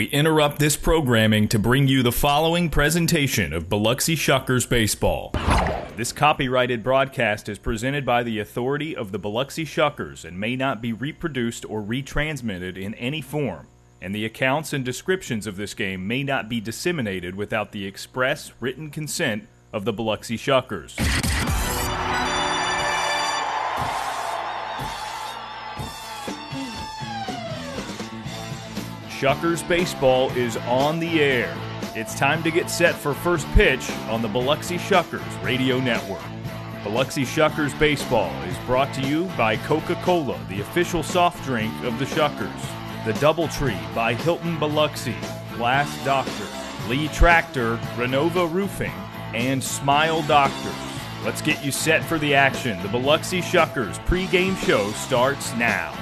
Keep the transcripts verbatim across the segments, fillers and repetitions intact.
We interrupt this programming to bring you the following presentation of Biloxi Shuckers Baseball. This copyrighted broadcast is presented by the authority of the Biloxi Shuckers and may not be reproduced or retransmitted in any form, and the accounts and descriptions of this game may not be disseminated without the express written consent of the Biloxi Shuckers. Shuckers Baseball is on the air. It's time to get set for first pitch on the Biloxi Shuckers Radio Network. Biloxi Shuckers Baseball is brought to you by Coca-Cola, the official soft drink of the Shuckers, The Doubletree by Hilton Biloxi, Glass Doctor, Lee Tractor, Renova Roofing, and Smile Doctors. Let's get you set for the action. The Biloxi Shuckers pregame show starts now.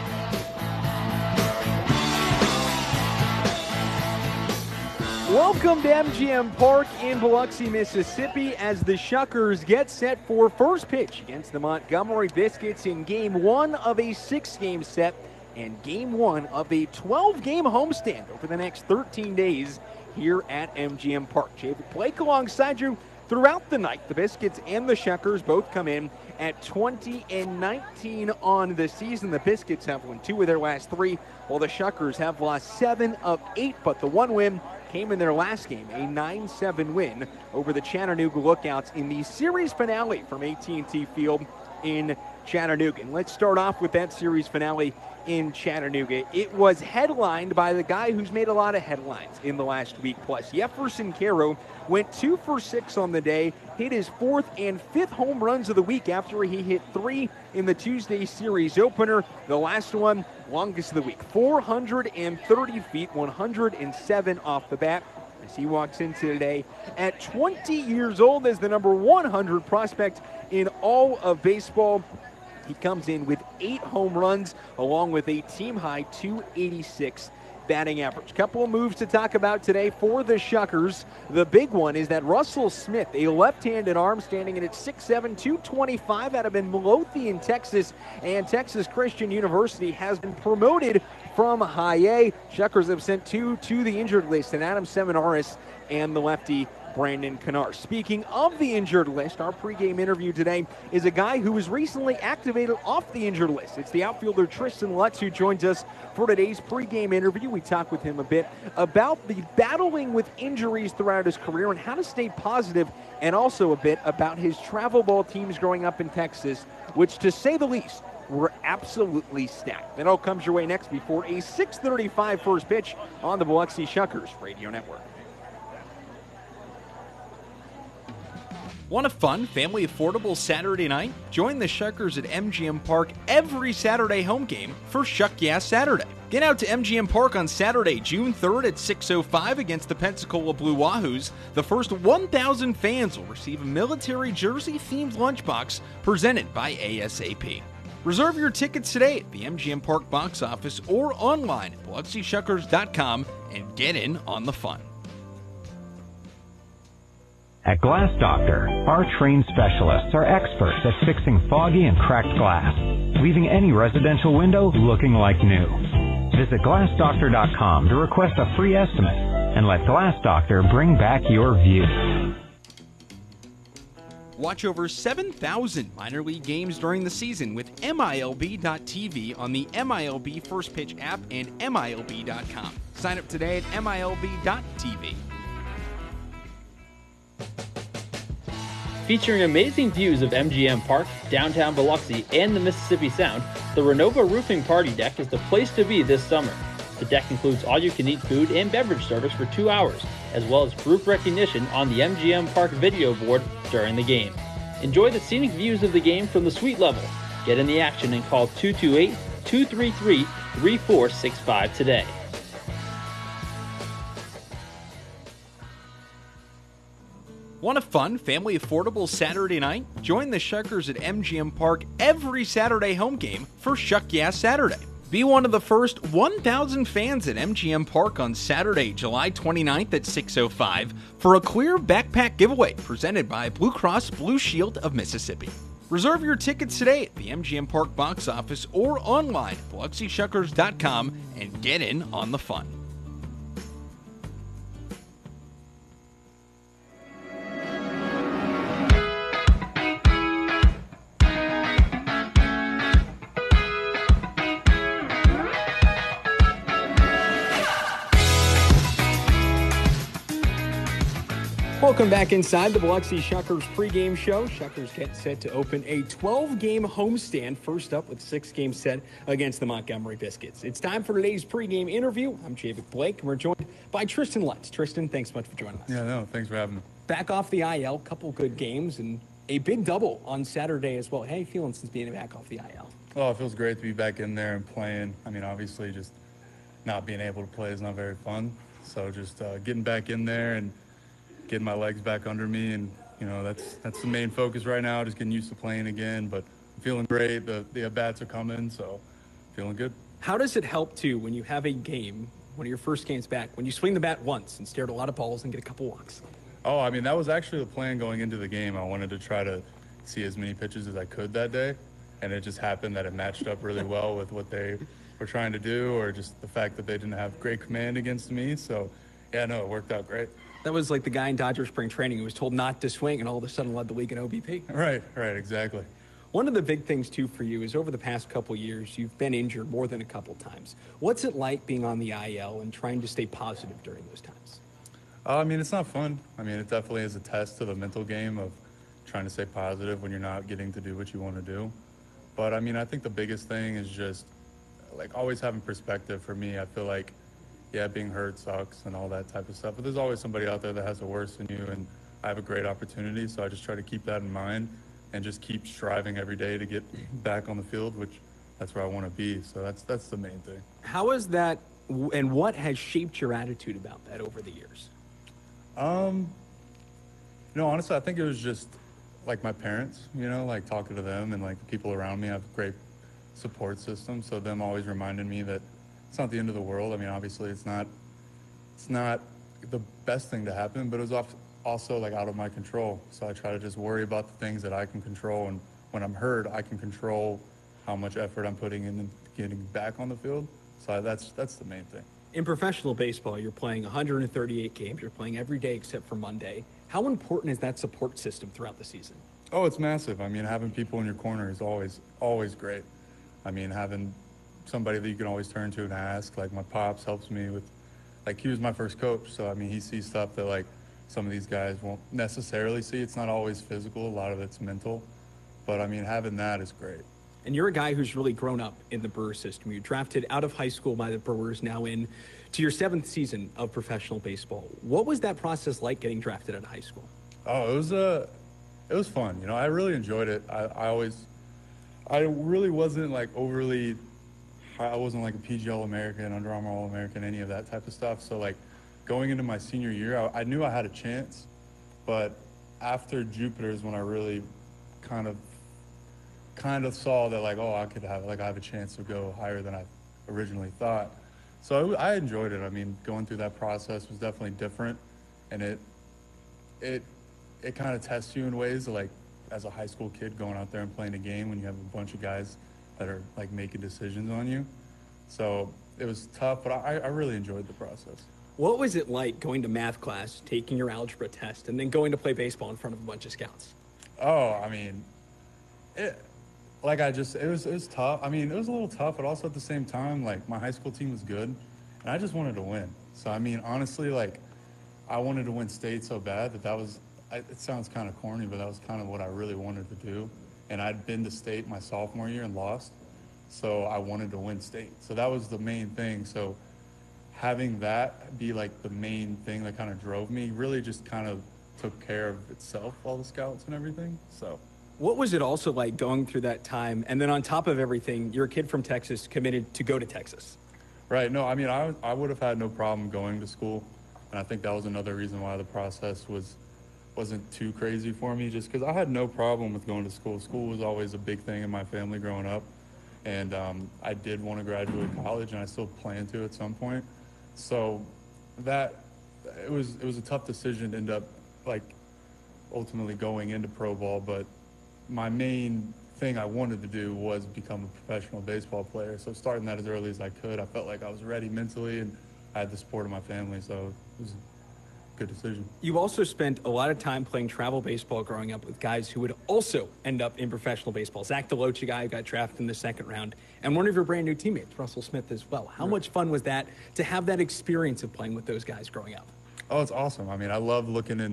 Welcome to M G M Park in Biloxi, Mississippi, as the Shuckers get set for first pitch against the Montgomery Biscuits in game one of a six-game set and game one of a twelve-game homestand over the next thirteen days here at M G M Park. David Blake alongside you throughout the night. The Biscuits and the Shuckers both come in at twenty and nineteen on the season. The Biscuits have won two of their last three, while the Shuckers have lost seven of eight, but the one win came in their last game, a nine seven win over the Chattanooga Lookouts in the series finale from A T and T Field in Chattanooga. And let's start off with that series finale in Chattanooga. It was headlined by the guy who's made a lot of headlines in the last week plus. Jefferson Caro went two for six on the day, hit his fourth and fifth home runs of the week after he hit three in the Tuesday series opener. The last one, longest of the week, four hundred thirty feet, one hundred seven off the bat, as he walks into today at twenty years old as the number one hundred prospect in all of baseball. He comes in with eight home runs along with a team-high two eighty-six batting average. Couple of moves to talk about today for the Shuckers. The big one is that Russell Smith, a left-handed arm standing in at six seven, two twenty-five out of Midlothian, Texas, and Texas Christian University, has been promoted from high A. Shuckers have sent two to the injured list, and Adam Seminaris and the lefty Brandon Kennard. Speaking of the injured list, our pregame interview today is a guy who was recently activated off the injured list. It's the outfielder Tristan Lutz who joins us for today's pregame interview. We talk with him a bit about the battling with injuries throughout his career and how to stay positive, and also a bit about his travel ball teams growing up in Texas, which, to say the least, were absolutely stacked. That all comes your way next before a six thirty-five first pitch on the Biloxi Shuckers Radio Network. Want a fun, family affordable Saturday night? Join the Shuckers at M G M Park every Saturday home game for Shuck Yeah Saturday. Get out to M G M Park on Saturday, June third at six oh five against the Pensacola Blue Wahoos. The first one thousand fans will receive a military jersey-themed lunchbox presented by A S A P. Reserve your tickets today at the M G M Park box office or online at Biloxi Shuckers dot com and get in on the fun. At Glass Doctor, our trained specialists are experts at fixing foggy and cracked glass, leaving any residential window looking like new. Visit Glass Doctor dot com to request a free estimate and let Glass Doctor bring back your view. Watch over seven thousand minor league games during the season with M I L B dot T V on the M I L B First Pitch app and M I L B dot com. Sign up today at M I L B dot T V. Featuring amazing views of M G M Park, downtown Biloxi, and the Mississippi Sound, the Renova Roofing Party Deck is the place to be this summer. The deck includes all-you-can-eat food and beverage service for two hours, as well as group recognition on the M G M Park video board during the game. Enjoy the scenic views of the game from the suite level. Get in the action and call two two eight, two three three, three four six five today. Want a fun, family affordable Saturday night? Join the Shuckers at M G M Park every Saturday home game for Shuck Yeah Saturday. Be one of the first one thousand fans at M G M Park on Saturday, July twenty-ninth at six oh five for a clear backpack giveaway presented by Blue Cross Blue Shield of Mississippi. Reserve your tickets today at the M G M Park box office or online at Biloxi Shuckers dot com and get in on the fun. Welcome back inside the Biloxi Shuckers pregame show. Shuckers get set to open a twelve-game homestand, first up with a six-game set against the Montgomery Biscuits. It's time for today's pregame interview. I'm Javik Blake, and we're joined by Tristan Lutz. Tristan, thanks much for joining us. Yeah, no, thanks for having me. Back off the I L, couple good games, and a big double on Saturday as well. How are you feeling since being back off the I L? Oh, it feels great to be back in there and playing. I mean, obviously, just not being able to play is not very fun. So just uh, getting back in there and getting my legs back under me, and you know that's that's the main focus right now. Just getting used to playing again, but I'm feeling great. The the at bats are coming, so feeling good. How does it help too when you have a game, one of your first games back, when you swing the bat once and stare at a lot of balls and get a couple walks? Oh, I mean that was actually the plan going into the game. I wanted to try to see as many pitches as I could that day, and it just happened that it matched up really well with what they were trying to do, or just the fact that they didn't have great command against me. So yeah, no, it worked out great. That was like the guy in Dodger spring training who was told not to swing and all of a sudden led the league in O B P. Right, right, exactly. One of the big things, too, for you is over the past couple years, you've been injured more than a couple times. What's it like being on the I L and trying to stay positive during those times? Uh, I mean, it's not fun. I mean, it definitely is a test to the mental game of trying to stay positive when you're not getting to do what you want to do. But, I mean, I think the biggest thing is just, like, always having perspective for me. I feel like, yeah, being hurt sucks and all that type of stuff, but there's always somebody out there that has it worse than you, and I have a great opportunity, so I just try to keep that in mind and just keep striving every day to get back on the field, which that's where I want to be. So that's that's the main thing. How is that, and what has shaped your attitude about that over the years? Um, you know, honestly, I think it was just like my parents, you know, like talking to them and like the people around me. I have a great support system, so them always reminded me that it's not the end of the world. I mean, obviously, it's not it's not the best thing to happen, but it was also like out of my control. So I try to just worry about the things that I can control, and when I'm hurt, I can control how much effort I'm putting in getting back on the field. So that's that's the main thing. In professional baseball, you're playing one hundred thirty-eight games. You're playing every day except for Monday. How important is that support system throughout the season? Oh, it's massive. I mean, having people in your corner is always always great. I mean, having somebody that you can always turn to and ask, like my pops helps me with, like he was my first coach, so I mean he sees stuff that like some of these guys won't necessarily see. It's not always physical, a lot of it's mental, but I mean having that is great. And you're a guy who's really grown up in the Brewer system. You drafted out of high school by the Brewers, now in to your seventh season of professional baseball. What was that process like getting drafted out of high school? Oh, it was uh, it was fun. You know, I really enjoyed it. I, I always, I really wasn't like overly, I wasn't like a P G All-American, Under Armour All-American, any of that type of stuff. So like going into my senior year, I, I knew I had a chance, but after Jupiter's when I really kind of, kind of saw that like, oh, I could have, like I have a chance to go higher than I originally thought. So I enjoyed it. I mean, going through that process was definitely different, and it, it, it kind of tests you in ways like as a high school kid going out there and playing a game when you have a bunch of guys that are like making decisions on you. So it was tough, but I, I really enjoyed the process. What was it like going to math class, taking your algebra test, and then going to play baseball in front of a bunch of scouts? Oh, I mean, it, like I just, it was, it was tough. I mean, it was a little tough, but also at the same time, like my high school team was good and I just wanted to win. So, I mean, honestly, like I wanted to win state so bad that that was, I, it sounds kind of corny, but that was kind of what I really wanted to do. And I'd been to state my sophomore year and lost. So I wanted to win state. So that was the main thing. So having that be like the main thing that kind of drove me really just kind of took care of itself, all the scouts and everything. So what was it also like going through that time? And then on top of everything, you're a kid from Texas committed to go to Texas. Right. No, I mean, I, I would have had no problem going to school. And I think that was another reason why the process was, wasn't too crazy for me, just because I had no problem with going to school. School was always a big thing in my family growing up. And um, I did want to graduate college, and I still plan to at some point. So that, it was, it was a tough decision to end up, like, ultimately going into pro ball, but my main thing I wanted to do was become a professional baseball player. So starting that as early as I could, I felt like I was ready mentally, and I had the support of my family, so it was a good decision. You also spent a lot of time playing travel baseball growing up with guys who would also end up in professional baseball. Zach DeLoach, a guy who got drafted in the second round, and one of your brand new teammates, Russell Smith, as well. How much fun was that to have that experience of playing with those guys growing up? Oh, it's awesome. I mean, I love looking in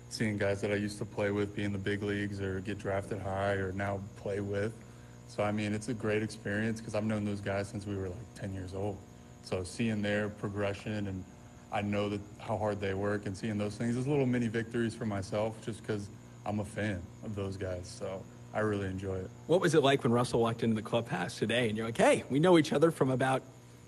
seeing guys that I used to play with be in the big leagues or get drafted high or now play with. So, I mean, it's a great experience because I've known those guys since we were like ten years old. So seeing their progression, and I know that how hard they work, and seeing those things is little mini victories for myself just because I'm a fan of those guys. So I really enjoy it. What was it like when Russell walked into the clubhouse today and you're like, hey, we know each other from about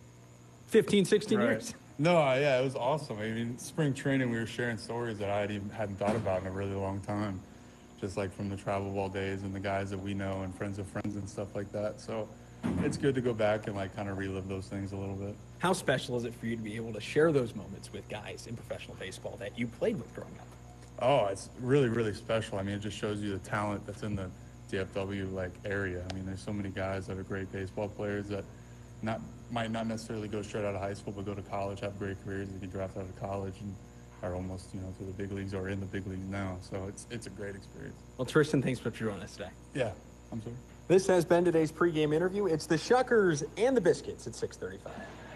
fifteen, sixteen Right. years? No, yeah, it was awesome. I mean, spring training, we were sharing stories that I had even hadn't thought about in a really long time, just like from the travel ball days and the guys that we know and friends of friends and stuff like that. So it's good to go back and like kind of relive those things a little bit. How special is it for you to be able to share those moments with guys in professional baseball that you played with growing up? Oh, it's really, really special. I mean, it just shows you the talent that's in the D F W like area. I mean, there's so many guys that are great baseball players that not might not necessarily go straight out of high school, but go to college, have great careers, and get drafted out of college, and are almost, you know, to the big leagues or in the big leagues now. So it's it's a great experience. Well, Tristan, thanks for joining us today. Yeah, I'm sorry. This has been today's pregame interview. It's the Shuckers and the Biscuits at six thirty-five.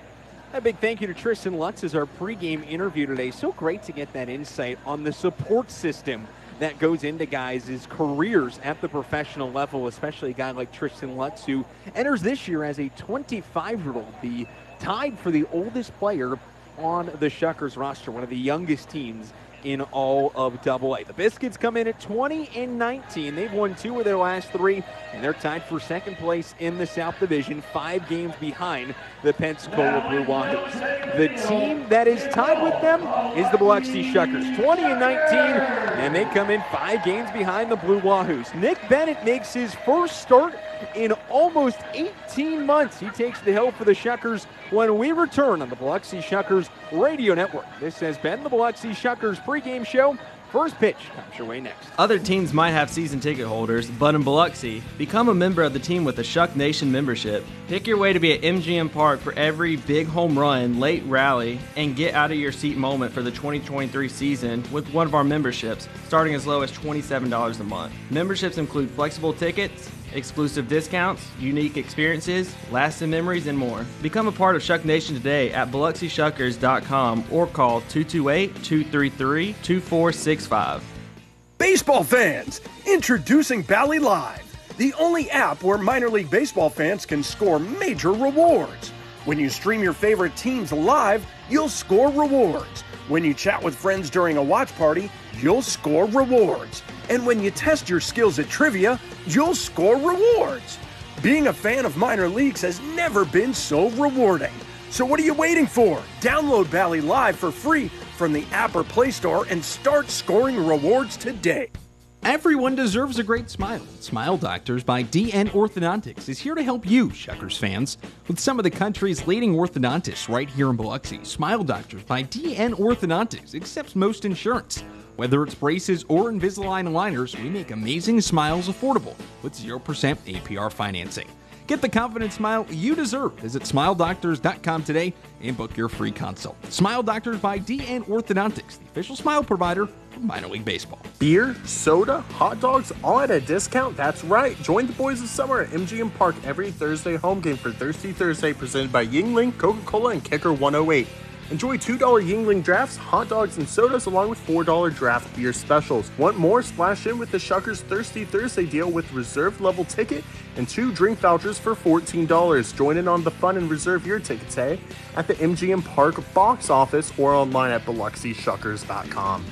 A big thank you to Tristan Lutz as our pregame interview today. So great to get that insight on the support system that goes into guys' careers at the professional level, especially a guy like Tristan Lutz, who enters this year as a twenty-five-year-old, the tied for the oldest player on the Shuckers roster, one of the youngest teams in all of Double A. The Biscuits come in at twenty and nineteen. They've won two of their last three, and they're tied for second place in the South Division, five games behind the Pensacola Blue Wahoos. The team that is tied with them is the Biloxi Shuckers, twenty and nineteen, and they come in five games behind the Blue Wahoos. Nick Bennett makes his first start in almost eighteen months. He takes the hill for the Shuckers when we return on the Biloxi Shuckers Radio Network. This has been the Biloxi Shuckers pregame show. First pitch comes your way next. Other teams might have season ticket holders, but in Biloxi, become a member of the team with a Shuck Nation membership. Pick your way to be at M G M Park for every big home run, late rally, and get out of your seat moment for the twenty twenty-three season with one of our memberships, starting as low as twenty-seven dollars a month. Memberships include flexible tickets, exclusive discounts, unique experiences, lasting memories, and more. Become a part of Shuck Nation today at Biloxi Shuckers dot com or call two two eight, two three three, two four six five. Baseball fans, introducing Bally Live, the only app where minor league baseball fans can score major rewards. When you stream your favorite teams live, you'll score rewards. When you chat with friends during a watch party, you'll score rewards. And when you test your skills at trivia, you'll score rewards. Being a fan of minor leagues has never been so rewarding. So what are you waiting for? Download Bally Live for free from the app or Play Store and start scoring rewards today. Everyone deserves a great smile. Smile Doctors by D N Orthodontics is here to help you, Shuckers fans, with some of the country's leading orthodontists right here in Biloxi. Smile Doctors by D N Orthodontics accepts most insurance. Whether it's braces or Invisalign aligners, we make amazing smiles affordable with zero percent A P R financing. Get the confident smile you deserve. Visit smile doctors dot com today and book your free consult. Smile Doctors by D N Orthodontics, the official smile provider of minor league baseball. Beer, soda, hot dogs, all at a discount? That's right. Join the boys this summer at M G M Park every Thursday home game for Thirsty Thursday, presented by Yuengling, Coca-Cola, and Kicker one oh eight. Enjoy two dollar Yuengling drafts, hot dogs, and sodas, along with four dollar draft beer specials. Want more? Splash in with the Shuckers Thirsty Thursday deal with reserved level ticket and two drink vouchers for fourteen dollars. Join in on the fun and reserve your ticket today at the M G M Park box office or online at Biloxi Shuckers dot com.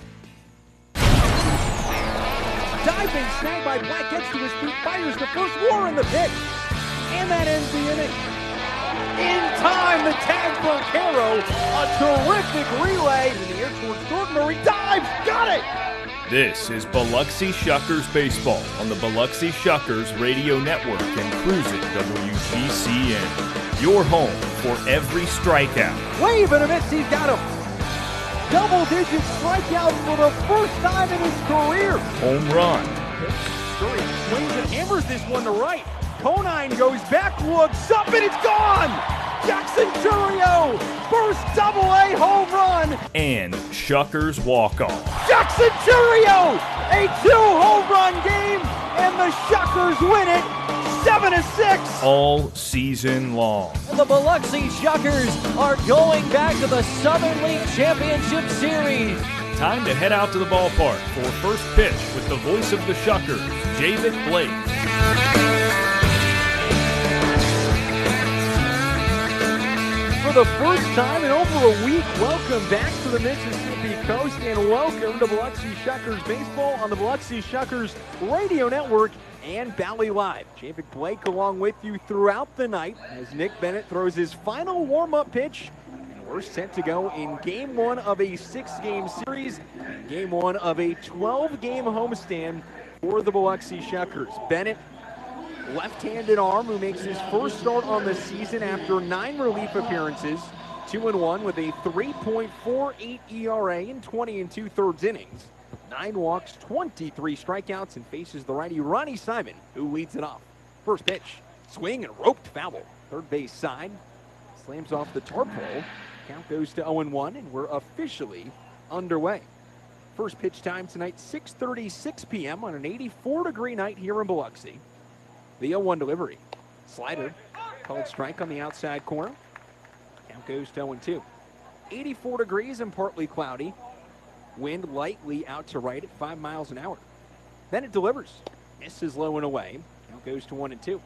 Diving snag by Black, gets to his feet, fires the first, war in the pitch, and that ends the inning. In time, the tag from Caro, a terrific relay in the air towards Jordan Murray, dives, got it! This is Biloxi Shuckers Baseball on the Biloxi Shuckers Radio Network and Cruising W G C N. Your home for every strikeout. Wave and a miss, he's got him. Double-digit strikeout for the first time in his career. Home run. Curry swings and hammers this one to right. Conine goes back, looks up, and it's gone! Jackson Churio, first double-A home run! And Shuckers walk-off. Jackson Churio, a two-home run game, and the Shuckers win it seven to six. All season long. The Biloxi Shuckers are going back to the Southern League Championship Series. Time to head out to the ballpark for first pitch with the voice of the Shuckers, Javid Blake. For the first time in over a week, welcome back to the Mississippi Coast and welcome to Biloxi Shuckers Baseball on the Biloxi Shuckers Radio Network and Valley Live. Javid Blake along with you throughout the night as Nick Bennett throws his final warm-up pitch. And we're set to go in game one of a six-game series, game one of a twelve-game homestand for the Biloxi Shuckers. Bennett, left-handed arm, who makes his first start on the season after nine relief appearances, two and one with a three point four eight E R A in twenty and two-thirds innings. Nine walks, twenty-three strikeouts, and faces the righty Ronnie Simon, who leads it off. First pitch, swing and roped foul. Third base side, slams off the tarpole. Count goes to oh and one, and we're officially underway. First pitch time tonight, six thirty-six p m on an eighty-four degree night here in Biloxi. The oh one delivery. Slider, called strike on the outside corner. Count goes to oh and two. eighty-four degrees and partly cloudy. Wind lightly out to right at five miles an hour. Then it delivers. Misses low and away. Count goes to one and two.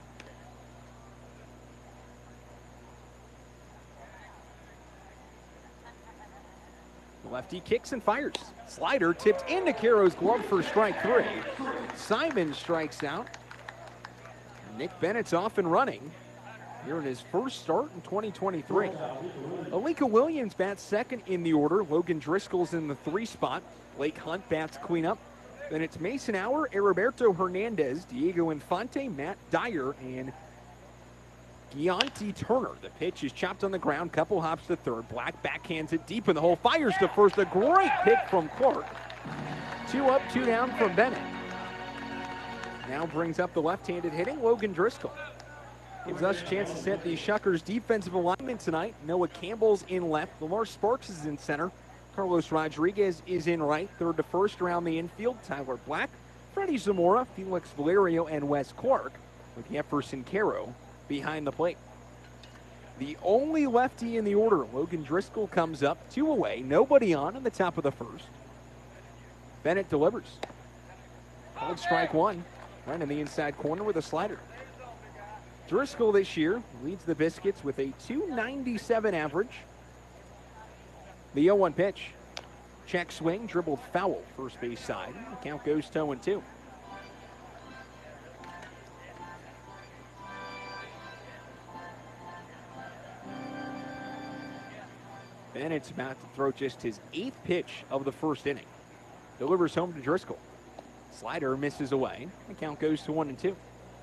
The lefty kicks and fires. Slider tipped into Caro's glove for strike three. Simon strikes out. Nick Bennett's off and running here in his first start in twenty twenty-three. Alika Williams bats second in the order. Logan Driscoll's in the three spot. Blake Hunt bats cleanup. Then it's Mason Hour, Heriberto Hernandez, Diego Infante, Matt Dyer, and Gianti Turner. The pitch is chopped on the ground. Couple hops to third. Black backhands it deep in the hole. Fires to first. A great pick from Clark. Two up, two down from Bennett. Now brings up the left-handed hitting Logan Driscoll. Gives us a chance to set the Shuckers defensive alignment tonight. Noah Campbell's in left. Lamar Sparks is in center. Carlos Rodriguez is in right. Third to first around the infield. Tyler Black, Freddie Zamora, Felix Valerio, and Wes Clark with Jefferson Caro behind the plate. The only lefty in the order, Logan Driscoll, comes up. Two away. Nobody on in the top of the first. Bennett delivers. Called strike one. Right in the inside corner with a slider. Driscoll this year leads the Biscuits with a two ninety-seven average. The oh one pitch. Check swing, dribbled foul, first base side. The count goes to oh and two. Bennett's about to throw just his eighth pitch of the first inning. Delivers home to Driscoll. Slider misses away. The count goes to one and two.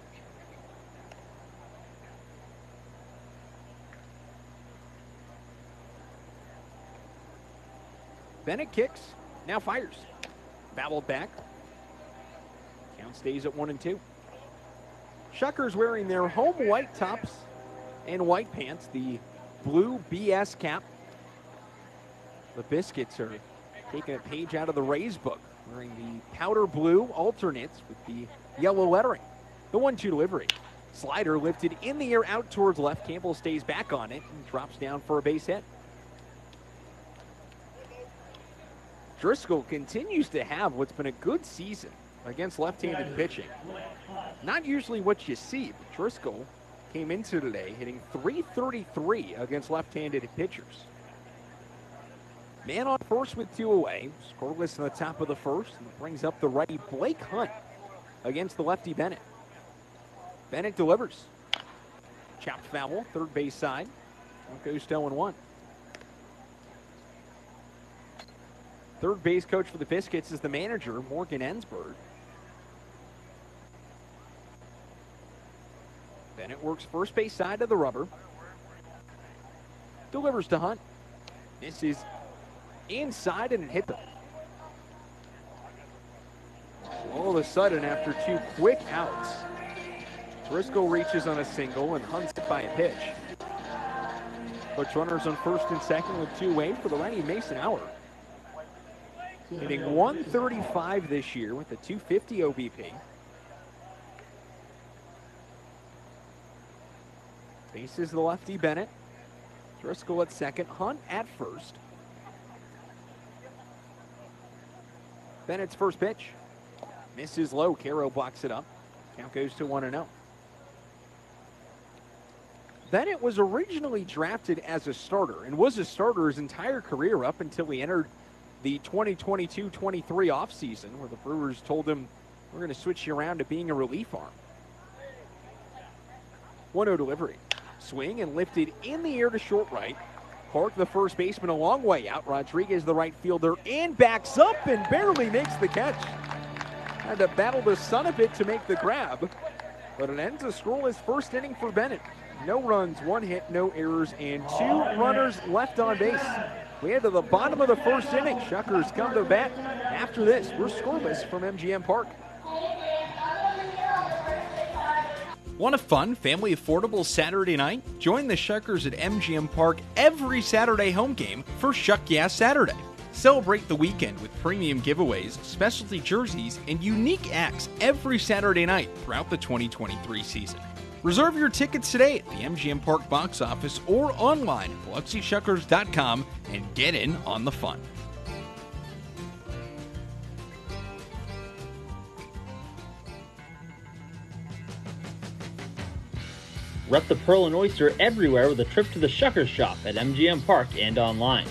Bennett kicks, now fires. Fouled back. Count stays at one and two. Shuckers wearing their home white tops and white pants, the blue B S cap. The Biscuits are taking a page out of the Rays book, wearing the powder blue alternates with the yellow lettering. The one two delivery. Slider lifted in the air out towards left. Campbell stays back on it and drops down for a base hit. Driscoll continues to have what's been a good season against left-handed pitching. Not usually what you see, but Driscoll came into today hitting three thirty-three against left-handed pitchers. Man on first with two away. Scoreless in the top of the first. And brings up the righty Blake Hunt against the lefty Bennett. Bennett delivers. Chopped foul, third base side. Goes to oh and one. Third base coach for the Biscuits is the manager, Morgan Ensberg. Bennett works first base side of the rubber. Delivers to Hunt. This is inside and hit them. All of a sudden, after two quick outs, Driscoll reaches on a single and Hunt's hit by a pitch. Puts runners on first and second with two away for the righty Mason Hour. Hitting one thirty-five this year with a two fifty O B P. Faces the lefty Bennett. Driscoll at second, Hunt at first. Bennett's first pitch. Misses low. Caro blocks it up. Count goes to one and oh. Bennett was originally drafted as a starter and was a starter his entire career up until he entered the twenty twenty-two twenty-three offseason, where the Brewers told him, we're going to switch you around to being a relief arm. one oh delivery. Swing and lifted in the air to short right. Park, the first baseman, a long way out. Rodriguez, the right fielder, and backs up and barely makes the catch. Had to battle the son of it to make the grab, but it ends a scoreless first inning for Bennett. No runs, one hit, no errors, and two runners left on base. We head to the bottom of the first inning. Shuckers come to bat. After this, we're scoreless from M G M Park. Want a fun, family affordable Saturday night? Join the Shuckers at M G M Park every Saturday home game for Shuck Yeah Saturday. Celebrate the weekend with premium giveaways, specialty jerseys, and unique acts every Saturday night throughout the twenty twenty-three season. Reserve your tickets today at the M G M Park box office or online at Biloxi Shuckers dot com and get in on the fun. Rep the Pearl and Oyster everywhere with a trip to the Shuckers shop at M G M Park and online.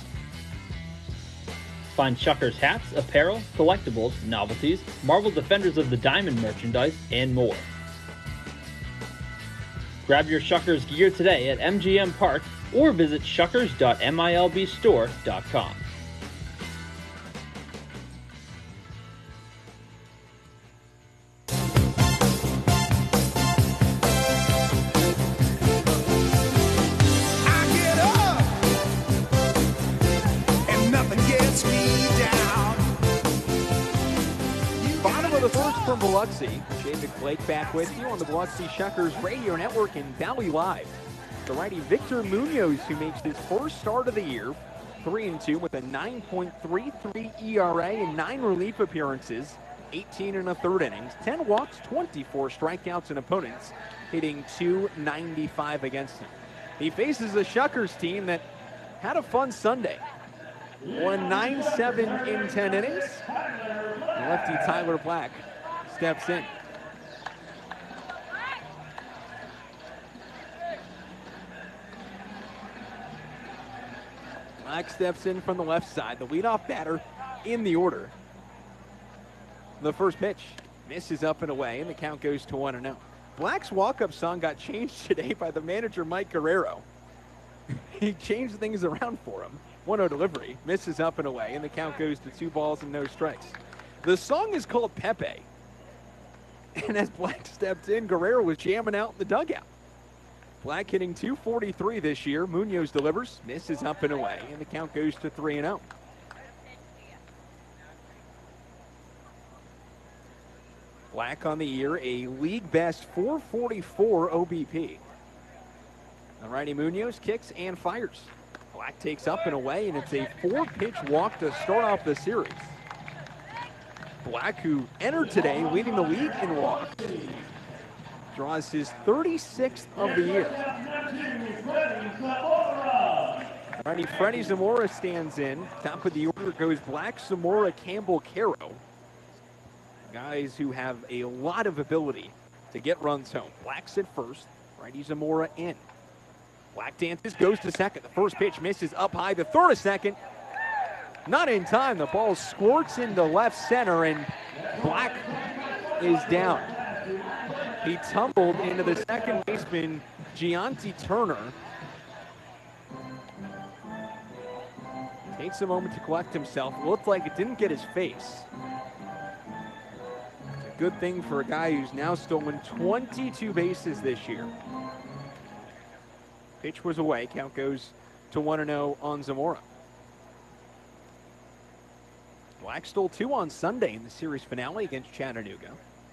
Find Shuckers hats, apparel, collectibles, novelties, Marvel Defenders of the Diamond merchandise, and more. Grab your Shuckers gear today at M G M Park or visit shuckers dot milb store dot com. From Biloxi, Jay McBlake back with you on the Biloxi Shuckers Radio Network and Valley Live. The righty Victor Munoz, who makes his first start of the year, three and two with a nine point three three E R A and nine relief appearances, eighteen and a third innings, ten walks, twenty-four strikeouts and opponents, hitting two ninety-five against him. He faces a Shuckers team that had a fun Sunday. Won nine seven in ten innings. Lefty Tyler Black steps in. Black steps in from the left side, the leadoff batter in the order. The first pitch misses up and away, and the count goes to one and oh. Black's walk-up song got changed today by the manager, Mike Guerrero. He changed things around for him. one oh delivery, misses up and away, and the count goes to two balls and no strikes. The song is called Pepe. And as Black stepped in, Guerrero was jamming out in the dugout. Black hitting two forty-three this year. Munoz delivers, misses up and away, and the count goes to three and oh. Black on the year, a league best four forty-four O B P. The righty Munoz kicks and fires. Black takes up and away, and it's a four-pitch walk to start off the series. Black, who entered today leading the league in walks, draws his thirty-sixth of the year. Righty Freddie Zamora stands in. Top of the order goes Black, Zamora, Campbell, Caro. Guys who have a lot of ability to get runs home. Black's at first, righty Zamora in. Black dances, goes to second. The first pitch misses up high. The throw to second. Not in time. The ball squirts into left center, and Black is down. He tumbled into the second baseman, Gianti Turner. Takes a moment to collect himself. Looked like it didn't get his face. It's a good thing for a guy who's now stolen twenty-two bases this year. Pitch was away. Count goes to one and oh on Zamora. Black stole two on Sunday in the series finale against Chattanooga.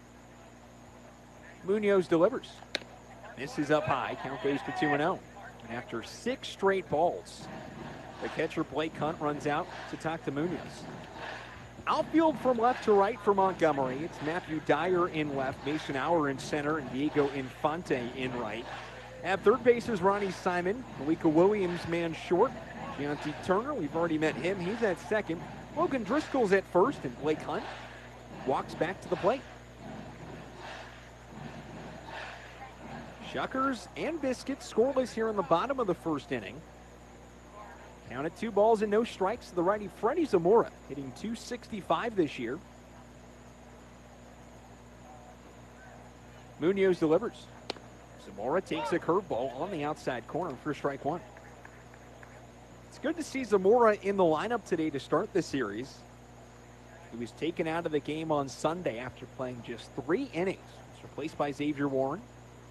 Munoz delivers. Misses up high. Count goes to two and oh. And after six straight balls, the catcher Blake Hunt runs out to talk to Munoz. Outfield from left to right for Montgomery. It's Matthew Dyer in left, Mason Auer in center, and Diego Infante in right. At third base is Ronnie Simon. Malika Williams man short. Gianti Turner, we've already met him. He's at second. Logan Driscoll's at first, and Blake Hunt walks back to the plate. Shuckers and Biscuits scoreless here in the bottom of the first inning. Count at two balls and no strikes to the righty Freddie Zamora, hitting two sixty-five this year. Munoz delivers. Zamora takes a curveball on the outside corner for strike one. It's good to see Zamora in the lineup today to start the series. He was taken out of the game on Sunday after playing just three innings. He's replaced by Xavier Warren.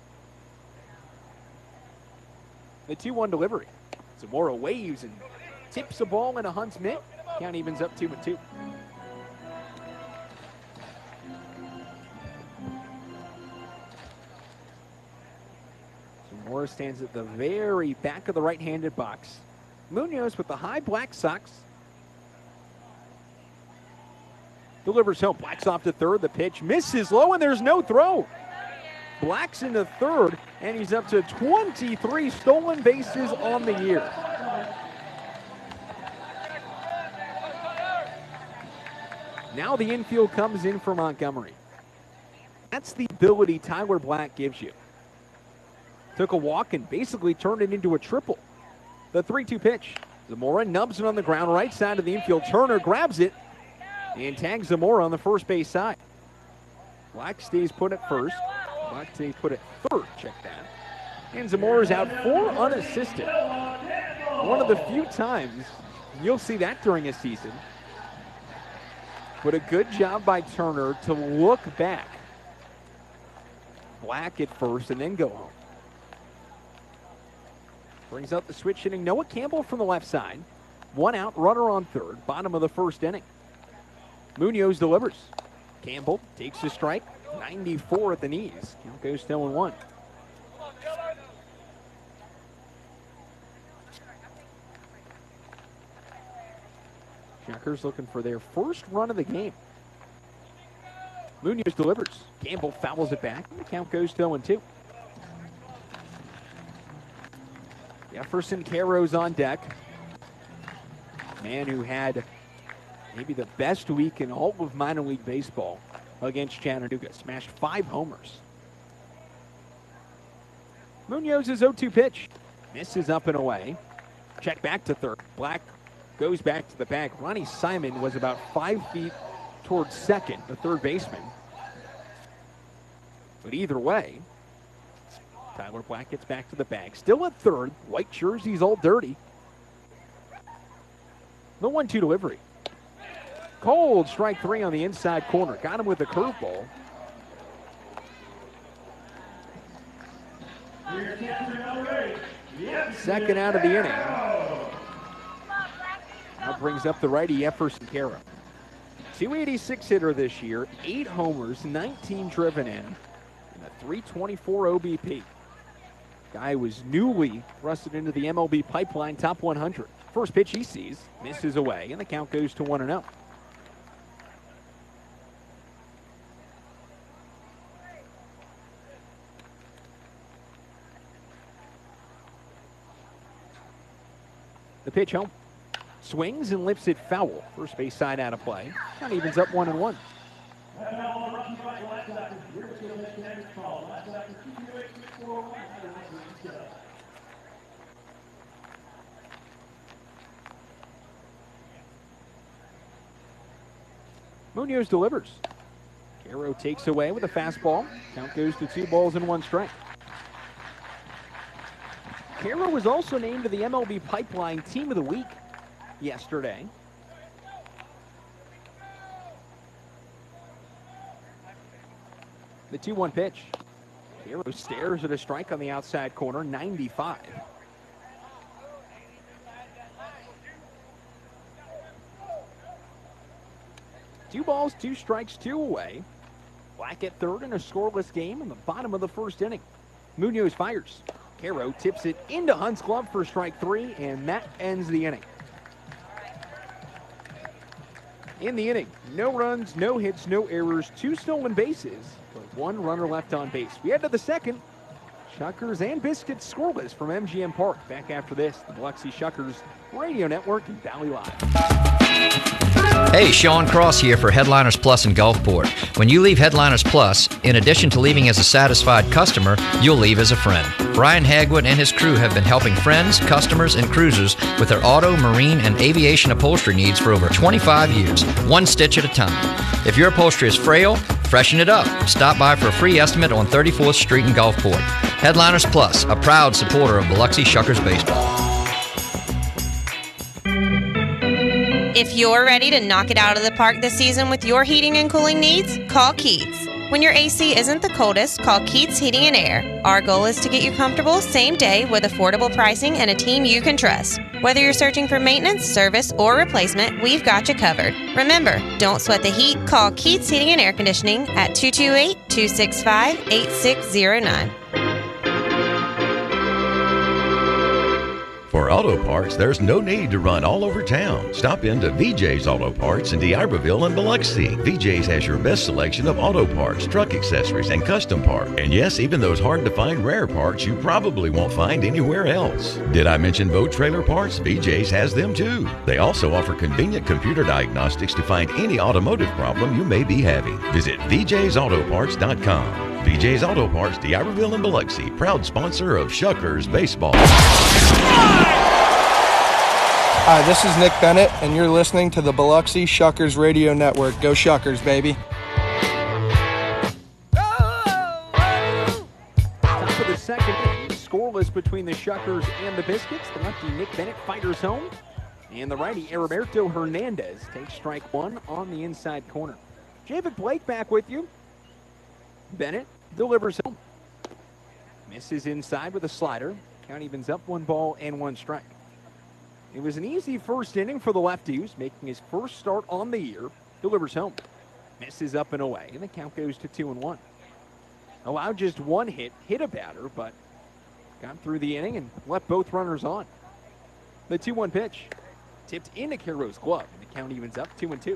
The two one delivery. Zamora waves and tips a ball in a Hunt's mitt. Count evens up two and two. Zamora stands at the very back of the right-handed box. Munoz with the high black socks. Delivers home. Black's off to third. The pitch misses low, and there's no throw. Black's into third, and he's up to twenty-three stolen bases on the year. Now the infield comes in for Montgomery. That's the ability Tyler Black gives you. Took a walk and basically turned it into a triple. The three two pitch. Zamora nubs it on the ground, right side of the infield. Turner grabs it and tags Zamora on the first base side. Black stays put at first. Black stays put at third. Check that. And Zamora's out four unassisted. One of the few times you'll see that during a season. But a good job by Turner to look back. Black at first and then go home. Brings up the switch hitting Noah Campbell from the left side. One out, runner on third, bottom of the first inning. Munoz delivers. Campbell takes the strike, ninety-four at the knees. Count goes to oh and one. Shuckers looking for their first run of the game. Munoz delivers. Campbell fouls it back. The count goes to oh and two. Jefferson Caro's on deck. Man who had maybe the best week in all of minor league baseball against Chattanooga. Smashed five homers. Munoz's oh two pitch. Misses up and away. Check back to third. Black goes back to the bag. Ronnie Simon was about five feet towards second, the third baseman. But either way, Tyler Black gets back to the bag. Still at third. White jersey's all dirty. The one two delivery. Cold strike three on the inside corner. Got him with a curveball. Second out of the inning. Now brings up the righty Jefferson Caro. two eighty-six hitter this year. Eight homers, nineteen driven in. And a three twenty-four O B P. Guy was newly thrusted into the M L B pipeline top one hundred. First pitch he sees, misses away, and the count goes to one and oh. The pitch home. Swings and lifts it foul. First base side out of play. Count evens up one and one. Munoz delivers. Caro takes away with a fastball. Count goes to two balls and one strike. Caro was also named to the M L B Pipeline Team of the Week yesterday. The two one pitch. Caro stares at a strike on the outside corner, ninety-five. Two balls, two strikes, two away. Black at third in a scoreless game in the bottom of the first inning. Munoz fires. Caro tips it into Hunt's glove for strike three, and that ends the inning. In the inning, no runs, no hits, no errors, two stolen bases, but one runner left on base. We head to the second. Shuckers and Biscuits scoreless from M G M Park. Back after this, the Biloxi Shuckers Radio Network and Valley Live. Hey, Sean Cross here for Headliners Plus in Gulfport. When you leave Headliners Plus, in addition to leaving as a satisfied customer, you'll leave as a friend. Brian Hagwood and his crew have been helping friends, customers, and cruisers with their auto, marine, and aviation upholstery needs for over twenty-five years, one stitch at a time. If your upholstery is frail, freshen it up. Stop by for a free estimate on thirty-fourth Street in Gulfport. Headliners Plus, a proud supporter of Biloxi Shuckers baseball. If you're ready to knock it out of the park this season with your heating and cooling needs, call Keats. When your A C isn't the coldest, call Keats Heating and Air. Our goal is to get you comfortable same day with affordable pricing and a team you can trust. Whether you're searching for maintenance, service, or replacement, we've got you covered. Remember, don't sweat the heat. Call Keats Heating and Air Conditioning at two two eight, two six five, eight six zero nine. For auto parts, there's no need to run all over town. Stop into V J's Auto Parts in D'Iberville and Biloxi. V J's has your best selection of auto parts, truck accessories, and custom parts. And yes, even those hard-to-find rare parts you probably won't find anywhere else. Did I mention boat trailer parts? V J's has them too. They also offer convenient computer diagnostics to find any automotive problem you may be having. Visit V J's Auto Parts dot com. V J's Auto Parts, D'Iberville and Biloxi, proud sponsor of Shuckers Baseball. Hi, this is Nick Bennett, and you're listening to the Biloxi Shuckers Radio Network. Go Shuckers, baby. Top of the second inning, scoreless between the Shuckers and the Biscuits. The lefty Nick Bennett fighters home, and the righty Heriberto Hernandez takes strike one on the inside corner. Javid Blake back with you. Bennett delivers home. Misses inside with a slider. Count evens up one ball and one strike. It was an easy first inning for the lefties, making his first start on the year. Delivers home. Misses up and away, and the count goes to two and one. Allowed just one hit, hit a batter, but got through the inning and left both runners on. The two one pitch. Tipped into Caro's glove, and the count evens up two and two.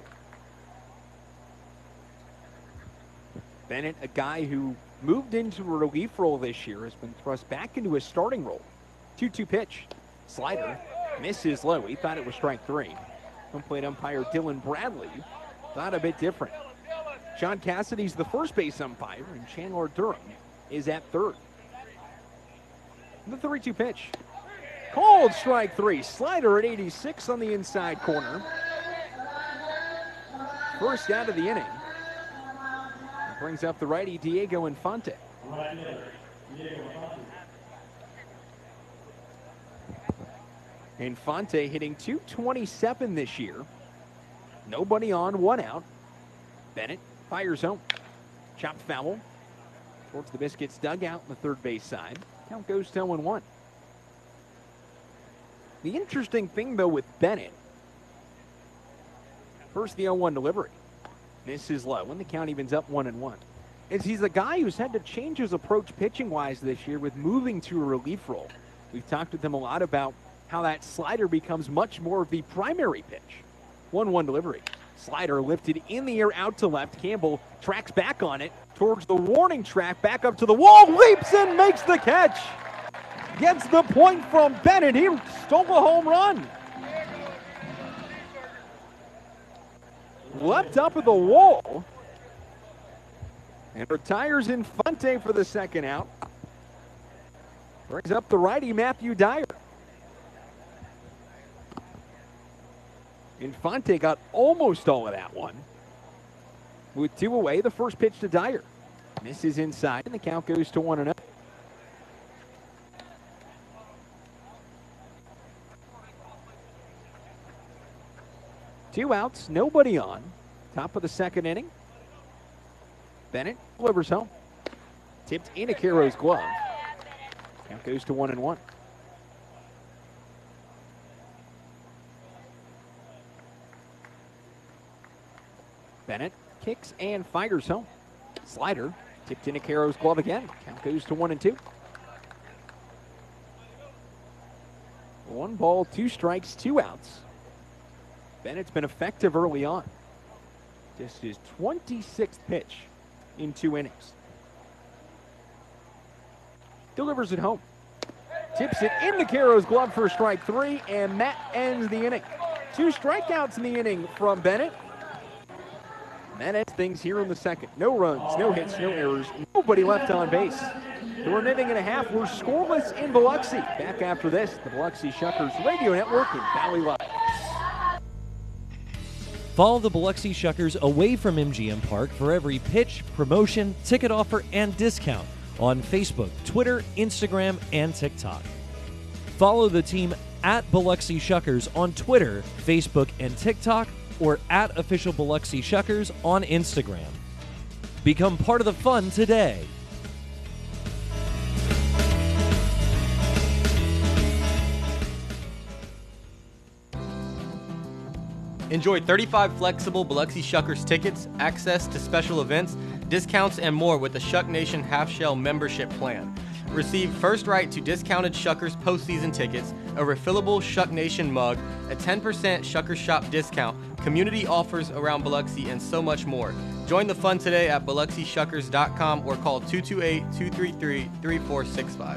Bennett, a guy who moved into a relief role this year, has been thrust back into a starting role. two two pitch. Slider. Misses low. He thought it was strike three. Home plate umpire Dylan Bradley thought a bit different. Sean Cassidy's the first base umpire, and Chandler Durham is at third. The three two pitch. Called strike three. Slider at eighty-six on the inside corner. First out of the inning. Brings up the righty Diego Infante. Infante hitting two twenty-seven this year. Nobody on, one out. Bennett fires home. Chopped foul towards the Biscuits dugout on the third base side. Count goes to oh and one. The interesting thing, though, with Bennett, first the oh one delivery. Misses low, and the count evens up one and one. Is he's a guy who's had to change his approach pitching-wise this year with moving to a relief role. We've talked with him a lot about how that slider becomes much more of the primary pitch. one one delivery. Slider lifted in the air out to left. Campbell tracks back on it towards the warning track, back up to the wall, leaps and makes the catch. Gets the point from Bennett. He stole a home run. Leapt up at the wall and retires Infante for the second out. Brings up the righty Matthew Dyer. Infante got almost all of that one. With two away, the first pitch to Dyer. Misses inside, and the count goes to one and oh. Two outs, nobody on. Top of the second inning. Bennett delivers home. Tipped into Caro's glove. Count goes to one and one. Bennett kicks and fires home. Slider tipped into Caro's glove again. Count goes to one and two. One ball, two strikes, two outs. Bennett's been effective early on. This is his twenty-sixth pitch in two innings. Delivers it home. Tips it into Caro's glove for strike three, and that ends the inning. Two strikeouts in the inning from Bennett. That ends things here in the second. No runs, no hits, no errors, nobody left on base. Through an inning and a half, we're scoreless in Biloxi. Back after this, the Biloxi Shuckers Radio Network and Valley Live. Follow the Biloxi Shuckers away from M G M Park for every pitch, promotion, ticket offer, and discount on Facebook, Twitter, Instagram, and TikTok. Follow the team at Biloxi Shuckers on Twitter, Facebook, and TikTok, or at Official Biloxi Shuckers on Instagram. Become part of the fun today. Enjoy thirty-five flexible Biloxi Shuckers tickets, access to special events, discounts, and more with the Shuck Nation Half Shell membership plan. Receive first right to discounted Shuckers postseason tickets, a refillable Shuck Nation mug, a ten percent Shuckers Shop discount, community offers around Biloxi, and so much more. Join the fun today at Biloxi Shuckers dot com or call two two eight, two three three, three four six five.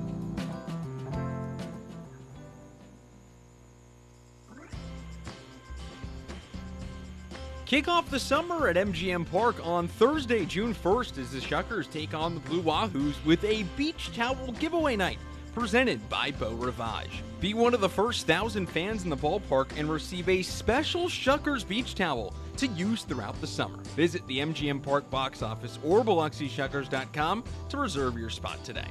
Kick off the summer at M G M Park on Thursday, June first, as the Shuckers take on the Blue Wahoos with a beach towel giveaway night presented by Beau Rivage. Be one of the first thousand fans in the ballpark and receive a special Shuckers beach towel to use throughout the summer. Visit the M G M Park box office or Biloxi Shuckers dot com to reserve your spot today.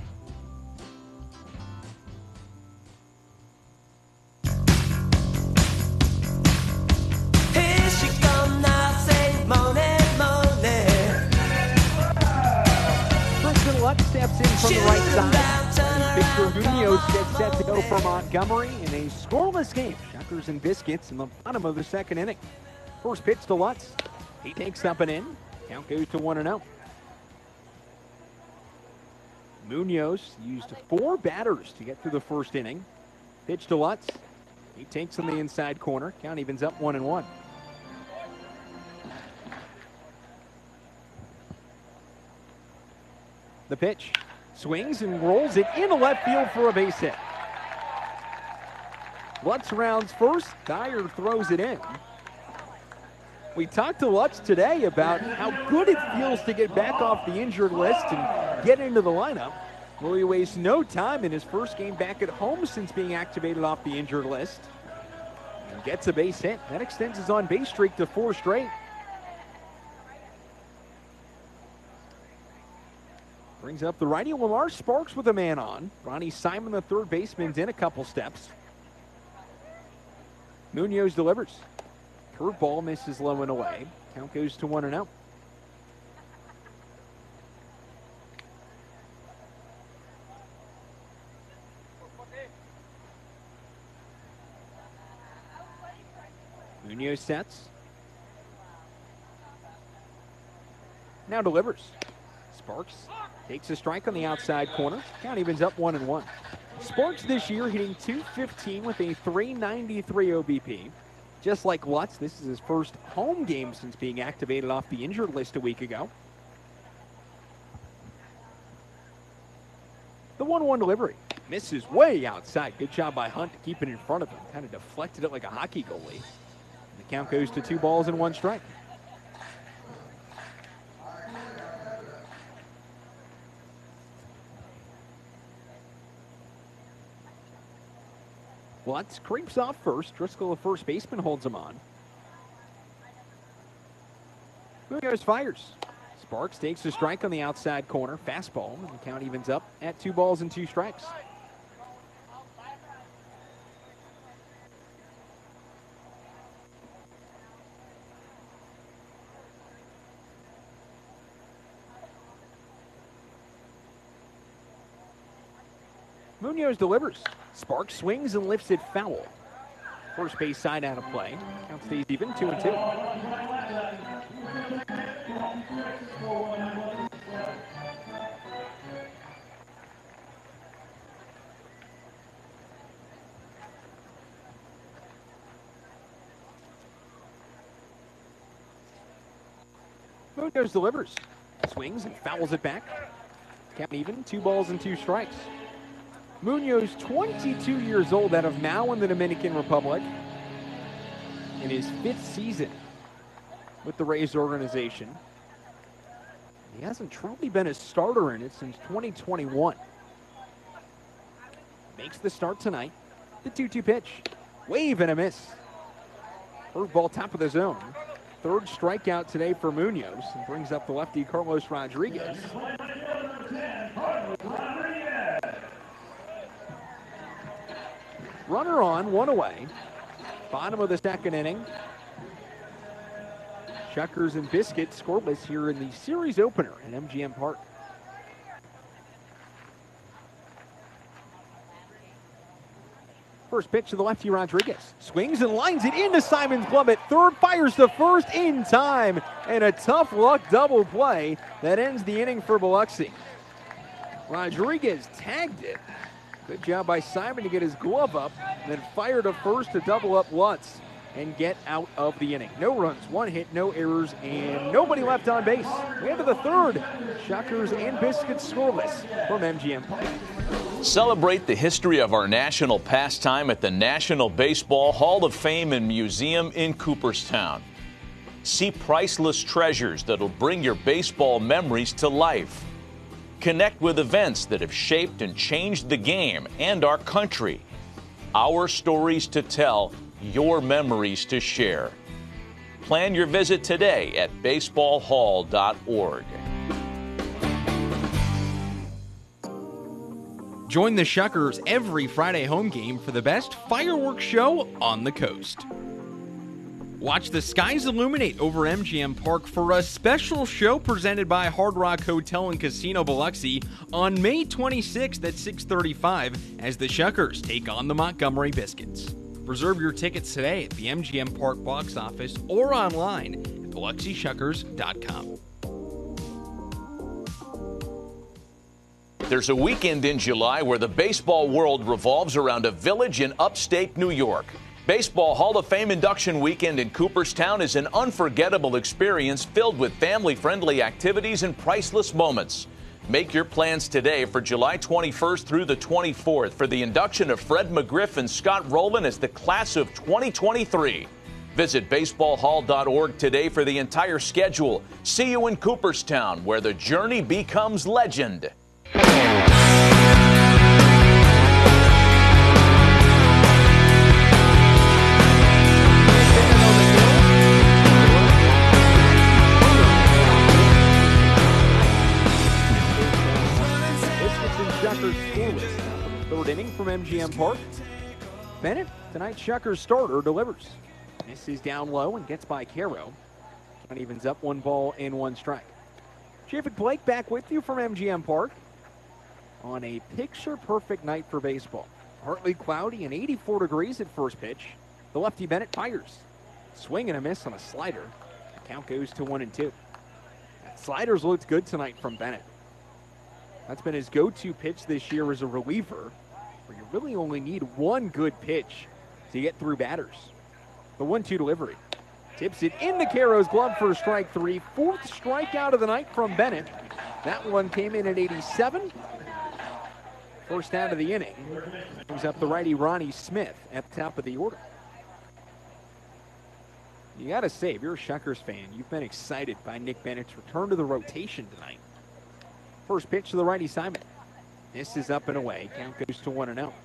Lutz steps in from the right side. Victor Munoz gets set to go for Montgomery in a scoreless game. Shuckers and Biscuits in the bottom of the second inning. First pitch to Lutz. He takes up and in. Count goes to one and oh. Munoz used four batters to get through the first inning. Pitch to Lutz. He takes on the inside corner. Count evens up one and one. The pitch, swings and rolls it into left field for a base hit. Lutz rounds first, Dyer throws it in. We talked to Lutz today about how good it feels to get back off the injured list and get into the lineup. Well, he wastes no time in his first game back at home since being activated off the injured list. And gets a base hit. That extends his on-base streak to four straight. Brings up the righty Lamar Sparks with a man on. Ronnie Simon, the third baseman's in a couple steps. Munoz delivers. Curveball misses low and away. Count goes to one and out. Munoz sets. Now delivers. Sparks takes a strike on the outside corner. Count evens up one and one. Sparks this year hitting two fifteen with a three ninety-three O B P. Just like Lutz, this is his first home game since being activated off the injured list a week ago. The one one delivery. Misses way outside. Good job by Hunt to keep it in front of him. Kind of deflected it like a hockey goalie. The count goes to two balls and one strike. Lutz creeps off first. Driscoll, the first baseman, holds him on. Munoz fires. Sparks takes a strike on the outside corner. Fastball, and the count evens up at two balls and two strikes. Munoz delivers. Sparks swings and lifts it foul. First base side out of play. Count stays even, two and two. Munoz delivers. Swings and fouls it back. Count even, two balls and two strikes. Munoz, twenty-two years old, out of Mao in the Dominican Republic. in his fifth season with the Rays organization. He hasn't truly been a starter in it since twenty twenty-one. Makes the start tonight. The two two pitch. Wave and a miss. Curveball top of the zone. Third strikeout today for Munoz, and brings up the lefty Carlos Rodriguez. Runner on, one away. Bottom of the second inning. Shuckers and Biscuits scoreless here in the series opener at M G M Park. First pitch to the lefty Rodriguez. Swings and lines it into Simon's glove at third. Fires to first in time. And a tough luck double play that ends the inning for Biloxi. Rodriguez tagged it. Good job by Simon to get his glove up, and then fire to first to double up Lutz and get out of the inning. No runs, one hit, no errors, and nobody left on base. We enter the third. Shuckers and Biscuits scoreless from M G M Park. Celebrate the history of our national pastime at the National Baseball Hall of Fame and Museum in Cooperstown. See priceless treasures that'll bring your baseball memories to life. Connect with events that have shaped and changed the game and our country. Our stories to tell, your memories to share. Plan your visit today at baseball hall dot org. Join the Shuckers every Friday home game for the best fireworks show on the coast. Watch the skies illuminate over M G M Park for a special show presented by Hard Rock Hotel and Casino Biloxi on May twenty-sixth at six thirty-five as the Shuckers take on the Montgomery Biscuits. Reserve your tickets today at the M G M Park box office or online at biloxi shuckers dot com. There's a weekend in July where the baseball world revolves around a village in upstate New York. Baseball Hall of Fame induction weekend in Cooperstown is an unforgettable experience filled with family-friendly activities and priceless moments. Make your plans today for July twenty-first through the twenty-fourth for the induction of Fred McGriff and Scott Rowland as the class of twenty twenty-three. Visit baseball hall dot org today for the entire schedule. See you in Cooperstown, where the journey becomes legend. Third inning from M G M Park. Bennett, tonight's Shuckers starter, delivers. Misses down low and gets by Caro. Count evens up, one ball and one strike. Javik Blake back with you from M G M Park on a picture-perfect night for baseball. Partly cloudy and eighty-four degrees at first pitch. The lefty Bennett fires. Swing and a miss on a slider. The count goes to one and two. That sliders looked good tonight from Bennett. That's been his go-to pitch this year as a reliever, where you really only need one good pitch to get through batters. The one two delivery. Tips it into Caro's glove for strike three. Fourth strikeout of the night from Bennett. That one came in at eighty-seven. First out of the inning. Brings up the righty Ronnie Smith at the top of the order. You got to say, if you're a Shuckers fan, you've been excited by Nick Bennett's return to the rotation tonight. First pitch to the righty Simon. This is up and away. Count goes to one and oh.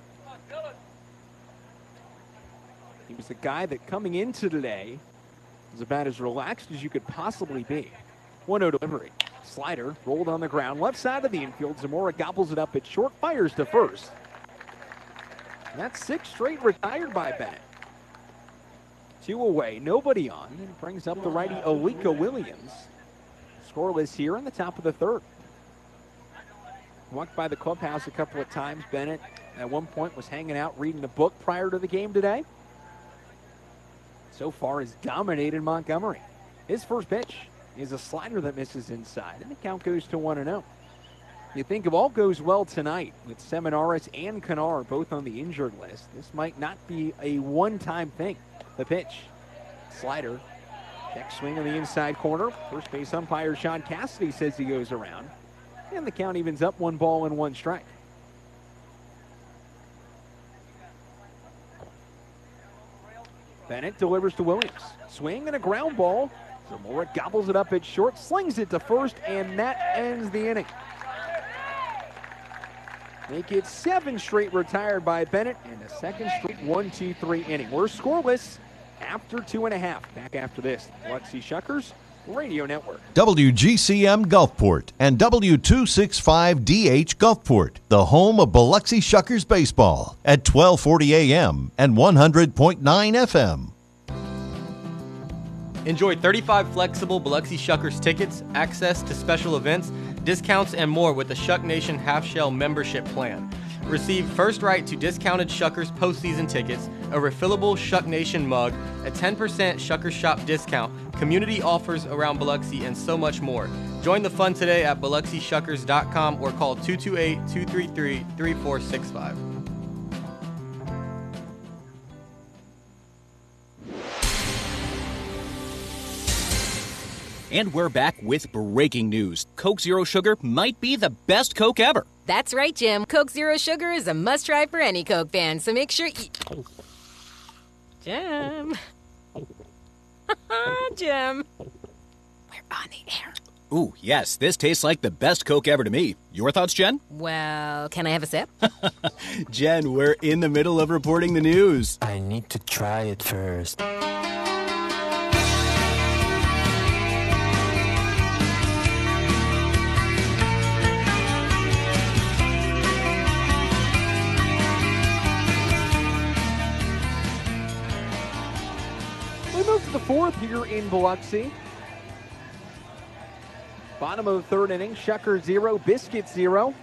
He was a guy that coming into today was about as relaxed as you could possibly be. one oh delivery. Slider rolled on the ground. Left side of the infield. Zamora gobbles it up at short. Fires to first. And that's six straight retired by Bennett. Two away. Nobody on. And brings up the righty Alika Williams. Scoreless here in the top of the third. Walked by the clubhouse a couple of times. Bennett at one point was hanging out reading a book prior to the game today. So far has dominated Montgomery. His first pitch is a slider that misses inside, and the count goes to one and oh. You think if all goes well tonight with Seminaris and Kanar both on the injured list, this might not be a one-time thing. The pitch, slider, check swing on the inside corner. First base umpire Sean Cassidy says he goes around. And the count evens up, one ball and one strike. Bennett delivers to Williams. Swing and a ground ball. Zamora gobbles it up at short, slings it to first, and that ends the inning. Make it seven straight retired by Bennett, and a second straight one two three inning. We're scoreless after two and a half. Back after this, Biloxi Shuckers Radio Network. W G C M Gulfport and W two sixty-five D H Gulfport, the home of Biloxi Shuckers baseball at twelve forty A M and one hundred point nine F M. Enjoy thirty-five flexible Biloxi Shuckers tickets, access to special events, discounts, and more with the Shuck Nation Half Shell membership plan. Receive first right to discounted Shuckers postseason tickets, a refillable Shuck Nation mug, a ten percent Shuckers Shop discount, community offers around Biloxi, and so much more. Join the fun today at Biloxi Shuckers dot com or call two two eight, two three three, three four six five. And we're back with breaking news. Coke Zero Sugar might be the best Coke ever. That's right, Jim. Coke Zero Sugar is a must-try for any Coke fan, so make sure you... Jim. Jim. We're on the air. Ooh, yes, this tastes like the best Coke ever to me. Your thoughts, Jen? Well, can I have a sip? Jen, we're in the middle of reporting the news. I need to try it first. We move to the fourth here in Biloxi. Bottom of the third inning, Shucker zero, Biscuit zero.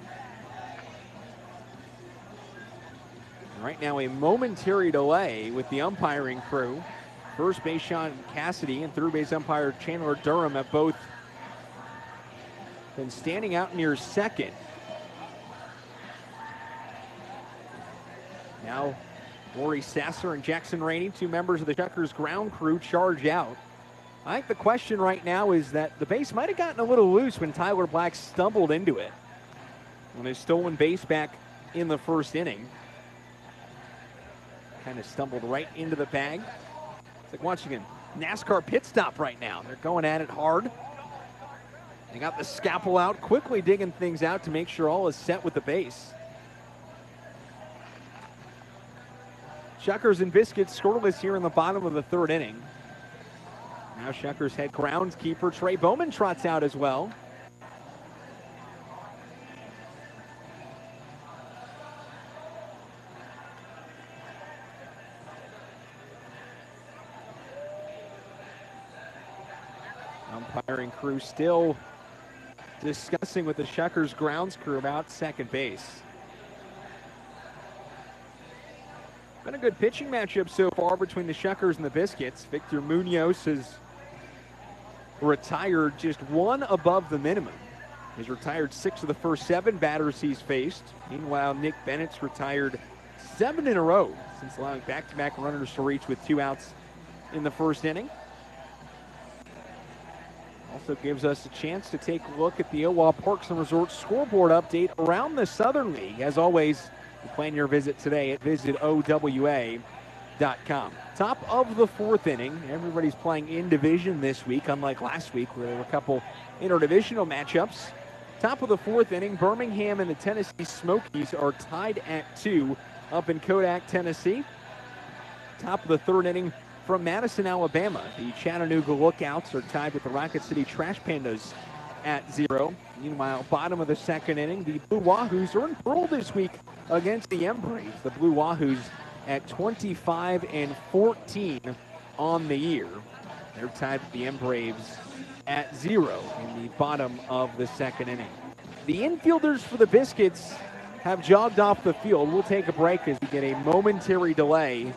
Right now a momentary delay with the umpiring crew. First base Sean Cassidy and third base umpire Chandler Durham have both been standing out near second. Now Rory Sasser and Jackson Rainey, two members of the Shuckers ground crew, charge out. I think the question right now is that the base might have gotten a little loose when Tyler Black stumbled into it on his stolen base back in the first inning. Kind of stumbled right into the bag. It's like watching a NASCAR pit stop right now. They're going at it hard. They got the scalpel out, quickly digging things out to make sure all is set with the base. Shuckers and Biscuits scoreless here in the bottom of the third inning. Now Shuckers head groundskeeper Trey Bowman trots out as well. Umpiring crew still discussing with the Shuckers grounds crew about second base. Been a good pitching matchup so far between the Shuckers and the Biscuits. Victor Munoz has retired just one above the minimum. He's retired six of the first seven batters he's faced. Meanwhile, Nick Bennett's retired seven in a row since allowing back-to-back runners to reach with two outs in the first inning. Also gives us a chance to take a look at the Owa Parks and Resorts scoreboard update around the Southern League. As always, plan your visit today at visit O W A dot com. Top of the fourth inning. Everybody's playing in division this week, unlike last week where there were a couple interdivisional matchups. Top of the fourth inning, Birmingham and the Tennessee Smokies are tied at two up in Kodak, Tennessee. Top of the third inning from Madison, Alabama. The Chattanooga Lookouts are tied with the Rocket City Trash Pandas at zero. Meanwhile, bottom of the second inning, the Blue Wahoos are in Pearl this week against the Embraves. The Blue Wahoos at twenty-five and fourteen on the year. They're tied with the Embraves at zero in the bottom of the second inning. The infielders for the Biscuits have jogged off the field. We'll take a break as we get a momentary delay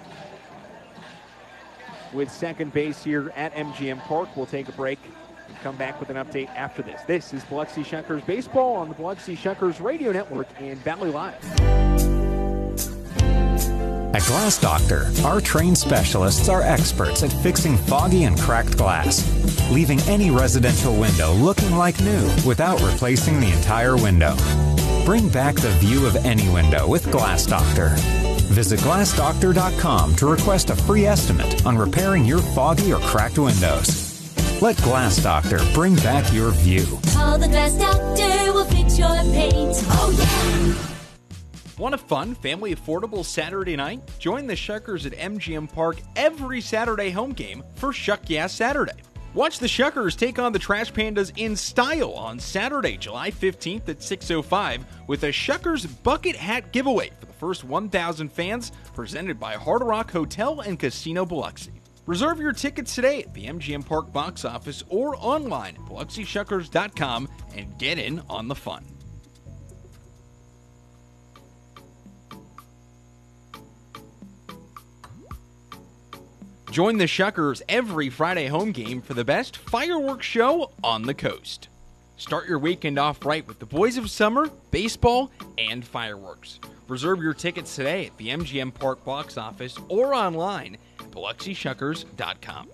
with second base here at M G M Park. We'll take a break and come back with an update after this. This is Biloxi Shuckers Baseball on the Biloxi Shuckers Radio Network and Valley Live. At Glass Doctor, our trained specialists are experts at fixing foggy and cracked glass, leaving any residential window looking like new without replacing the entire window. Bring back the view of any window with Glass Doctor. Visit glass doctor dot com to request a free estimate on repairing your foggy or cracked windows. Let Glass Doctor bring back your view. Call the Glass Doctor, we'll fix your paint. Oh, yeah! Want a fun, family affordable Saturday night? Join the Shuckers at M G M Park every Saturday home game for Shuck Yeah Saturday. Watch the Shuckers take on the Trash Pandas in style on Saturday, July fifteenth at six oh five with a Shuckers bucket hat giveaway for the first one thousand fans, presented by Hard Rock Hotel and Casino Biloxi. Reserve your tickets today at the M G M Park box office or online at Biloxi Shuckers dot com and get in on the fun. Join the Shuckers every Friday home game for the best fireworks show on the coast. Start your weekend off right with the Boys of Summer, baseball, and fireworks. Reserve your tickets today at the M G M Park box office or online at Biloxi Shuckers dot com.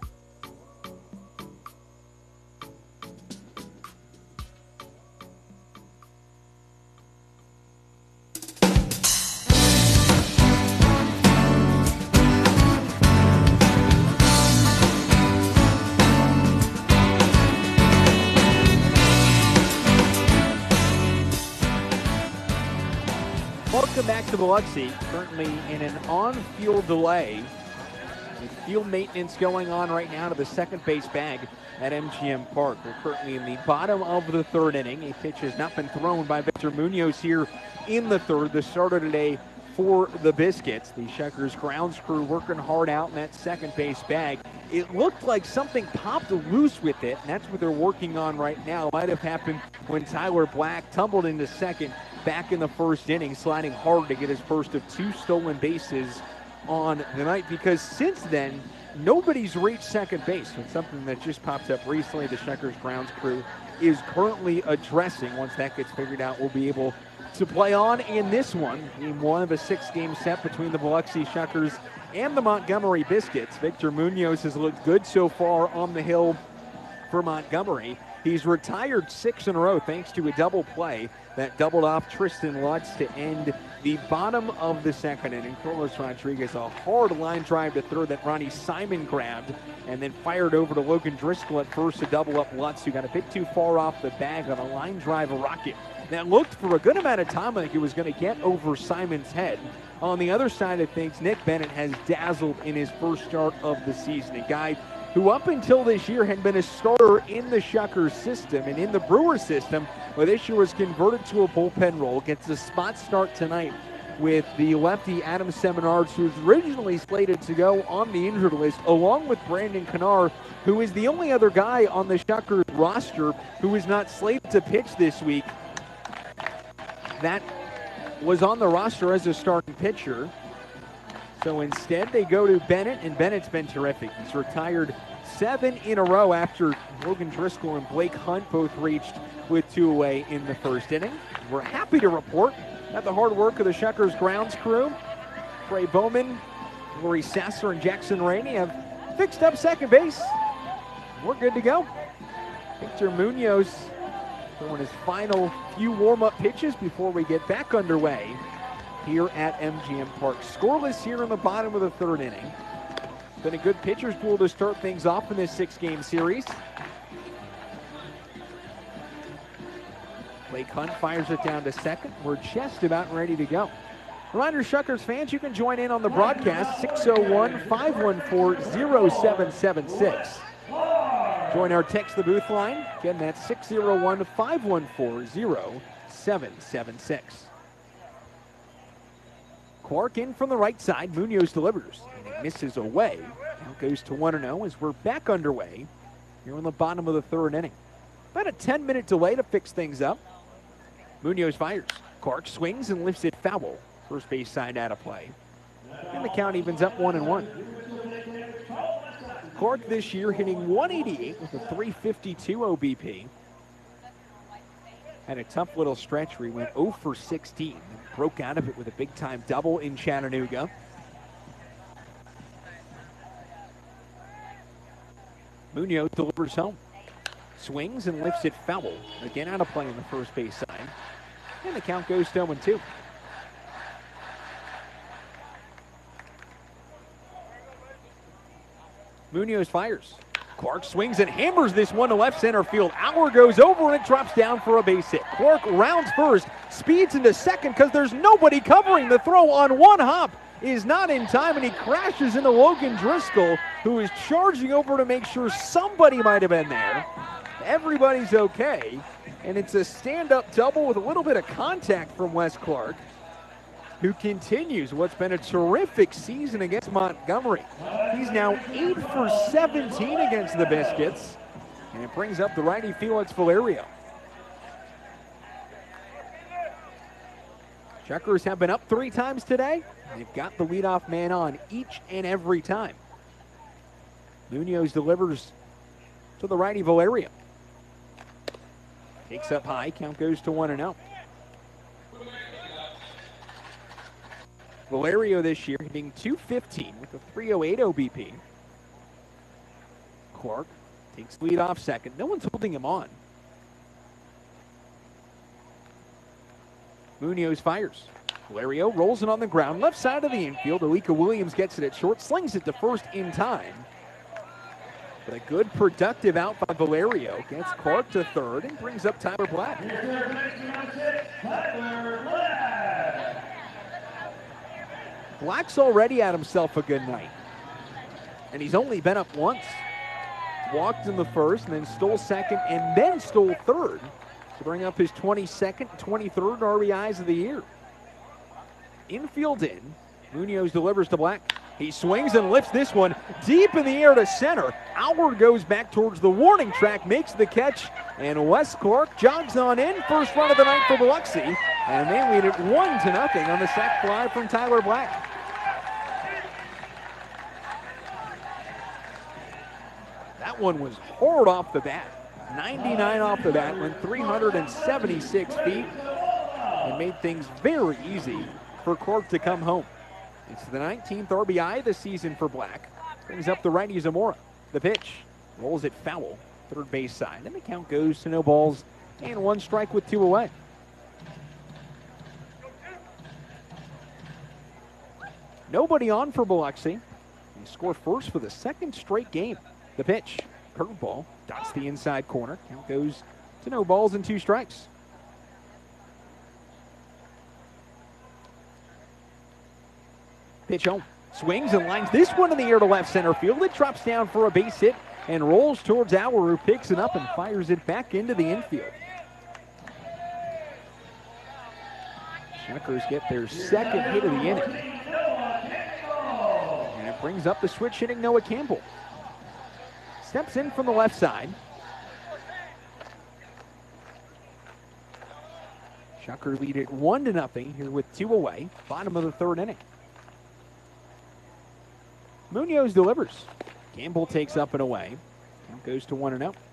Welcome back to Biloxi, currently in an on-field delay with field maintenance going on right now to the second base bag at M G M Park. We're currently in the bottom of the third inning. A pitch has not been thrown by Victor Munoz here in the third, the starter today for the Biscuits. The Shuckers grounds crew working hard out in that second base bag. It looked like something popped loose with it, and that's what they're working on right now. Might have happened when Tyler Black tumbled into second back in the first inning, sliding hard to get his first of two stolen bases on the night, because since then, nobody's reached second base. It's something that just popped up recently. The Shuckers grounds crew is currently addressing. Once that gets figured out, we'll be able to play on in this one, game one of a six-game set between the Biloxi Shuckers and the Montgomery Biscuits. Victor Munoz has looked good so far on the hill for Montgomery. He's retired six in a row thanks to a double play that doubled off Tristan Lutz to end the bottom of the second inning. Carlos Rodriguez, a hard line drive to third that Ronnie Simon grabbed and then fired over to Logan Driscoll at first to double up Lutz, who got a bit too far off the bag on a line drive rocket that looked for a good amount of time like it was going to get over Simon's head. On the other side of things, Nick Bennett has dazzled in his first start of the season. A guy who up until this year had been a starter in the Shuckers system and in the Brewers system, but this year was converted to a bullpen role. Gets a spot start tonight with the lefty Adam Seminards, who's originally slated to go on the injured list, along with Brandon Kennard, who is the only other guy on the Shuckers roster who is not slated to pitch this week. That was on the roster as a starting pitcher. So instead, they go to Bennett, and Bennett's been terrific. He's retired seven in a row after Logan Driscoll and Blake Hunt both reached with two away in the first inning. We're happy to report that the hard work of the Shuckers grounds crew, Trey Bowman, Lori Sasser, and Jackson Rainey have fixed up second base. We're good to go. Victor Munoz throwing his final few warm-up pitches before we get back underway here at M G M Park. Scoreless here in the bottom of the third inning. Been a good pitcher's duel to start things off in this six-game series. Blake Hunt fires it down to second. We're just about ready to go. Reminder, Shuckers fans, you can join in on the broadcast, six oh one, five one four, oh seven seven six. Join our text the booth line. Again, that's six oh one, five one four, oh seven seven six. Clark in from the right side. Munoz delivers. And it misses away. Now goes to one and oh as we're back underway here in the bottom of the third inning. About a ten-minute delay to fix things up. Munoz fires. Clark swings and lifts it foul. First base side out of play. And the count evens up one and one. Clark this year hitting one eighty-eight with a three fifty-two O B P. Had a tough little stretch where he went oh for sixteen. Broke out of it with a big-time double in Chattanooga. Munoz delivers home. Swings and lifts it foul. Again out of play on the first base side. And the count goes to oh and two. Munoz fires. Clark swings and hammers this one to left center field. Auer goes over and it drops down for a base hit. Clark rounds first, speeds into second because there's nobody covering. The throw on one hop is not in time, and he crashes into Logan Driscoll, who is charging over to make sure somebody might have been there. Everybody's okay, and it's a stand-up double with a little bit of contact from Wes Clark, who continues what's been a terrific season against Montgomery. He's now eight for seventeen against the Biscuits, and it brings up the righty Felix Valerio. Shuckers have been up three times today. They've got the leadoff man on each and every time. Munoz delivers to the righty Valerio. Takes up high, count goes to one and oh. Valerio this year hitting two fifteen with a three oh eight O B P. Clark takes lead off second. No one's holding him on. Munoz fires. Valerio rolls it on the ground, left side of the infield. Alika Williams gets it at short, slings it to first in time. But a good productive out by Valerio. Gets Clark to third and brings up Tyler Black. Black's already had himself a good night. And he's only been up once. Walked in the first and then stole second and then stole third to bring up his twenty-second, twenty-third R B Is of the year. Infield in. Munoz delivers to Black. He swings and lifts this one deep in the air to center. Auer goes back towards the warning track, makes the catch, and Wes Clark jogs on in. First run of the night for Biloxi, and they lead it one to nothing on the sac fly from Tyler Black. That one was hard off the bat. ninety-nine off the bat, went three hundred seventy-six feet, and made things very easy for Clark to come home. It's the nineteenth R B I this season for Black. Brings up the righty Zamora. The pitch rolls it foul, third base side, and the count goes to no balls and one strike with two away. Nobody on for Biloxi. They score first for the second straight game. The pitch, curveball, dots the inside corner. Count goes to no balls and two strikes. Pitch home, swings and lines this one in the air to left center field. It drops down for a base hit and rolls towards Auer, who picks it up and fires it back into the infield. Shuckers get their second hit of the inning. And it brings up the switch hitting Noah Campbell. Steps in from the left side. Shuckers lead it one to nothing here with two away. Bottom of the third inning. Munoz delivers. Campbell takes up and away. Count goes to one and oh.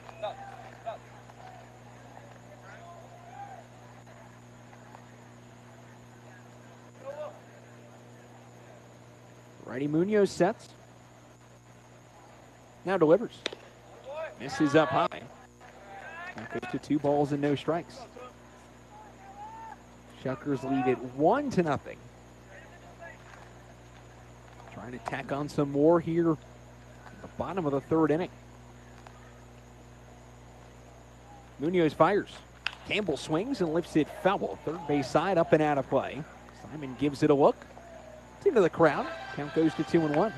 Righty Munoz sets. Now delivers. Misses up high. Count goes to two balls and no strikes. Shuckers lead it one to nothing. Trying to tack on some more here at the bottom of the third inning. Munoz fires. Campbell swings and lifts it foul. Third base side up and out of play. Simon gives it a look. It's into the crowd. Count goes to two and one.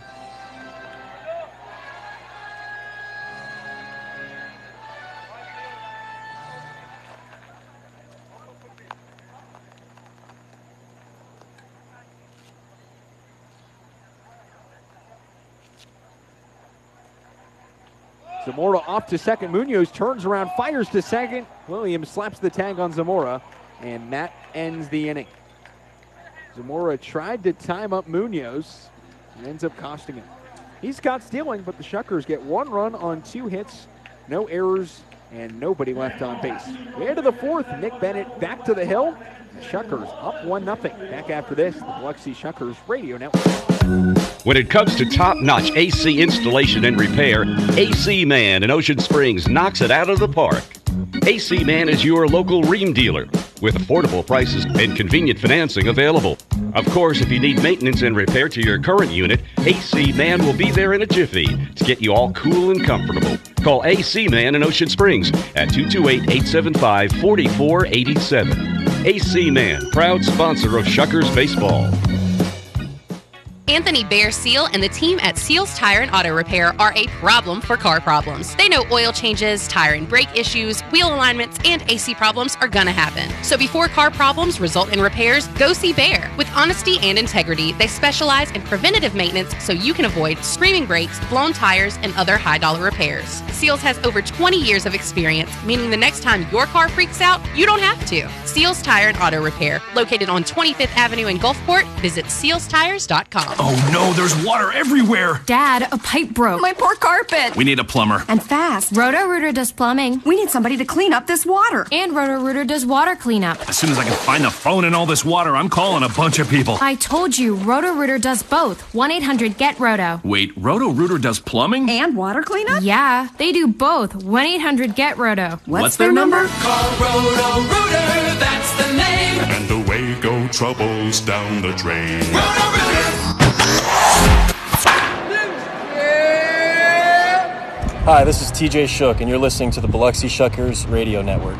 Zamora off to second. Munoz turns around, fires to second. Williams slaps the tag on Zamora, and that ends the inning. Zamora tried to time up Munoz and ends up costing him. He's caught stealing, but the Shuckers get one run on two hits, no errors, and nobody left on base. We head to the fourth. Nick Bennett back to the hill. The Shuckers up one nothing. Back after this, the Biloxi Shuckers Radio Network. When it comes to top-notch A C installation and repair, A C Man in Ocean Springs knocks it out of the park. A C Man is your local Rheem dealer with affordable prices and convenient financing available. Of course, if you need maintenance and repair to your current unit, A C Man will be there in a jiffy to get you all cool and comfortable. Call A C Man in Ocean Springs at two two eight, eight seven five, four four eight seven. A C Man, proud sponsor of Shuckers Baseball. Anthony Bear Seal and the team at Seals Tire and Auto Repair are a problem for car problems. They know oil changes, tire and brake issues, wheel alignments, and A C problems are gonna happen. So before car problems result in repairs, go see Bear. With honesty and integrity, they specialize in preventative maintenance so you can avoid screaming brakes, blown tires, and other high-dollar repairs. Seals has over twenty years of experience, meaning the next time your car freaks out, you don't have to. Seals Tire and Auto Repair, located on twenty-fifth Avenue in Gulfport. Visit seals tires dot com. Oh no, there's water everywhere! Dad, a pipe broke. My poor carpet! We need a plumber. And fast. Roto-Rooter does plumbing. We need somebody to clean up this water. And Roto-Rooter does water cleanup. As soon as I can find the phone in all this water, I'm calling a bunch of people. I told you, Roto-Rooter does both. one eight hundred get roto. Wait, Roto-Rooter does plumbing? And water cleanup? Yeah, they do both. one eight hundred get roto. What's, What's their, their number? number? Call Roto-Rooter, that's the name. And away go troubles down the drain. Roto-Rooter! Hi, this is T J Shook, and you're listening to the Biloxi Shuckers Radio Network.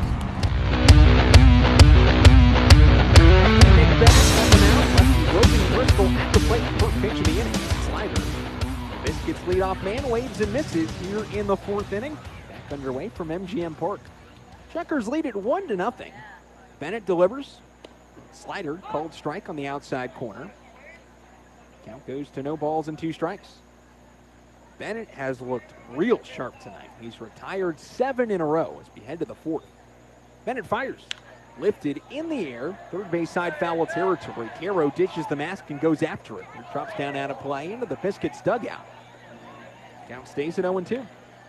Bristol at the plate, first pitch of the inning. Slider. Biscuits leadoff man waves and misses here in the fourth inning. Back underway from M G M Park. Shuckers lead it one to nothing. Bennett delivers. Slider called strike on the outside corner. Count goes to no balls and two strikes. Bennett has looked real sharp tonight. He's retired seven in a row as we head to the fourth. Bennett fires. Lifted in the air. Third base side foul territory. Caro ditches the mask and goes after it. He drops down out of play into the Biscuits dugout. Count stays at oh and two.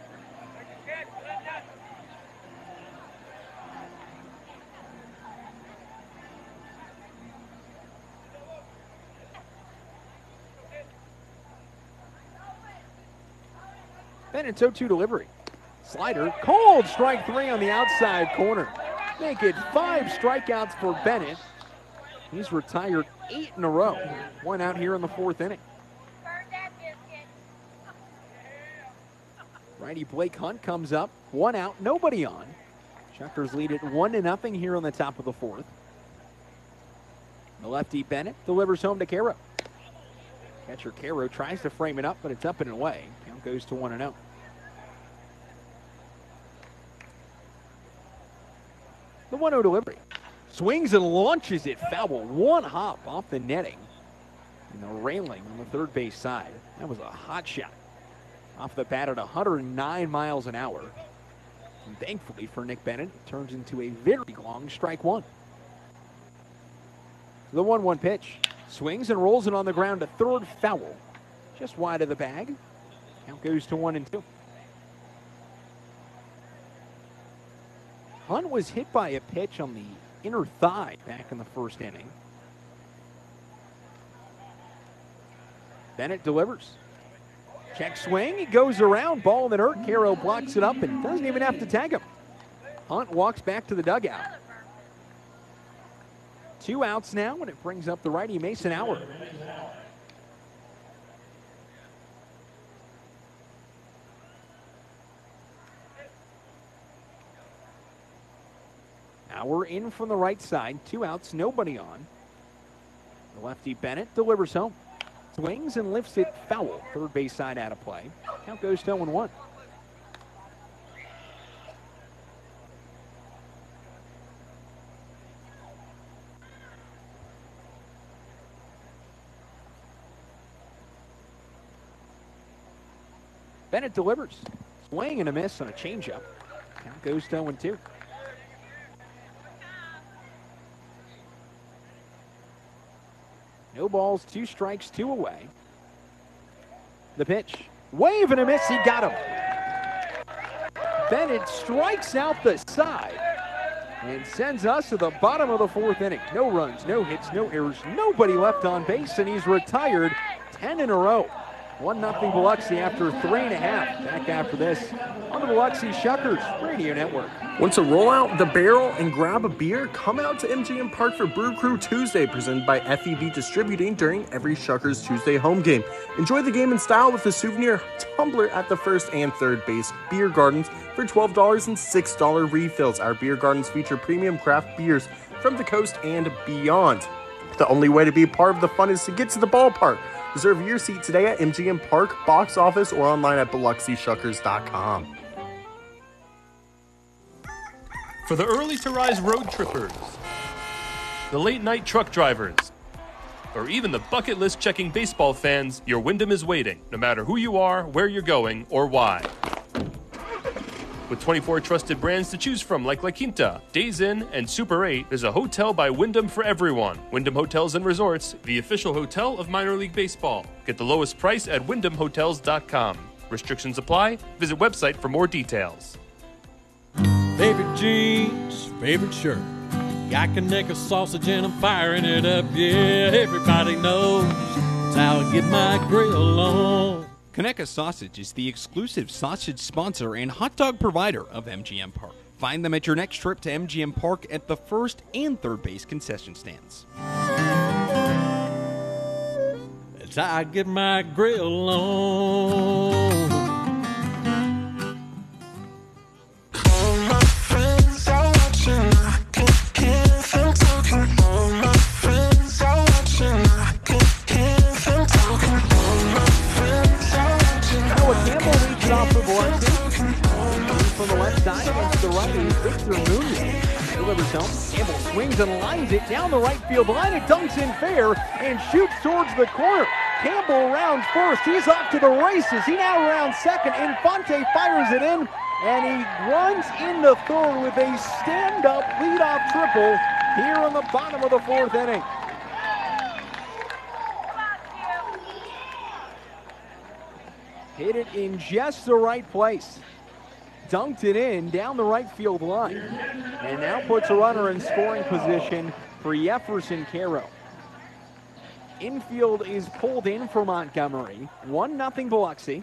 Bennett's oh two delivery. Slider, cold strike three on the outside corner. Make it five strikeouts for Bennett. He's retired eight in a row. One out here in the fourth inning. Righty Blake Hunt comes up. One out, nobody on. Shuckers lead it one to nothing here on the top of the fourth. The lefty Bennett delivers home to Caro. Catcher Caro tries to frame it up, but it's up and away. Count goes to one and oh. The one oh delivery. Swings and launches it foul. One hop off the netting. And the railing on the third base side. That was a hot shot. Off the bat at one hundred nine miles an hour. And thankfully for Nick Bennett, it turns into a very long strike one. The one one pitch. Swings and rolls it on the ground to third, foul. Just wide of the bag. Count goes to one and two. Hunt was hit by a pitch on the inner thigh back in the first inning. Bennett delivers. Check swing. He goes around. Ball in the dirt. Caro blocks it up and doesn't even have to tag him. Hunt walks back to the dugout. Two outs now, and it brings up the righty Mason Hour. Hour in from the right side. Two outs, nobody on. The lefty Bennett delivers home. Swings and lifts it foul. Third base side out of play. Count goes to oh and one. Bennett delivers. Swing and a miss on a changeup. Count goes to oh and two. No balls, two strikes, two away. The pitch. Wave and a miss. He got him. Bennett strikes out the side and sends us to the bottom of the fourth inning. No runs, no hits, no errors, nobody left on base, and he's retired ten in a row. one nothing Biloxi after three and a half. Back after this on the Biloxi Shuckers Radio Network. Want to roll out the barrel and grab a beer? Come out to M G M Park for Brew Crew Tuesday, presented by F E B Distributing during every Shuckers Tuesday home game. Enjoy the game in style with a souvenir tumbler at the first and third base beer gardens for twelve dollars and six dollars refills. Our beer gardens feature premium craft beers from the coast and beyond. The only way to be a part of the fun is to get to the ballpark. Reserve your seat today at M G M Park, box office, or online at Biloxi Shuckers dot com. For the early to rise road trippers, the late night truck drivers, or even the bucket list checking baseball fans, your Wyndham is waiting, no matter who you are, where you're going, or why. With twenty-four trusted brands to choose from like La Quinta, Days Inn, and Super eight, there's a hotel by Wyndham for everyone. Wyndham Hotels and Resorts, the official hotel of minor league baseball. Get the lowest price at wyndham hotels dot com. Restrictions apply. Visit website for more details. Favorite jeans, favorite shirt. Got Conecuh sausage and I'm firing it up. Yeah, everybody knows that's how I get my grill on. Conecuh Sausage is the exclusive sausage sponsor and hot dog provider of M G M Park. Find them at your next trip to M G M Park at the first and third base concession stands. That's how I get my grill on. All my friends are watching, I can't hear them talking. All my friends are watching, I can't hear them talking. All my friends are watching. Noah Campbell leads it off for Biloxi. From the left side against the right is Victor Munoz. Delivers home. Campbell swings and lines it down the right field line. It dunks in fair and shoots towards the corner. Campbell rounds first. He's off to the races. He now rounds second. Infante fires it in, and he runs into third with a stand-up leadoff triple here in the bottom of the fourth inning. Hit it in just the right place. Dunked it in down the right field line. And now puts a runner in scoring position for Jefferson Caro. Infield is pulled in for Montgomery. one nothing Biloxi.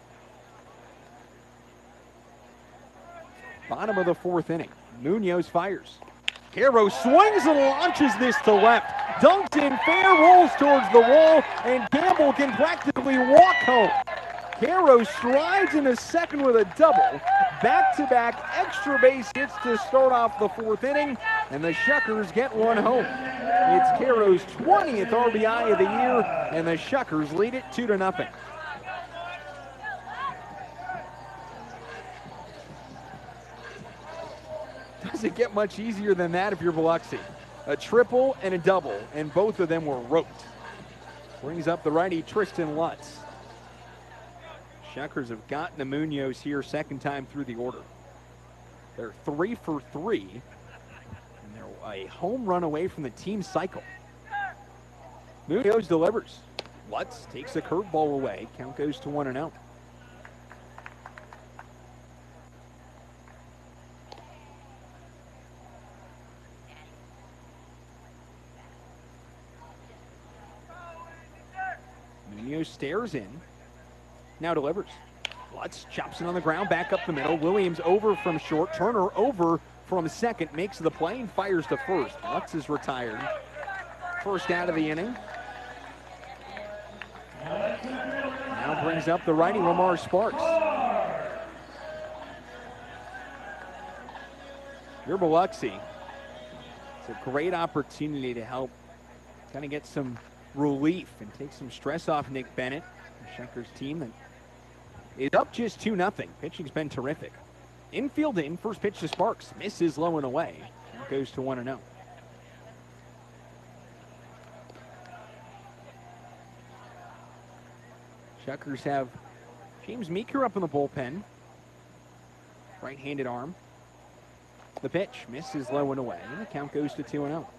Bottom of the fourth inning. Munoz fires. Caro swings and launches this to left. Dunked in fair, rolls towards the wall, and Campbell can practically walk home. Caro strides into second with a double. Back-to-back extra base hits to start off the fourth inning, and the Shuckers get one home. It's Caro's twentieth R B I of the year, and the Shuckers lead it two to nothing. Doesn't get much easier than that if you're Biloxi. A triple and a double, and both of them were roped. Brings up the righty Tristan Lutz. Shuckers have gotten to Munoz here second time through the order. They're three for three, and they're a home run away from the team cycle. Munoz delivers. Lutz takes a curveball away. Count goes to one and oh. Munoz stares in. Now delivers. Lutz chops it on the ground, back up the middle. Williams over from short. Turner over from second. Makes the play and fires to first. Lutz is retired. First out of the inning. Now brings up the righty Lamar Sparks. You're Biloxi. It's a great opportunity to help kind of get some relief and take some stress off Nick Bennett, the Shuckers team that is up just two nothing. Pitching's been terrific. Infield in, first pitch to Sparks. Misses low and away. Now goes to one and oh. Shuckers have James Meeker up in the bullpen. Right-handed arm. The pitch misses low and away. The count goes to two and oh.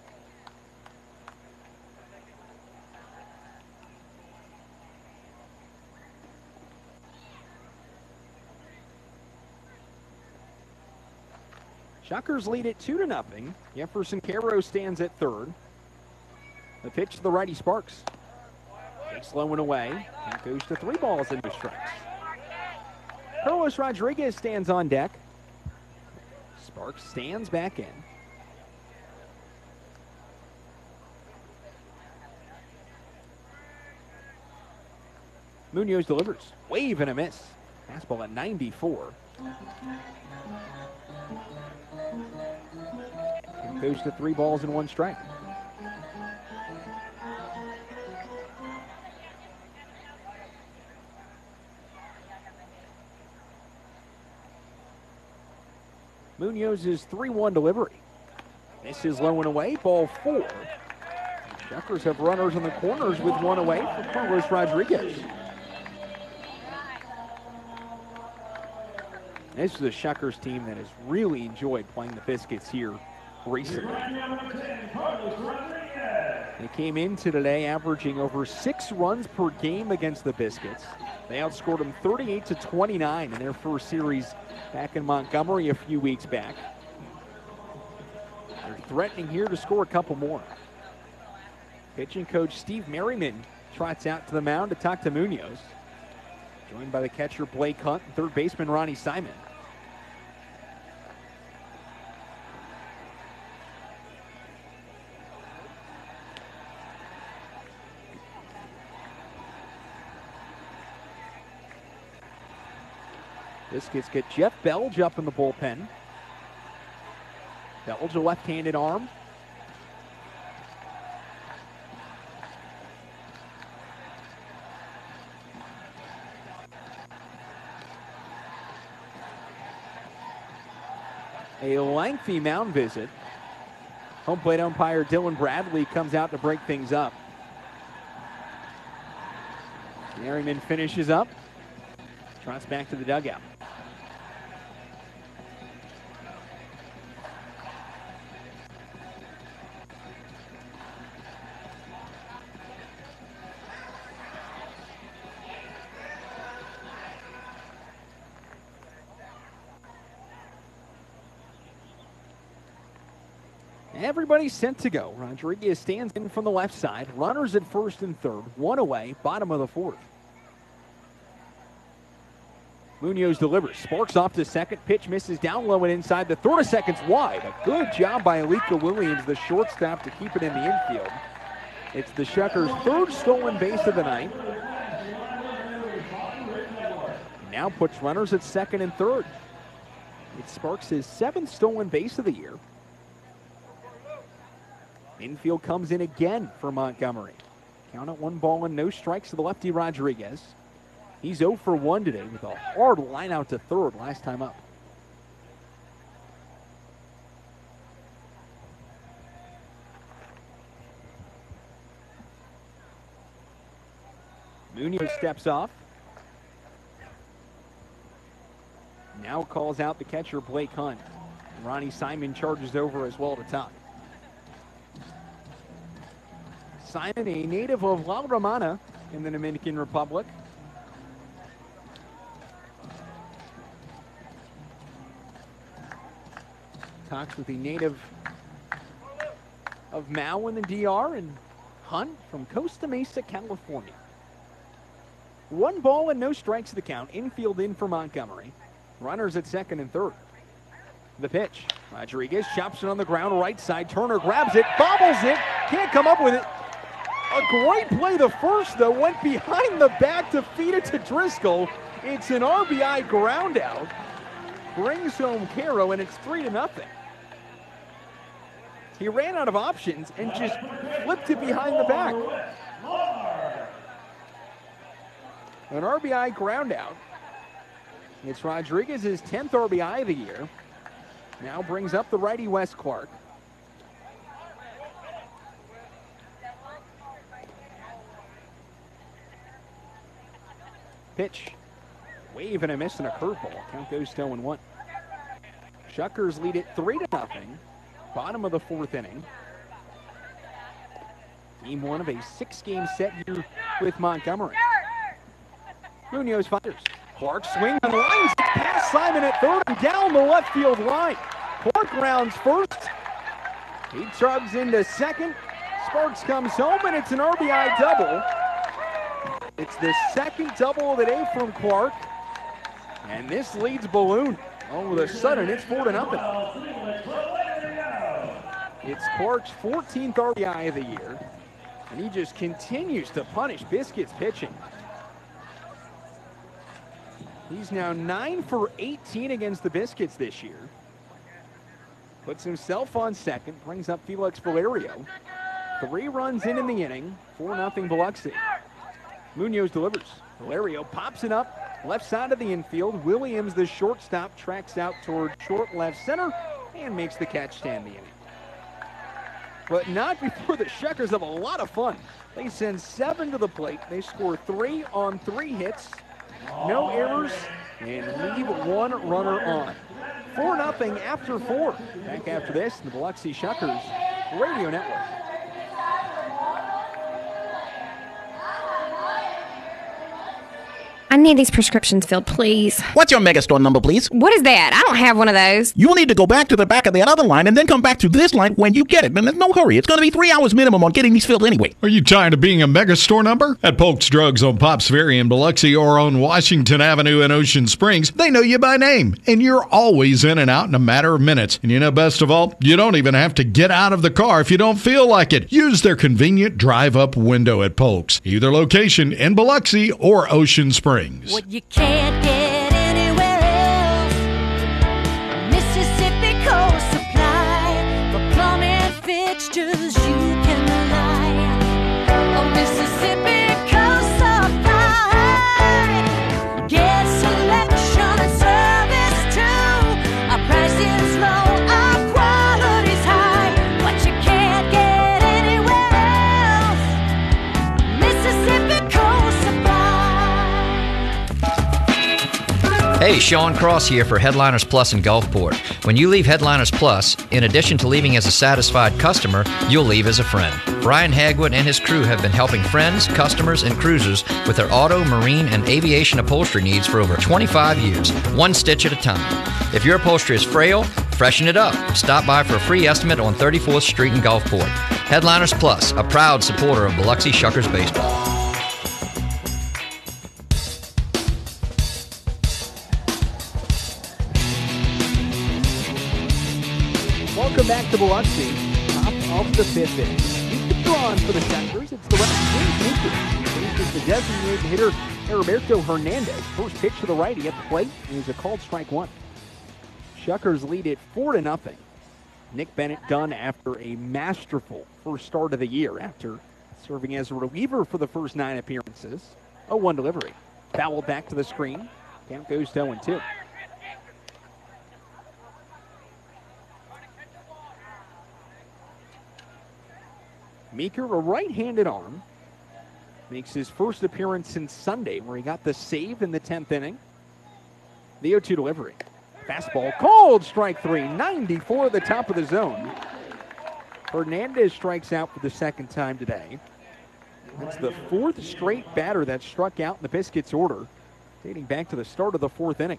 Shuckers lead it two to nothing. Jefferson Caro stands at third. The pitch to the righty Sparks. Pass low and away. That goes to three balls and no strikes. Carlos Rodriguez stands on deck. Sparks stands back in. Munoz delivers. Wave and a miss. Fastball at ninety-four. And goes to three balls and one strike. Munoz's three one delivery. This is low and away, ball four. The Shuckers have runners in the corners with one away for Carlos Rodriguez. This is a Shuckers team that has really enjoyed playing the Biscuits here recently. They came into today averaging over six runs per game against the Biscuits. They outscored them thirty-eight to twenty-nine in their first series back in Montgomery a few weeks back. They're threatening here to score a couple more. Pitching coach Steve Merriman trots out to the mound to talk to Munoz. Joined by the catcher Blake Hunt and third baseman Ronnie Simon. Biscuits get Jeff Belge up in the bullpen. Belge, a left-handed arm. A lengthy mound visit. Home plate umpire Dylan Bradley comes out to break things up. Merriman finishes up. Trots back to the dugout. Everybody's set to go. Rodriguez stands in from the left side. Runners at first and third. One away, bottom of the fourth. Munoz delivers. Sparks off to second. Pitch misses down low and inside. The throw to second's wide. A good job by Alika Williams, the shortstop, to keep it in the infield. It's the Shuckers' third stolen base of the night. Now puts runners at second and third. It Sparks his seventh stolen base of the year. Infield comes in again for Montgomery. Count at one ball and no strikes to the lefty Rodriguez. He's oh for one today with a hard line out to third last time up. Munoz steps off. Now calls out the catcher Blake Hunt. Ronnie Simon charges over as well to top. Simon, a native of La Romana in the Dominican Republic. Talks with the native of Mao in the D R and Hunt from Costa Mesa, California. One ball and no strikes to the count. Infield in for Montgomery. Runners at second and third. The pitch. Rodriguez chops it on the ground, right side. Turner grabs it, bobbles it, can't come up with it. A great play. The first, though, went behind the back to feed it to Driscoll. It's an R B I ground out. Brings home Caro, and it's three to nothing. He ran out of options and just flipped it behind the back. An R B I ground out. It's Rodriguez's tenth R B I of the year. Now brings up the righty Wes Clark. Pitch. Wave and a miss and a curveball. Count goes to oh and one. Shuckers lead it three to nothing. Bottom of the fourth inning. Game one of a six-game set here with Montgomery. Munoz fires. Clark swings and lines it past Simon at third and down the left field line. Clark rounds first. He chugs into second. Sparks comes home, and it's an R B I double. It's the second double of the day from Clark. And this leads Balloon. All of a sudden, it's four to nothing. It's Clark's fourteenth R B I of the year. And he just continues to punish Biscuits pitching. He's now nine for eighteen against the Biscuits this year. Puts himself on second, brings up Felix Valerio. Three runs in in the inning, four nothing Biloxi. Munoz delivers. Valerio pops it up, left side of the infield. Williams, the shortstop, tracks out toward short left center and makes the catch to end the inning. But not before the Shuckers have a lot of fun. They send seven to the plate. They score three on three hits, no errors, and leave one runner on. four nothing after four. Back after this, the Biloxi Shuckers Radio Network. I need these prescriptions filled, please. What's your Megastore number, please? What is that? I don't have one of those. You will need to go back to the back of that other line and then come back to this line when you get it. And there's no hurry. It's going to be three hours minimum on getting these filled anyway. Are you tired of being a Megastore number? At Polk's Drugs on Pops Ferry in Biloxi or on Washington Avenue in Ocean Springs, they know you by name. And you're always in and out in a matter of minutes. And you know, best of all, you don't even have to get out of the car if you don't feel like it. Use their convenient drive-up window at Polk's. Either location in Biloxi or Ocean Springs. What you can't get anywhere else. Mississippi Coast Supply. For plumbing fixtures you can rely on Mississippi Coast Supply. Get selection and service too. Our prices low, our quality's high. What you can't get anywhere else. Mississippi Coast Supply. Hey, Sean Cross here for Headliners Plus in Gulfport. When you leave Headliners Plus, in addition to leaving as a satisfied customer, you'll leave as a friend. Brian Hagwood and his crew have been helping friends, customers, and cruisers with their auto, marine, and aviation upholstery needs for over twenty-five years, one stitch at a time. If your upholstery is frail, freshen it up. Stop by for a free estimate on thirty-fourth Street in Gulfport. Headliners Plus, a proud supporter of Biloxi Shuckers baseball. Welcome back to Biloxi. Top of the fifth inning. Keep the draw on for the Shuckers. It's the right James This is the designated hitter, Heriberto Hernandez. First pitch to the righty at the plate is a called strike one. Shuckers lead it four to nothing. Nick Bennett done after a masterful first start of the year after serving as a reliever for the first nine appearances. oh one delivery. Fouled back to the screen. Count goes to oh and two. Meeker, a right-handed arm, makes his first appearance since Sunday, where he got the save in the tenth inning. The oh two delivery. Fastball, called strike three, ninety-four at the top of the zone. Hernandez strikes out for the second time today. That's the fourth straight batter that struck out in the Biscuits order, dating back to the start of the fourth inning.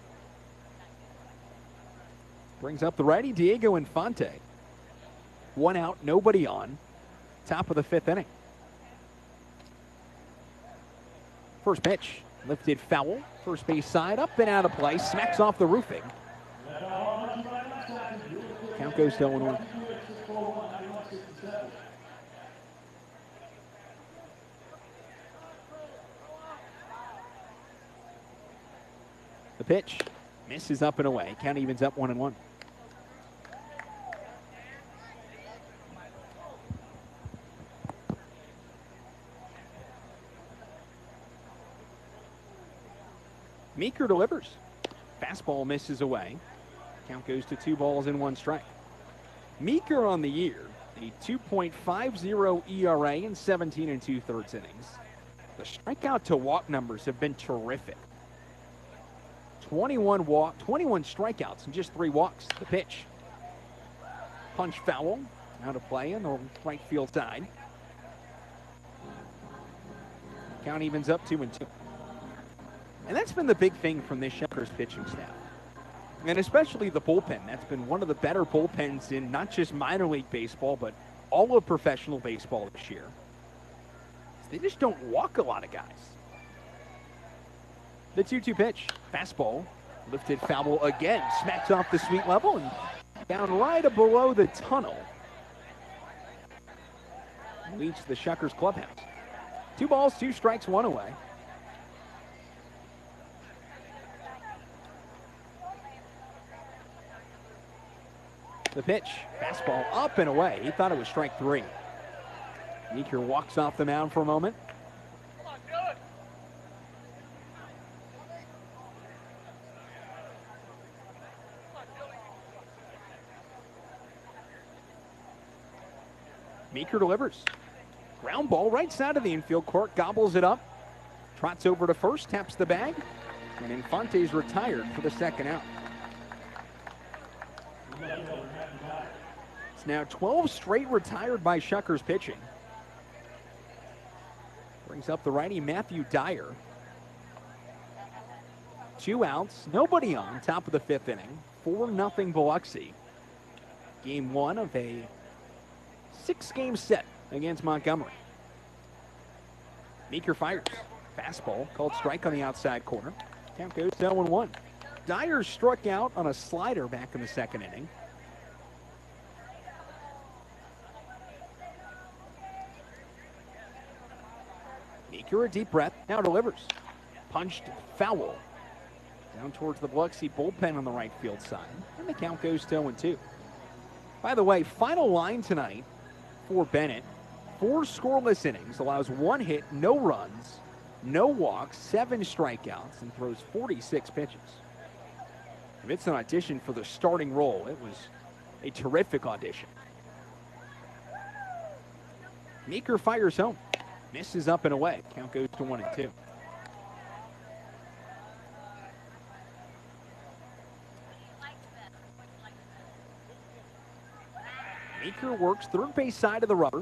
Brings up the righty, Diego Infante. One out, nobody on. Top of the fifth inning. First pitch, lifted foul. First base side, up and out of play. Smacks off the roofing. Count goes to oh and one. The pitch misses up and away. Count evens up one and one. Meeker delivers. Fastball misses away. Count goes to two balls and one strike. Meeker on the year, a two point five oh E R A in seventeen and two-thirds innings. The strikeout to walk numbers have been terrific. twenty-one walk, twenty-one strikeouts and just three walks. The pitch. Punch foul. Out of play on the right field side. Count evens up two and two. And that's been the big thing from this Shuckers pitching staff. And especially the bullpen. That's been one of the better bullpens in not just minor league baseball, but all of professional baseball this year. They just don't walk a lot of guys. The two two pitch. Fastball. Lifted foul again. Smacks off the sweet level and down right below the tunnel. Leads the Shuckers clubhouse. Two balls, two strikes, one away. The pitch. Fastball up and away. He thought it was strike three. Meeker walks off the mound for a moment. Meeker delivers. Ground ball right side of the infield court. Gobbles it up. Trots over to first. Taps the bag. And Infante's retired for the second out. It's now twelve straight retired by Shuckers pitching. Brings up the righty Matthew Dyer. Two outs. Nobody on. Top of the fifth inning. four nothing Biloxi. Game one of a six-game set against Montgomery. Meeker fires. Fastball called strike on the outside corner. Count goes to oh and one. Dyer struck out on a slider back in the second inning. Meeker a deep breath. Now delivers. Punched foul. Down towards the Biloxi bullpen on the right field side. And the count goes to oh and two. By the way, final line tonight for Bennett. Four scoreless innings, allows one hit, no runs, no walks, seven strikeouts, and throws forty-six pitches. If it's an audition for the starting role, it was a terrific audition. Meeker fires home. Misses up and away. Count goes to one and two. Meeker works third base side of the rubber.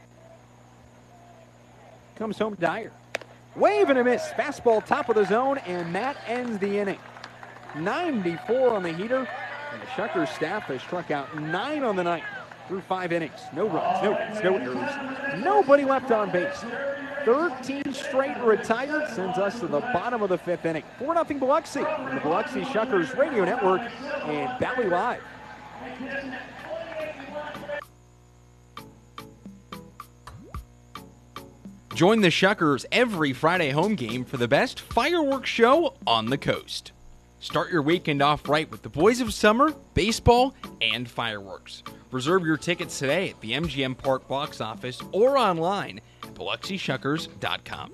Comes home Dyer. Wave and a miss. Fastball top of the zone, and that ends the inning. ninety-four on the heater, and the Shuckers staff has struck out nine on the night through five innings. No runs, no hits, no errors. Nobody left on base. thirteen straight retired sends us to the bottom of the fifth inning. four nothing Biloxi on the Biloxi Shuckers Radio Network and Valley Live. Join the Shuckers every Friday home game for the best fireworks show on the coast. Start your weekend off right with the Boys of Summer, baseball, and fireworks. Reserve your tickets today at the M G M Park box office or online at Biloxi Shuckers dot com.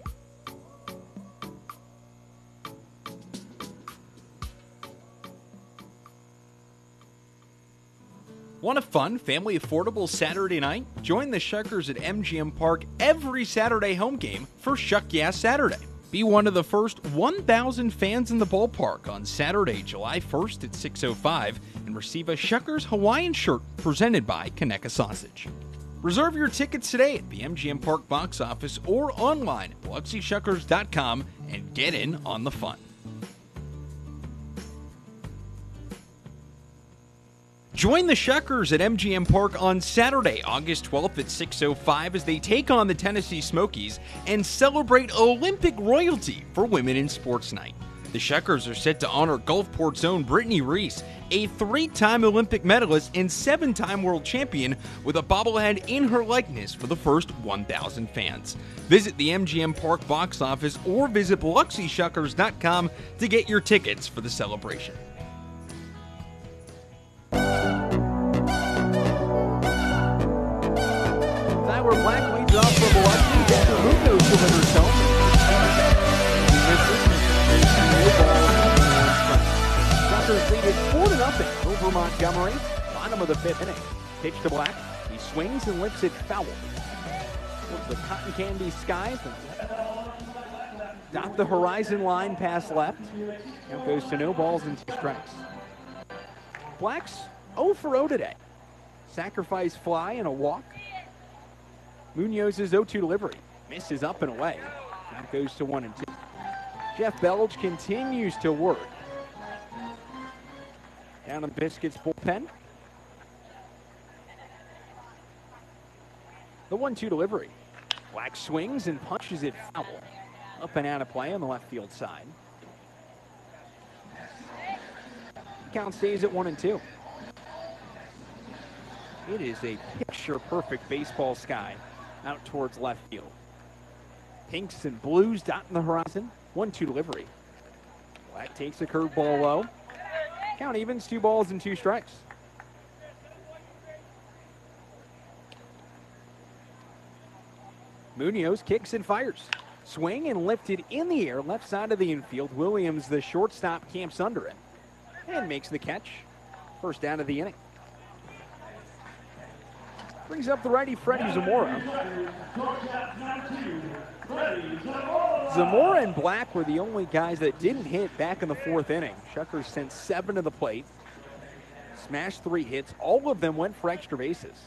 Want a fun, family affordable Saturday night? Join the Shuckers at M G M Park every Saturday home game for Shuck Yeah Saturday. Be one of the first one thousand fans in the ballpark on Saturday, July first at six oh five and receive a Shuckers Hawaiian shirt presented by Conecuh Sausage. Reserve your tickets today at the M G M Park box office or online at Biloxi Shuckers dot com and get in on the fun. Join the Shuckers at M G M Park on Saturday, August twelfth at six oh five as they take on the Tennessee Smokies and celebrate Olympic royalty for Women in Sports Night. The Shuckers are set to honor Gulfport's own Brittany Reese, a three-time Olympic medalist and seven-time world champion, with a bobblehead in her likeness for the first one thousand fans. Visit the M G M Park box office or visit Biloxi Shuckers dot com to get your tickets for the celebration. Tyler Black leads off for Biloxi. Dexter Munoz delivers home. Shuckers lead it four to nothing over Montgomery. Bottom of the fifth inning. Pitch to Black. He swings and lifts it foul. Towards the cotton candy skies. Dot the horizon line pass left. Now goes to no balls and two strikes. Black's oh for oh today. Sacrifice fly and a walk. Munoz's oh two delivery. Misses up and away. That goes to one and two. Jeff Belge continues to work. Down in Biscuits bullpen. The one two delivery. Black swings and punches it foul. Up and out of play on the left field side. count stays at one and two. It is a picture-perfect baseball sky out towards left field. Pinks and blues dotting the horizon. one two delivery. Black takes a curveball low. Count evens, two balls and two strikes. Munoz kicks and fires. Swing and lifted in the air, left side of the infield. Williams, the shortstop, camps under it and makes the catch. First down of the inning. Brings up the righty, Freddie Zamora. Zamora and Black were the only guys that didn't hit back in the fourth inning. Shuckers sent seven to the plate. Smashed three hits. All of them went for extra bases.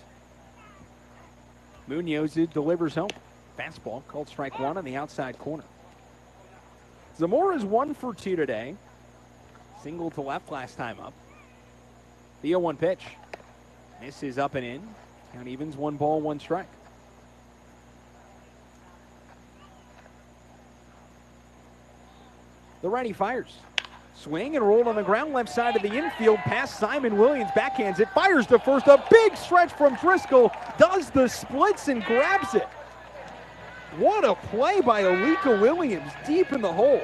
Munoz delivers home. Fastball called strike one on the outside corner. Zamora's one for two today. Single to left last time up. The oh one pitch. Misses up and in. Count evens, one ball, one strike. The righty fires. Swing and rolled on the ground, left side of the infield, past Simon Williams, backhands it, fires to first. A big stretch from Driscoll, does the splits and grabs it. What a play by Alika Williams, deep in the hole.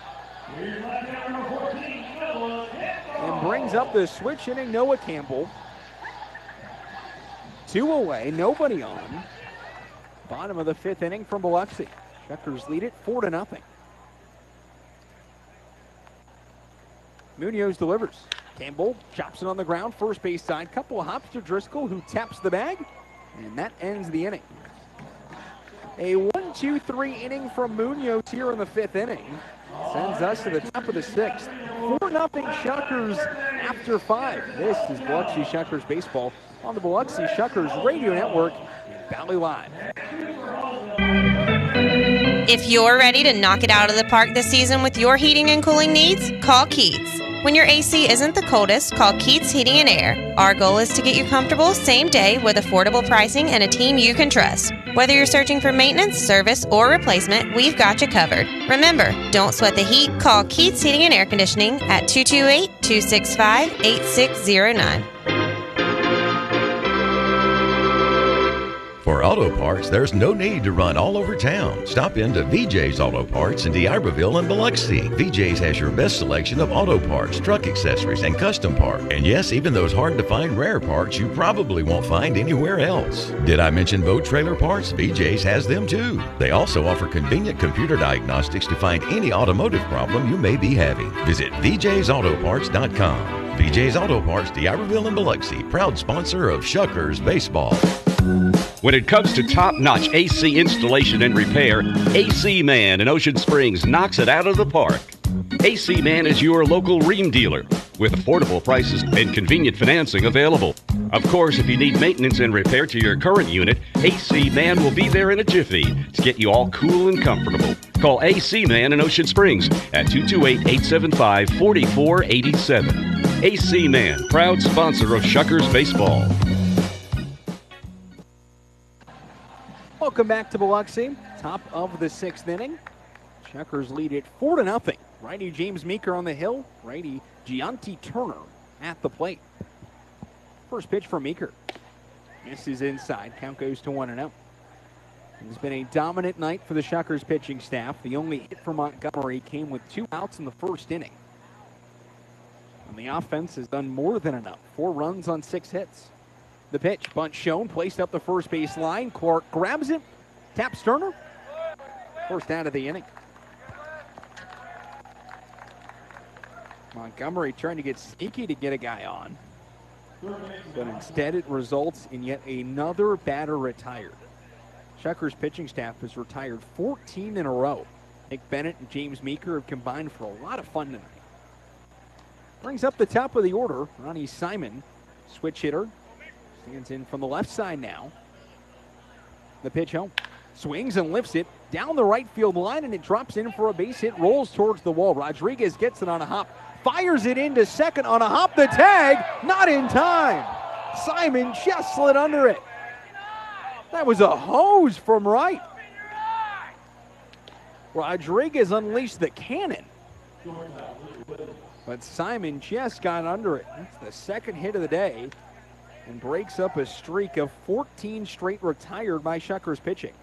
And brings up the switch inning Noah Campbell. Two away, nobody on. Bottom of the fifth inning from Biloxi. Shuckers lead it four to nothing. Munoz delivers. Campbell chops it on the ground, first base side. Couple of hops to Driscoll, who taps the bag, and that ends the inning. A one two three inning from Munoz here in the fifth inning. Sends us to the top of the sixth. four nothing Shuckers after five. This is Biloxi Shuckers baseball on the Biloxi Shuckers Radio Network and Valley Live. If you're ready to knock it out of the park this season with your heating and cooling needs, call Keats. When your A C isn't the coldest, call Keats Heating and Air. Our goal is to get you comfortable same day with affordable pricing and a team you can trust. Whether you're searching for maintenance, service, or replacement, we've got you covered. Remember, don't sweat the heat. Call Keats Heating and Air Conditioning at two two eight, two six five, eight six zero nine. For auto parts, there's no need to run all over town. Stop into V J's Auto Parts in D'Iberville and Biloxi. V J's has your best selection of auto parts, truck accessories, and custom parts. And yes, even those hard-to-find rare parts you probably won't find anywhere else. Did I mention boat trailer parts? V J's has them too. They also offer convenient computer diagnostics to find any automotive problem you may be having. Visit V J's Auto Parts dot com. V J's Auto Parts, D'Iberville and Biloxi, proud sponsor of Shuckers Baseball. When it comes to top-notch A C installation and repair, A C Man in Ocean Springs knocks it out of the park. A C Man is your local Rheem dealer with affordable prices and convenient financing available. Of course, if you need maintenance and repair to your current unit, A C Man will be there in a jiffy to get you all cool and comfortable. Call A C Man in Ocean Springs at two two eight, eight seven five, four four eight seven. A C Man, proud sponsor of Shuckers Baseball. Welcome back to Biloxi. Top of the sixth inning. Shuckers lead it four to nothing. Righty James Meeker on the hill. Righty Gianti Turner at the plate. First pitch for Meeker. Misses inside. Count goes to one and oh. It's been a dominant night for the Shuckers pitching staff. The only hit for Montgomery came with two outs in the first inning. And the offense has done more than enough. Four runs on six hits. The pitch, bunt shown, placed up the first base line. Clark grabs it, taps Turner. First out of the inning. Montgomery trying to get sneaky to get a guy on. But instead it results in yet another batter retired. Shuckers pitching staff has retired fourteen in a row. Nick Bennett and James Meeker have combined for a lot of fun tonight. Brings up the top of the order, Ronnie Simon, switch hitter. Stands in from the left side now. The pitch home. Swings and lifts it down the right field line, and it drops in for a base hit. Rolls towards the wall. Rodriguez gets it on a hop. Fires it into second on a hop. The tag, not in time. Simon just slid under it. That was a hose from right. Rodriguez unleashed the cannon. But Simon just got under it. That's the second hit of the day and breaks up a streak of fourteen straight retired by Shuckers pitching.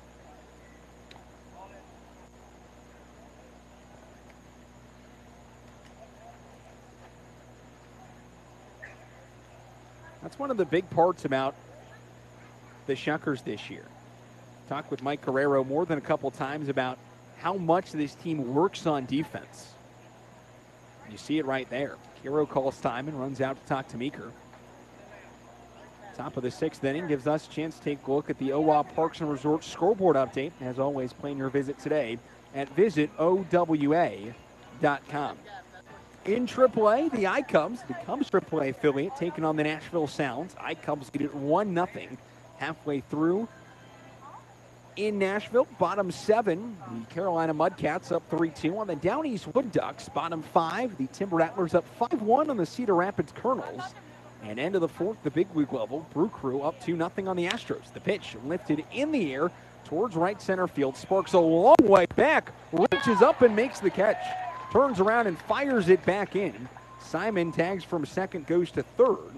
That's one of the big parts about the Shuckers this year. Talked with Mike Guerrero more than a couple times about how much this team works on defense. You see it right there. Guerrero calls time and runs out to talk to Meeker. Top of the sixth inning gives us a chance to take a look at the O W A Parks and Resorts scoreboard update. As always, plan your visit today at visit O W A dot com. In triple A, the I-Cubs becomes triple A affiliate, taking on the Nashville Sounds. I-Cubs get it one nothing halfway through in Nashville. Bottom seven, the Carolina Mudcats up three two on the Down East Wood Ducks. Bottom five, the Timber Rattlers up five one on the Cedar Rapids Colonels. And end of the fourth, the big league level, Brew Crew up two nothing on the Astros. The pitch lifted in the air towards right center field. Sparks a long way back, reaches up and makes the catch. Turns around and fires it back in. Simon tags from second, goes to third.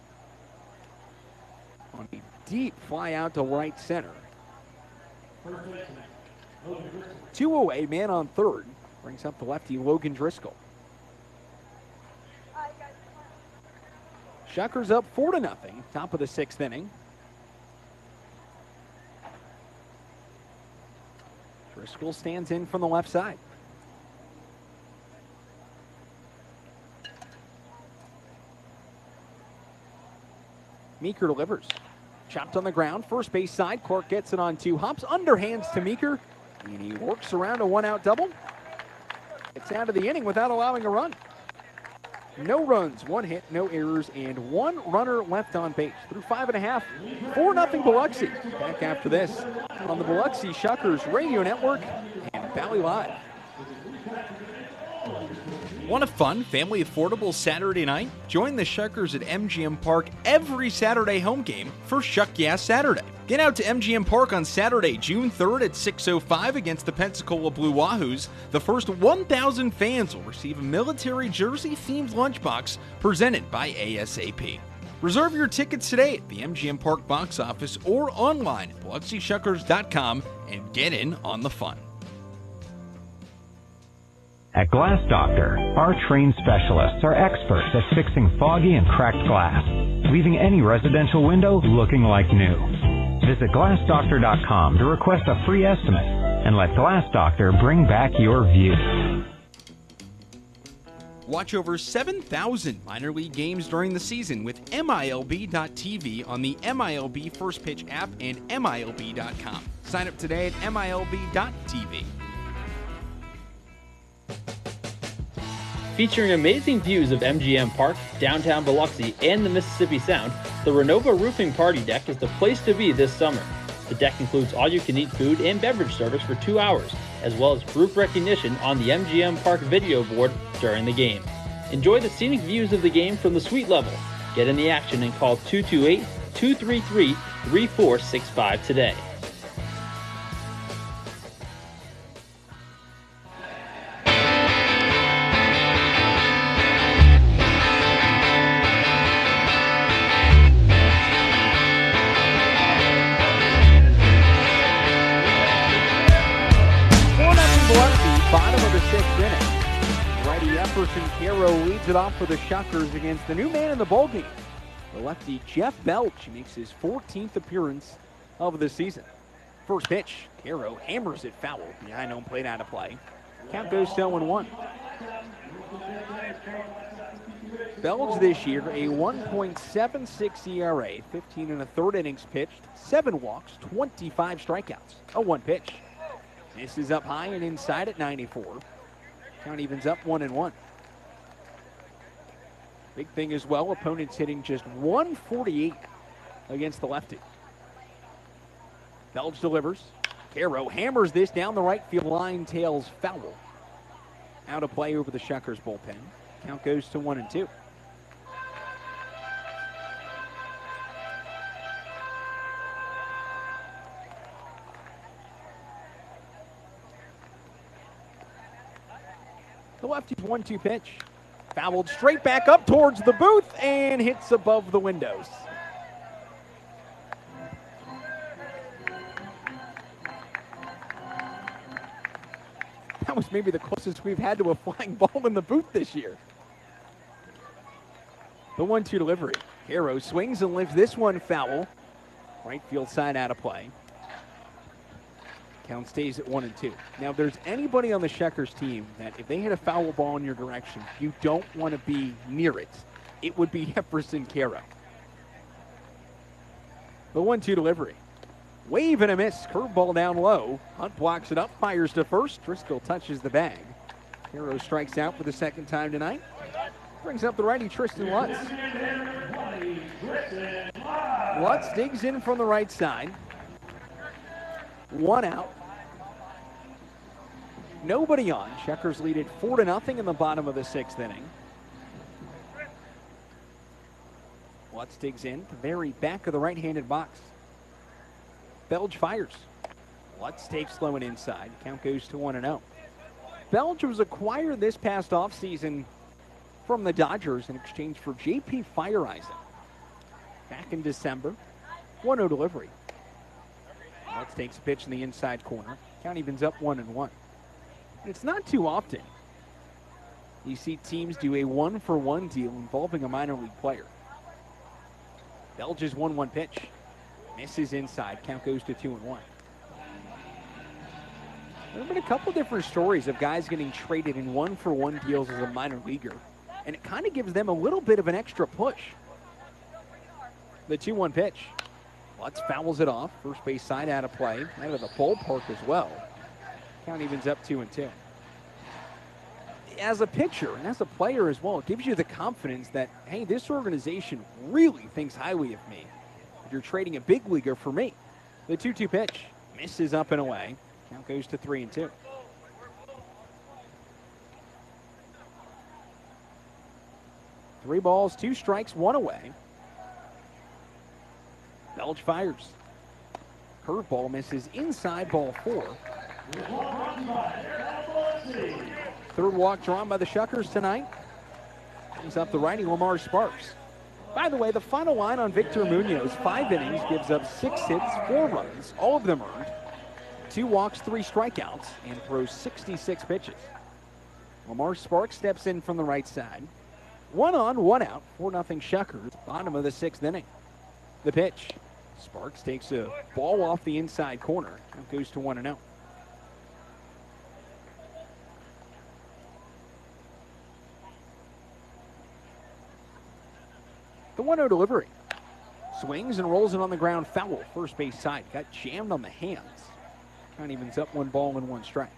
On a deep fly out to right center. Two away, man on third. Brings up the lefty Logan Driscoll. Shuckers up four to nothing, top of the sixth inning. Driscoll stands in from the left side. Meeker delivers. Chopped on the ground, first base side. Clark gets it on two hops, underhands to Meeker, and he works around a one-out double. It's out of the inning without allowing a run. No runs, one hit, no errors, and one runner left on base. Through five and a half, four nothing Biloxi. Back after this on the Biloxi Shuckers Radio Network and Valley Live. Want a fun, family affordable Saturday night? Join the Shuckers at M G M Park every Saturday home game for Shuck Yeah Saturday. Get out to M G M Park on Saturday, June third at six oh five against the Pensacola Blue Wahoos. The first one thousand fans will receive a military jersey-themed lunchbox presented by A S A P. Reserve your tickets today at the M G M Park box office or online at Biloxi Shuckers dot com and get in on the fun. At Glass Doctor, our trained specialists are experts at fixing foggy and cracked glass, leaving any residential window looking like new. Visit glass doctor dot com to request a free estimate and let Glass Doctor bring back your view. Watch over seven thousand minor league games during the season with M I L B dot T V on the M I L B First Pitch app and M I L B dot com. Sign up today at M I L B dot T V. Featuring amazing views of M G M Park, downtown Biloxi, and the Mississippi Sound, the Renova Roofing Party Deck is the place to be this summer. The deck includes all-you-can-eat food and beverage service for two hours, as well as group recognition on the M G M Park video board during the game. Enjoy the scenic views of the game from the suite level. Get in the action and call two two eight, two three three, three four six five today. Caro leads it off for the Shuckers against the new man in the ballgame. The lefty Jeff Belch makes his fourteenth appearance of the season. First pitch, Caro hammers it foul behind home plate out of play. Count goes to oh and one. Belch this year a one point seven six E R A, fifteen and a third innings pitched, seven walks, twenty-five strikeouts. oh one pitch. This is up high and inside at ninety-four. Count evens up one and one. Big thing as well, opponents hitting just one forty-eight against the lefty. Belch delivers. Caro hammers this down the right field line, tails foul. Out of play over the Shuckers bullpen. Count goes to one and two. The lefty's one two pitch. Fouled straight back up towards the booth and hits above the windows. That was maybe the closest we've had to a flying ball in the booth this year. The one two delivery. Hero swings and lifts this one foul. Right field side out of play. Count stays at one and two. Now, if there's anybody on the Shuckers team that if they hit a foul ball in your direction, you don't want to be near it, it would be Jefferson Caro. The one two delivery. Wave and a miss. Curveball down low. Hunt blocks it up, fires to first. Driscoll touches the bag. Caro strikes out for the second time tonight. Brings up the righty Tristan Lutz. Lutz digs in from the right side. One out. Nobody on. Checkers lead it four to nothing in the bottom of the sixth inning. Lutz digs in to the very back of the right-handed box. Belge fires. Lutz takes low and inside. Count goes to one and oh. Belge was acquired this past offseason from the Dodgers in exchange for J P Fireisen. Back in December. one oh delivery. Lutz takes a pitch in the inside corner. Count evens up one and one. And it's not too often you see teams do a one-for-one deal involving a minor league player. Belge's one one pitch. Misses inside. Count goes to two and one. There have been a couple different stories of guys getting traded in one-for-one deals as a minor leaguer, and it kind of gives them a little bit of an extra push. The two one pitch. Lutz fouls it off. First base side out of play. Out of the ballpark as well. Count evens up two and two. As a pitcher and as a player as well, it gives you the confidence that, hey, this organization really thinks highly of me. If you're trading a big leaguer for me. The two two pitch. Misses up and away. Count goes to three and two. Three balls, two strikes, one away. Belge fires. Curveball misses inside, ball four. Third walk drawn by the Shuckers tonight. Brings up the righty Lamar Sparks. By the way, the final line on Victor Munoz, five innings, gives up six hits, four runs, all of them earned. Two walks, three strikeouts, and throws sixty-six pitches. Lamar Sparks steps in from the right side. One on, one out, four nothing Shuckers, bottom of the sixth inning. The pitch. Sparks takes a ball off the inside corner and goes to one and oh. The one oh delivery. Swings and rolls it on the ground foul. First base side. Got jammed on the hands. Count evens up one ball and one strike.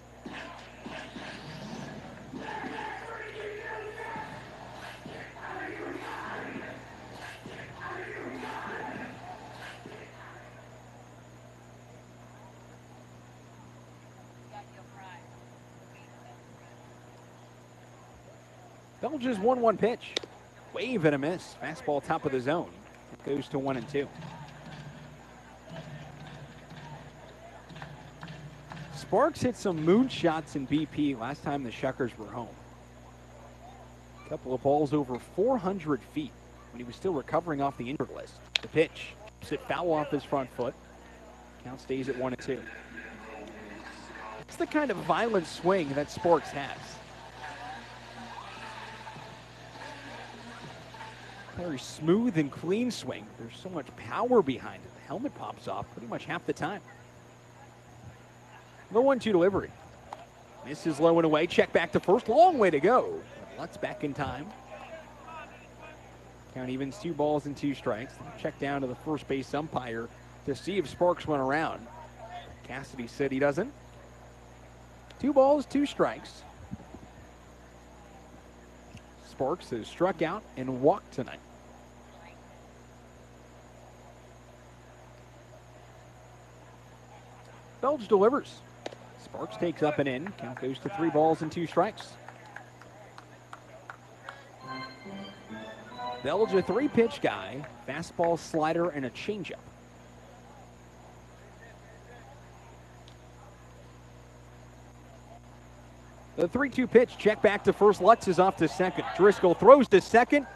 Belge's one one pitch. Wave and a miss. Fastball top of the zone. It goes to one and two. Sparks hit some moon shots in B P last time the Shuckers were home. A couple of balls over four hundred feet when he was still recovering off the injured list. The pitch. Sit foul off his front foot. Count stays at one and two. It's the kind of violent swing that Sparks has. Very smooth and clean swing. There's so much power behind it. The helmet pops off pretty much half the time. The one two delivery. Misses low and away. Check back to first. Long way to go. Lutz back in time. Count evens two balls and two strikes. Check down to the first base umpire to see if Sparks went around. Cassidy said he doesn't. Two balls, two strikes. Sparks has struck out and walked tonight. Belge delivers. Sparks takes up and in. Count goes to three balls and two strikes. Belge, a three-pitch guy. Fastball, slider, and a changeup. The three two pitch, check back to first. Lutz is off to second. Driscoll throws to second.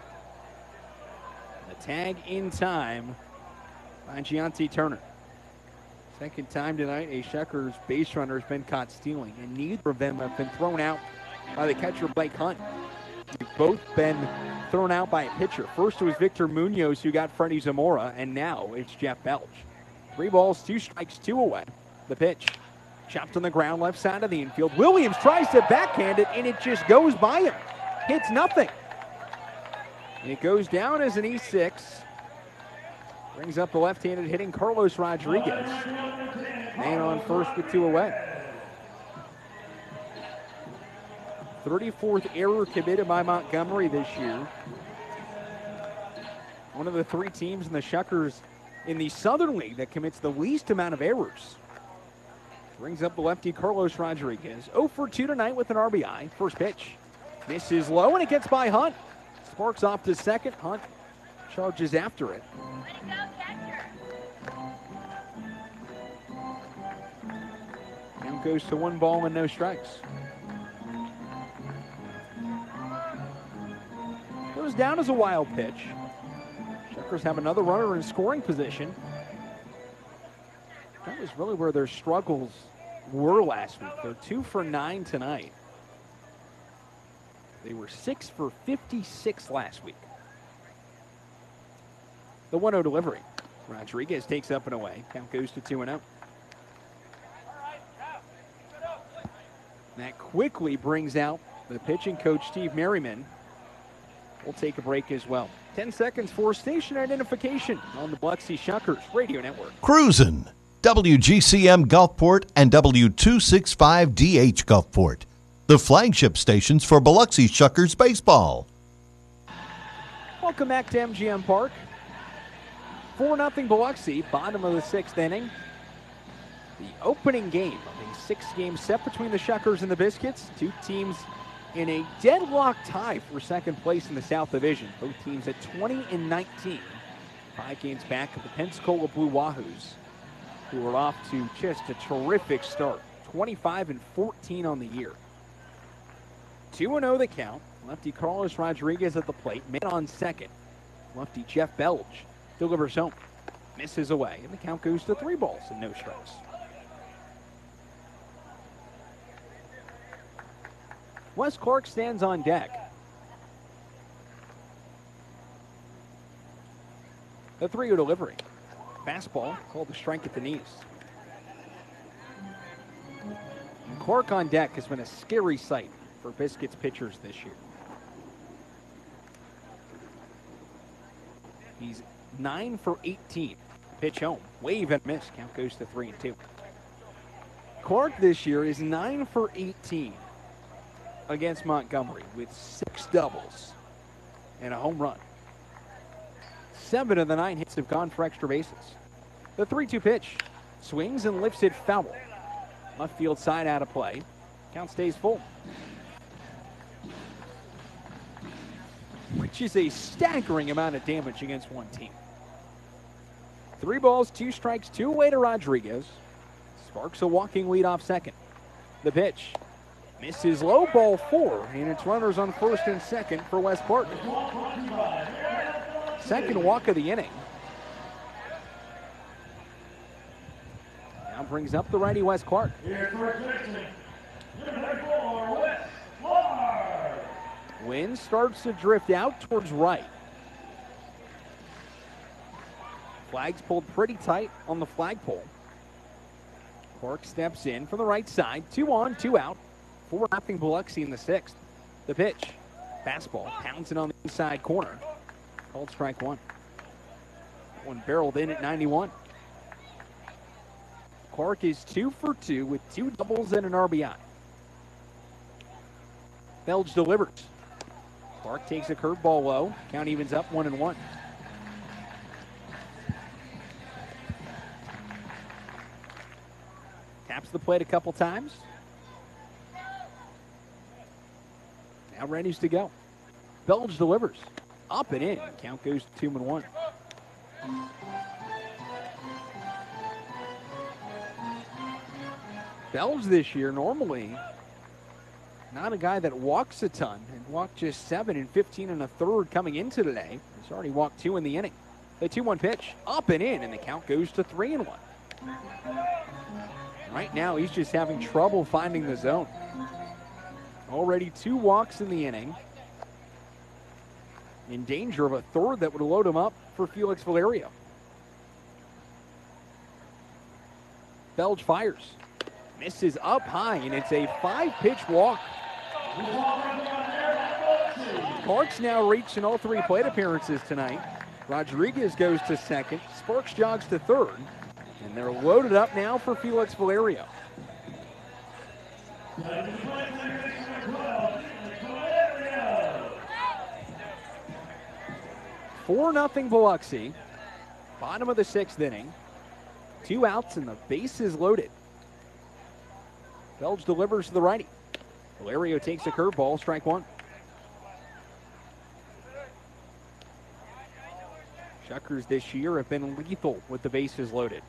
The tag in time by Gianti Turner. Second time tonight, a Shuckers base runner has been caught stealing, and neither of them have been thrown out by the catcher, Blake Hunt. They've both been thrown out by a pitcher. First it was Victor Munoz who got Freddie Zamora, and now it's Jeff Belch. Three balls, two strikes, two away. The pitch. Chopped on the ground, left side of the infield. Williams tries to backhand it, and it just goes by him. Hits nothing. It goes down as an E six. Brings up the left-handed hitting Carlos Rodriguez. Man on first with two away. thirty-fourth error committed by Montgomery this year. One of the three teams in the Shuckers in the Southern League that commits the least amount of errors. Brings up the lefty Carlos Rodriguez. oh for two tonight with an R B I. First pitch. Misses low, and it gets by Hunt. Sparks off to second. Hunt charges after it. Count goes to one ball and no strikes. Goes down as a wild pitch. Shuckers have another runner in scoring position. That was really where their struggles were last week. They're two for nine tonight. They were six for fifty-six last week. The one oh delivery. Rodriguez takes up and away. Count goes to two and oh. That quickly brings out the pitching coach, Steve Merriman. We'll take a break as well. ten seconds for station identification on the Biloxi Shuckers Radio Network. Cruisin'. W G C M Gulfport and W two sixty-five D H Gulfport, the flagship stations for Biloxi Shuckers baseball. Welcome back to M G M Park. four nothing Biloxi, bottom of the sixth inning. The opening game of a six-game set between the Shuckers and the Biscuits. Two teams in a deadlock tie for second place in the South Division. Both teams at twenty and nineteen. Five games back of the Pensacola Blue Wahoos, who are off to just a terrific start. twenty-five and fourteen on the year. two and oh the count. Lefty Carlos Rodriguez at the plate. Man on second. Lefty Jeff Belge delivers home. Misses away. And the count goes to three balls and no strikes. Wes Clark stands on deck. The three oh delivery. Fastball called the strike at the knees. Clark on deck has been a scary sight for Biscuits pitchers this year. He's nine for eighteen. Pitch home. Wave and miss. Count goes to three and two. Clark this year is nine for eighteen against Montgomery with six doubles and a home run. Seven of the nine hits have gone for extra bases. The three two pitch. Swings and lifts it foul. Left field side out of play. Count stays full. Which is a staggering amount of damage against one team. Three balls, two strikes, two away to Rodriguez. Sparks a walking lead off second. The pitch. Misses low, ball four, and it's runners on first and second for Wes Clark. Second walk of the inning. Now brings up the righty Wes Clark. Wind starts to drift out towards right. Flag's pulled pretty tight on the flagpole. Clark steps in from the right side. Two on, two out. four nothing Biloxi in the sixth. The pitch. Fastball. Pounds it on the inside corner. Called strike one. One barreled in at ninety-one. Clark is two for two with two doubles and an R B I. Belge delivers. Clark takes a curveball low. Count evens up one and one. Taps the plate a couple times. Now ready to go. Belge delivers. Up and in. Count goes to two and one. Belge this year normally not a guy that walks a ton, and walked just seven and fifteen and a third coming into today. He's already walked two in the inning. The two one pitch, up and in, and the count goes to three and one. Right now, he's just having trouble finding the zone. Already two walks in the inning. In danger of a third that would load him up for Felix Valerio. Belge fires. Misses up high, and it's a five-pitch walk. Parks now reached in all three plate appearances tonight. Rodriguez goes to second. Sparks jogs to third. And they're loaded up now for Felix Valerio. four nothing Biloxi. Bottom of the sixth inning. Two outs and the bases loaded. Belge delivers to the righty. Valerio takes a curveball, strike one. Shuckers this year have been lethal with the bases loaded.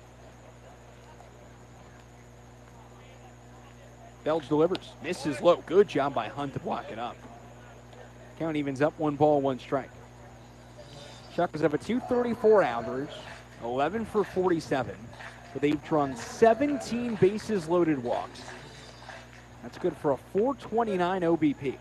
Belge delivers, misses low. Good job by Hunt to block it up. Count evens up, one ball, one strike. Shuckers have a two thirty-four average, eleven for forty-seven, but they've drawn seventeen bases loaded walks. That's good for a four twenty-nine O B P.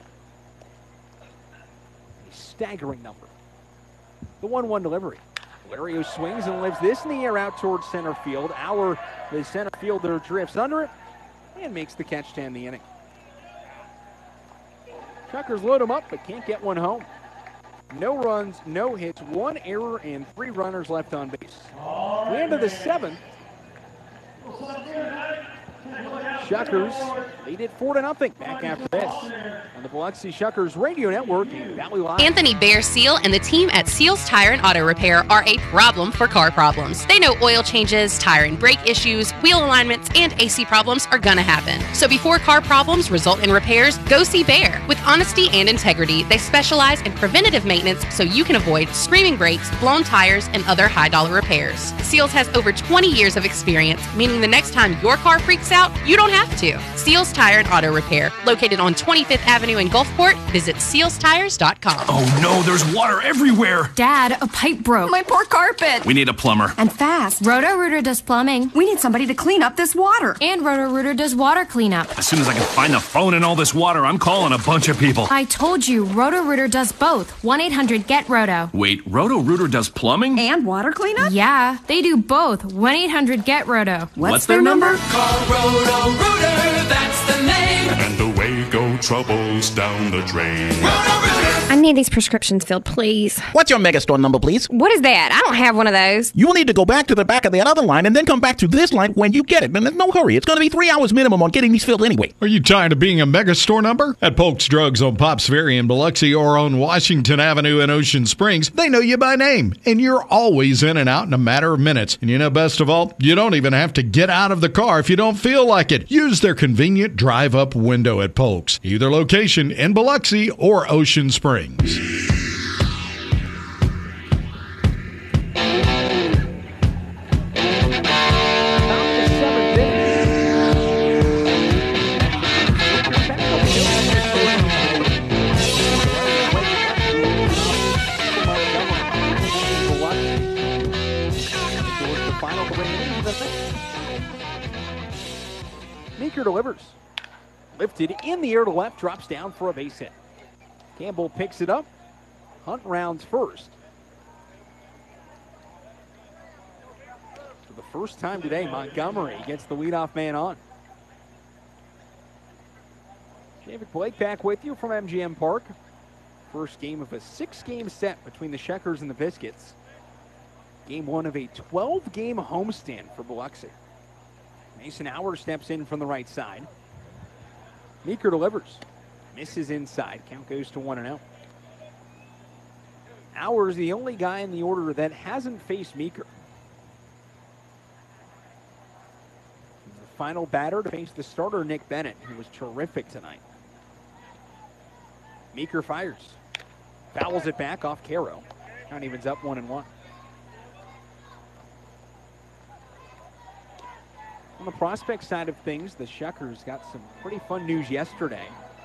A staggering number. The one one delivery. Valerio swings and lifts this in the air out towards center field. Our, the center fielder, drifts under it and makes the catch to end the inning. Truckers load him up but can't get one home. No runs, no hits, one error, and three runners left on base. We enter the seventh. Shuckers lead it four to nothing. Back after this on the Biloxi Shuckers Radio Network and Valley Live. Anthony Bear Seal and the team at Seals Tire and Auto Repair are a problem for car problems. They know oil changes, tire and brake issues, wheel alignments, and A C problems are gonna happen. So before car problems result in repairs, go see Bear. With honesty and integrity, they specialize in preventative maintenance so you can avoid screaming brakes, blown tires, and other high-dollar repairs. Seals has over twenty years of experience, meaning the next time your car freaks out, you don't have to. Seals Tire and Auto Repair, located on twenty-fifth Avenue in Gulfport. Visit seals tires dot com. Oh no, there's water everywhere. Dad, a pipe broke. My poor carpet. We need a plumber. And fast. Roto-Rooter does plumbing. We need somebody to clean up this water. And Roto-Rooter does water cleanup. As soon as I can find the phone in all this water, I'm calling a bunch of people. I told you, Roto-Rooter does both. one eight hundred get roto. Wait, Roto-Rooter does plumbing? And water cleanup? Yeah, they do both. one eight hundred get roto. What's, What's their, their number? Call Roto-Rooter, that's the name. And away go troubles down the drain. I need these prescriptions filled, please. What's your Megastore number, please? What is that? I don't have one of those. You'll need to go back to the back of that other line and then come back to this line when you get it. And there's no hurry. It's going to be three hours minimum on getting these filled anyway. Are you tired of being a Megastore number? At Polk's Drugs on Pops Ferry in Biloxi or on Washington Avenue in Ocean Springs, they know you by name, and you're always in and out in a matter of minutes. And you know, best of all, you don't even have to get out of the car if you don't feel like it. Use their convenient drive-up window at Polk's, either location in Biloxi or Ocean Springs. Meeker delivers. Lifted in the air to left, drops down for a base hit. Campbell picks it up. Hunt rounds first. For the first time today, Montgomery gets the leadoff man on. David Blake back with you from M G M Park. First game of a six-game set between the Shuckers and the Biscuits. Game one of a twelve-game homestand for Biloxi. Mason Hour steps in from the right side. Meeker delivers. Misses inside. Count goes to one and oh. Hour's the only guy in the order that hasn't faced Meeker. The final batter to face the starter, Nick Bennett, who was terrific tonight. Meeker fires. Fouls it back off Caro. Count evens up one and one. On the prospect side of things, the Shuckers got some pretty fun news yesterday.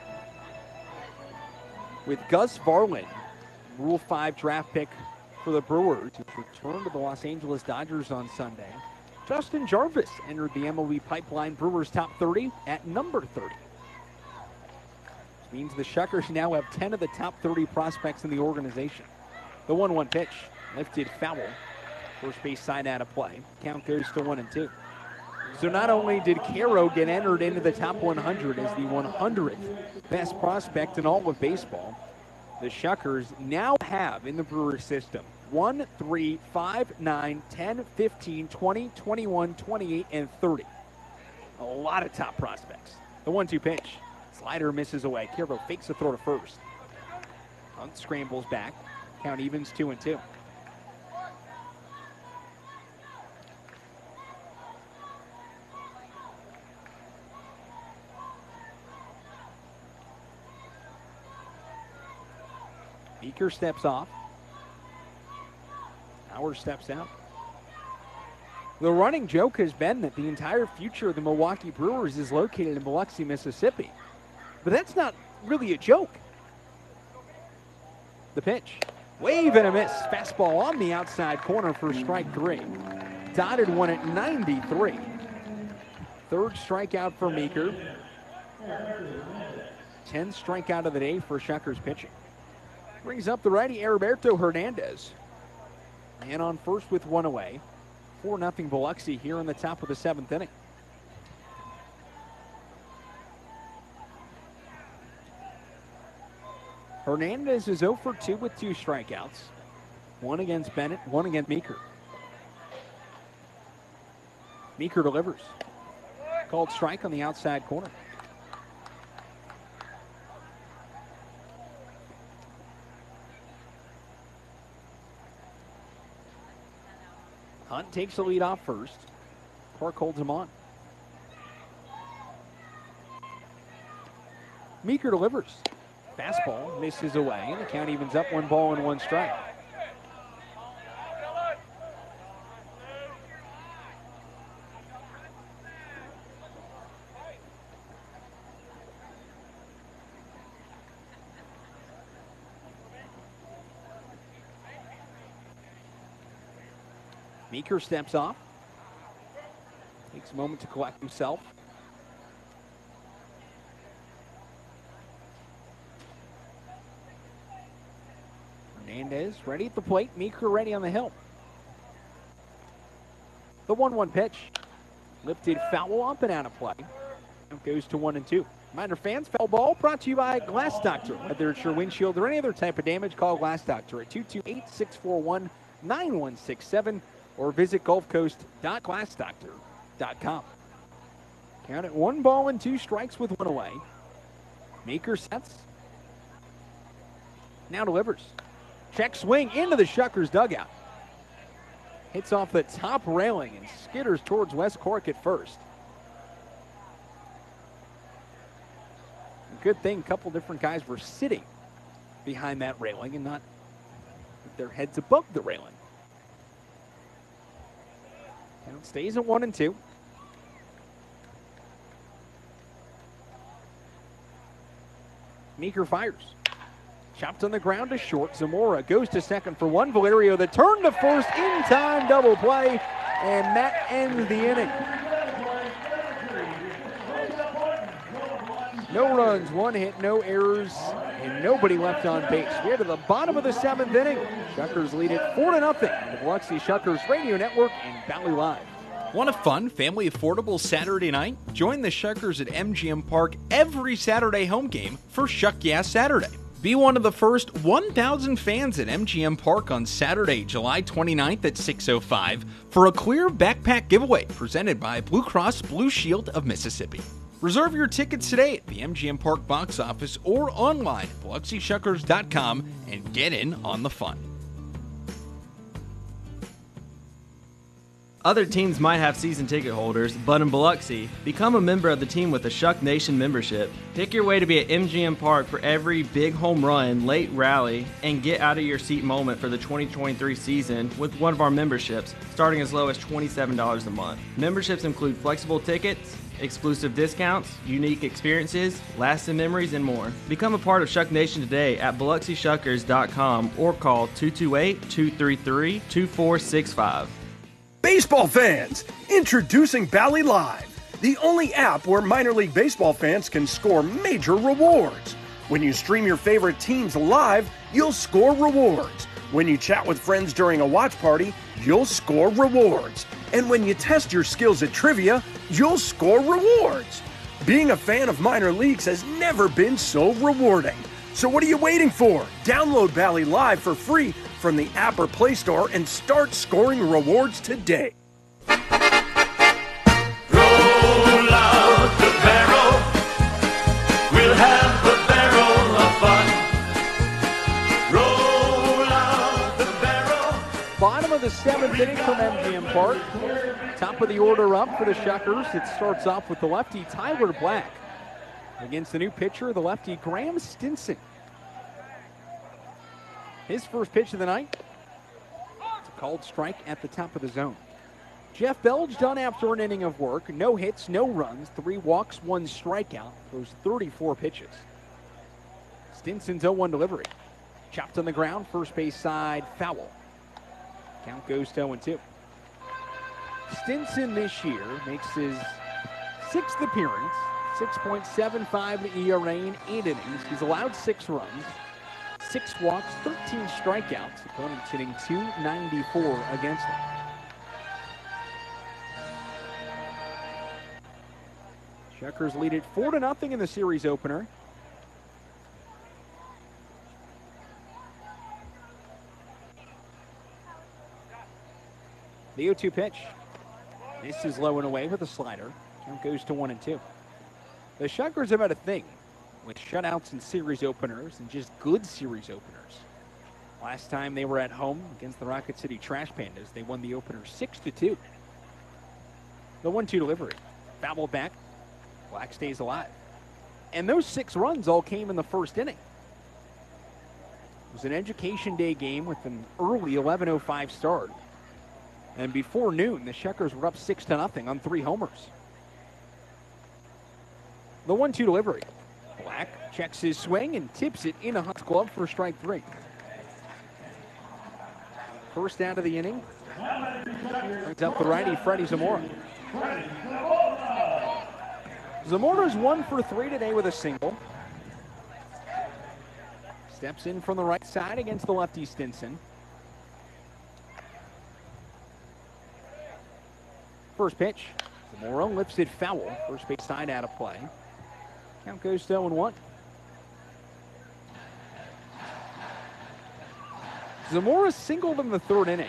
With Gus Varlin, Rule five draft pick for the Brewers, who returned to the Los Angeles Dodgers on Sunday. Justin Jarvis entered the M L B Pipeline Brewers top thirty at number thirty. Which means the Shuckers now have ten of the top thirty prospects in the organization. The one one pitch, lifted foul. First base side out of play. Count goes to one and two. So not only did Caro get entered into the top one hundred as the one hundredth best prospect in all of baseball, the Shuckers now have in the Brewers system one, three, five, nine, ten, fifteen, twenty, twenty-one, twenty-eight, and thirty. A lot of top prospects. The one two pitch. Slider misses away. Caro fakes a throw to first. Hunt scrambles back. Count evens two and two. Meeker steps off. Howard steps out. The running joke has been that the entire future of the Milwaukee Brewers is located in Biloxi, Mississippi. But that's not really a joke. The pitch. Wave and a miss. Fastball on the outside corner for strike three. Dotted one at ninety-three. Third strikeout for Meeker. Tenth strikeout of the day for Shuckers pitching. Brings up the righty Heriberto Hernandez. Man on first with one away. four nothing Biloxi here in the top of the seventh inning. Hernandez is oh for two with two strikeouts. One against Bennett, one against Meeker. Meeker delivers. Called strike on the outside corner. Hunt takes the lead off first. Park holds him on. Meeker delivers. Fastball misses away, and the count evens up one ball and one strike. Meeker steps off. Takes a moment to collect himself. Hernandez ready at the plate. Meeker ready on the hill. The one one pitch. Lifted foul up and out of play. It goes to one and two. Reminder fans, foul ball brought to you by Glass Doctor. Whether it's your windshield or any other type of damage, call Glass Doctor at two two eight, six four one, nine one six seven. Or visit gulf coast dot glass doctor dot com. Count at one ball and two strikes with one away. Meeker sets. Now delivers. Check swing into the Shuckers dugout. Hits off the top railing and skitters towards West Cork at first. Good thing a couple different guys were sitting behind that railing and not with their heads above the railing. Count stays at one and two. Meeker fires. Chopped on the ground to short. Zamora goes to second for one. Valerio the turn to first in time double play, and that ends the inning. No runs, one hit, no errors, and nobody left on base. We're to the bottom of the seventh inning. Shuckers lead it four to nothing. The Biloxi Shuckers Radio Network and Valley Live. Want a fun, family affordable Saturday night? Join the Shuckers at M G M Park every Saturday home game for Shuck Yeah Saturday. Be one of the first one thousand fans at M G M Park on Saturday, July twenty-ninth at six oh five for a clear backpack giveaway presented by Blue Cross Blue Shield of Mississippi. Reserve your tickets today at the M G M Park box office or online at Biloxi Shuckers dot com and get in on the fun. Other teams might have season ticket holders, but in Biloxi, become a member of the team with a Shuck Nation membership. Pick your way to be at M G M Park for every big home run, late rally, and get out of your seat moment for the twenty twenty-three season with one of our memberships, starting as low as twenty-seven dollars a month. Memberships include flexible tickets, exclusive discounts, unique experiences, lasting memories, and more. Become a part of Shuck Nation today at Biloxi Shuckers dot com or call two two eight, two three three, two four six five. Baseball fans, introducing Bally Live, the only app where minor league baseball fans can score major rewards. When you stream your favorite teams live, you'll score rewards. When you chat with friends during a watch party, you'll score rewards. And when you test your skills at trivia, you'll score rewards. Being a fan of minor leagues has never been so rewarding. So what are you waiting for? Download Bally Live for free from the app or Play Store and start scoring rewards today. Roll out the barrel. We'll have a barrel of fun. Roll out the barrel. Bottom of the seventh inning from M G M Park. Top of the order up for the Shuckers. It starts off with the lefty Tyler Black against the new pitcher, the lefty Graham Stinson. His first pitch of the night. It's a called strike at the top of the zone. Jeff Belge done after an inning of work. No hits, no runs, three walks, one strikeout. Those thirty-four pitches. Stinson's oh one delivery. Chopped on the ground, first base side, foul. Count goes to oh and two. Stinson this year makes his sixth appearance. six point seven five E R A in eight innings. He's allowed six runs. Six walks, thirteen strikeouts. Opponents hitting two ninety-four against him. Shuckers lead it four to nothing in the series opener. The oh two pitch. This is low and away with a slider. Count goes to one and two. The Shuckers have had a thing with shutouts and series openers and just good series openers. Last time they were at home against the Rocket City Trash Pandas, they won the opener six to two. The one two delivery. Foul back. Black stays alive. And those six runs all came in the first inning. It was an Education Day game with an early eleven oh five start. And before noon, the Shuckers were up six to nothing on three homers. The one two delivery. Black checks his swing and tips it in a Hunt's glove for strike three. First out of the inning. Brings up the righty, Freddie Zamora. Zamora's one for three today with a single. Steps in from the right side against the lefty Stinson. First pitch. Zamora lifts it foul. First base side out of play. Count goes to oh and one. Zamora singled in the third inning.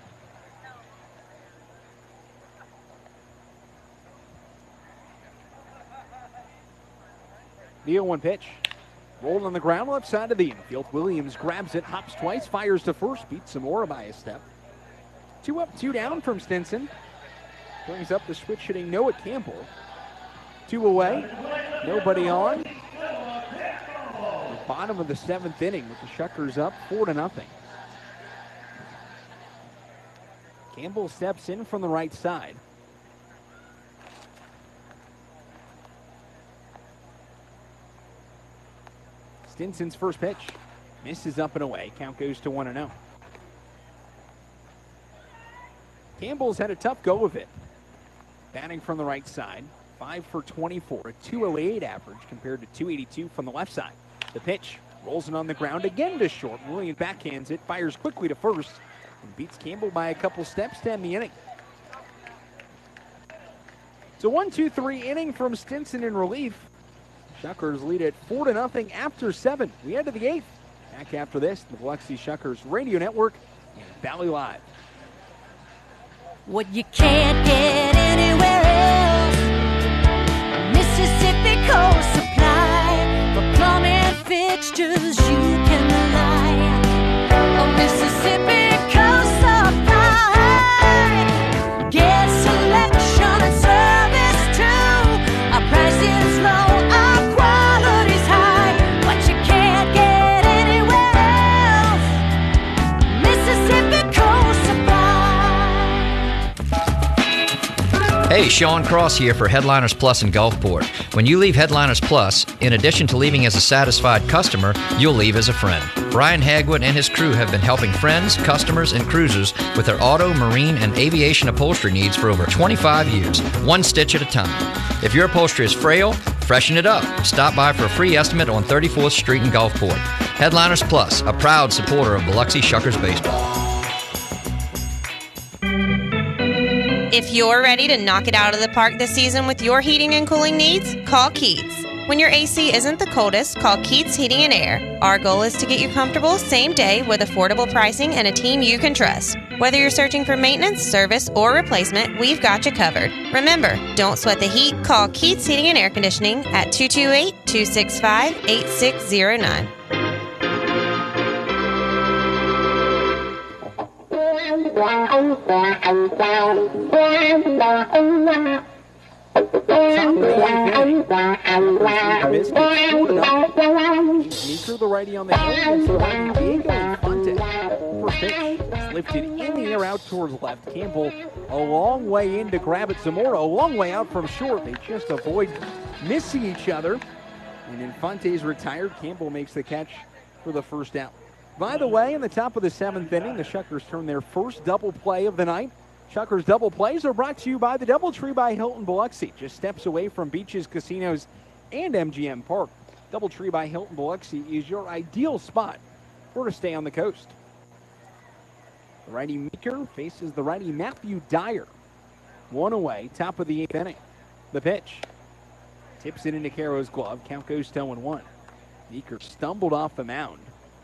The oh one pitch. Rolled on the ground, left side of the infield. Williams grabs it, hops twice, fires to first, beats Zamora by a step. Two up, two down from Stinson. Brings up the switch hitting Noah Campbell. Two away, nobody on. The bottom of the seventh inning with the Shuckers up four to nothing. Campbell steps in from the right side. Stinson's first pitch misses up and away. Count goes to one and oh. Campbell's had a tough go of it. Batting from the right side. five for twenty-four, a two oh eight average compared to two eighty-two from the left side. The pitch rolls it on the ground again to short. Williams backhands it, fires quickly to first, and beats Campbell by a couple steps to end the inning. It's a one two three inning from Stinson in relief. Shuckers lead it four to nothing after seven. We head to the eighth. Back after this, the Biloxi Shuckers Radio Network and Bally Live. What you can't get anywhere else. Mississippi Coast Supply. For plumbing fixtures you can rely on Mississippi Coast Supply. Get Hey, Sean Cross here for Headliners Plus in Gulfport. When you leave Headliners Plus, in addition to leaving as a satisfied customer, you'll leave as a friend. Brian Hagwood and his crew have been helping friends, customers, and cruisers with their auto, marine, and aviation upholstery needs for over twenty-five years, one stitch at a time. If your upholstery is frail, freshen it up. Stop by for a free estimate on thirty-fourth Street in Gulfport. Headliners Plus, a proud supporter of Biloxi Shuckers baseball. If you're ready to knock it out of the park this season with your heating and cooling needs, call Keats. When your A C isn't the coldest, call Keats Heating and Air. Our goal is to get you comfortable same day with affordable pricing and a team you can trust. Whether you're searching for maintenance, service, or replacement, we've got you covered. Remember, don't sweat the heat. Call Keats Heating and Air Conditioning at two two eight, two six five, eight six zero nine. Meeker, the righty on the hill, so Diego Infante. First pitch is lifted in the air out towards left. Campbell a long way in to grab it. Zamora a long way out from short. They just avoid missing each other. And Infante's retired. Campbell makes the catch for the first out. By the way, in the top of the seventh inning, the Shuckers turn their first double play of the night. Shuckers double plays are brought to you by the Doubletree by Hilton Biloxi, just steps away from beaches, casinos, and M G M Park. Doubletree by Hilton Biloxi is your ideal spot for to stay on the coast. The righty Meeker faces the righty Matthew Dyer. One away, top of the eighth inning. The pitch tips it into Caro's glove. Count goes to oh and one. Meeker stumbled off the mound.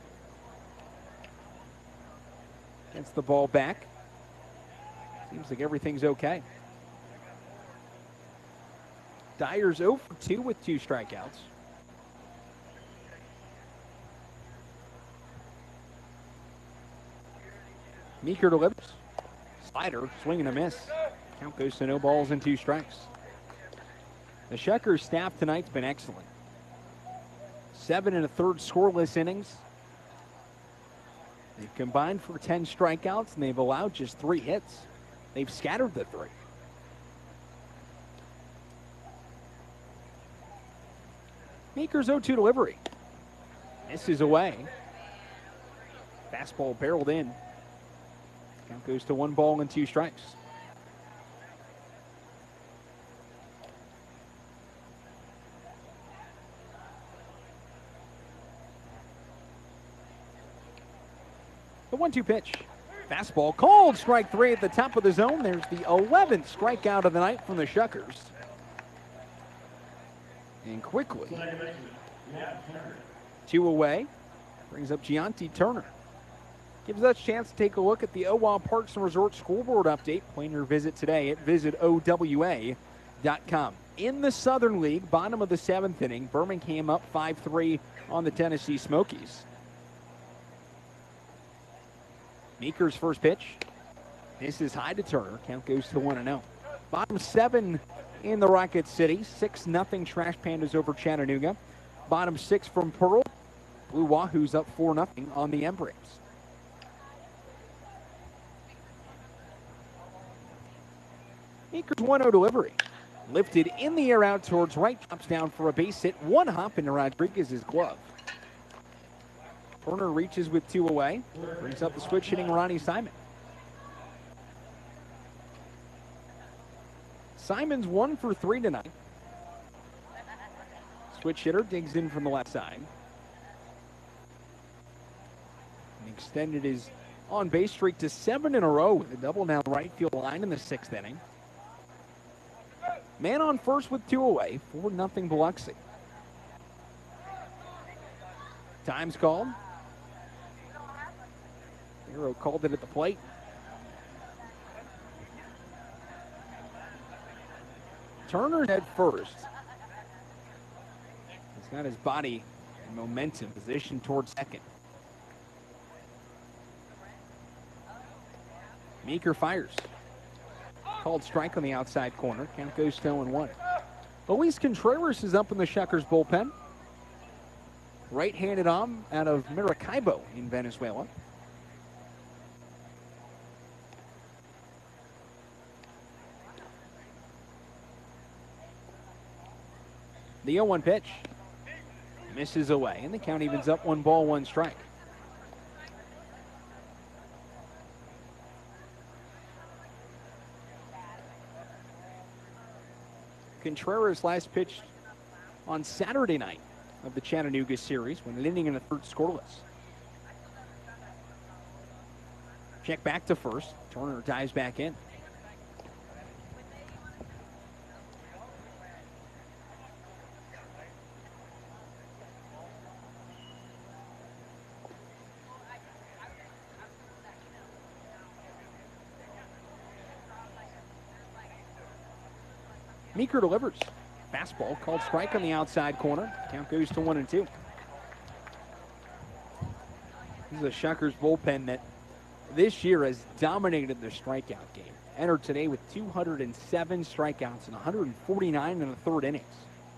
Gets the ball back. Seems like everything's okay. Dyer's oh for two with two strikeouts. Meeker delivers. Slider, swing and a miss. Count goes to no balls and two strikes. The Shuckers staff tonight's been excellent. Seven and a third scoreless innings. They've combined for ten strikeouts, and they've allowed just three hits. They've scattered the three. Meeker's oh two delivery. Misses away. Fastball barreled in. Count goes to one ball and two strikes. The one two pitch. Fastball called, strike three at the top of the zone. There's the eleventh strikeout of the night from the Shuckers. And quickly, two away, brings up Gianti Turner. Gives us a chance to take a look at the O W A Parks and Resorts scoreboard update. Plan your visit today at visit O W A dot com. In the Southern League, bottom of the seventh inning, Birmingham up five three on the Tennessee Smokies. Meeker's first pitch. This is high to Turner. Count goes to one and oh. Bottom seven in the Rocket City. six nothing Trash Pandas over Chattanooga. Bottom six from Pearl. Blue Wahoos up four nothing on the Embrace. Meeker's one oh delivery. Lifted in the air out towards right. Drops down for a base hit. One hop into Rodriguez's glove. Turner reaches with two away. Brings up the switch hitting Ronnie Simon. Simon's one for three tonight. Switch hitter digs in from the left side. And extended his on-base streak to seven in a row with a double down right field line in the sixth inning. Man on first with two away. four nothing Biloxi. Time's called. Hero called it at the plate. Turner's at first. He's got his body and momentum positioned towards second. Meeker fires. Called strike on the outside corner. Count goes to oh and one. Luis Contreras is up in the Shuckers bullpen. Right-handed arm out of Maracaibo in Venezuela. The oh one pitch misses away, and the count evens up one ball, one strike. Contreras last pitched on Saturday night of the Chattanooga series when an inning and a third scoreless. Check back to first. Turner dives back in. Meeker delivers. Fastball called strike on the outside corner. Count goes to one and two. This is a Shuckers bullpen that this year has dominated the strikeout game. Entered today with two hundred seven strikeouts and one hundred forty-nine in the third innings.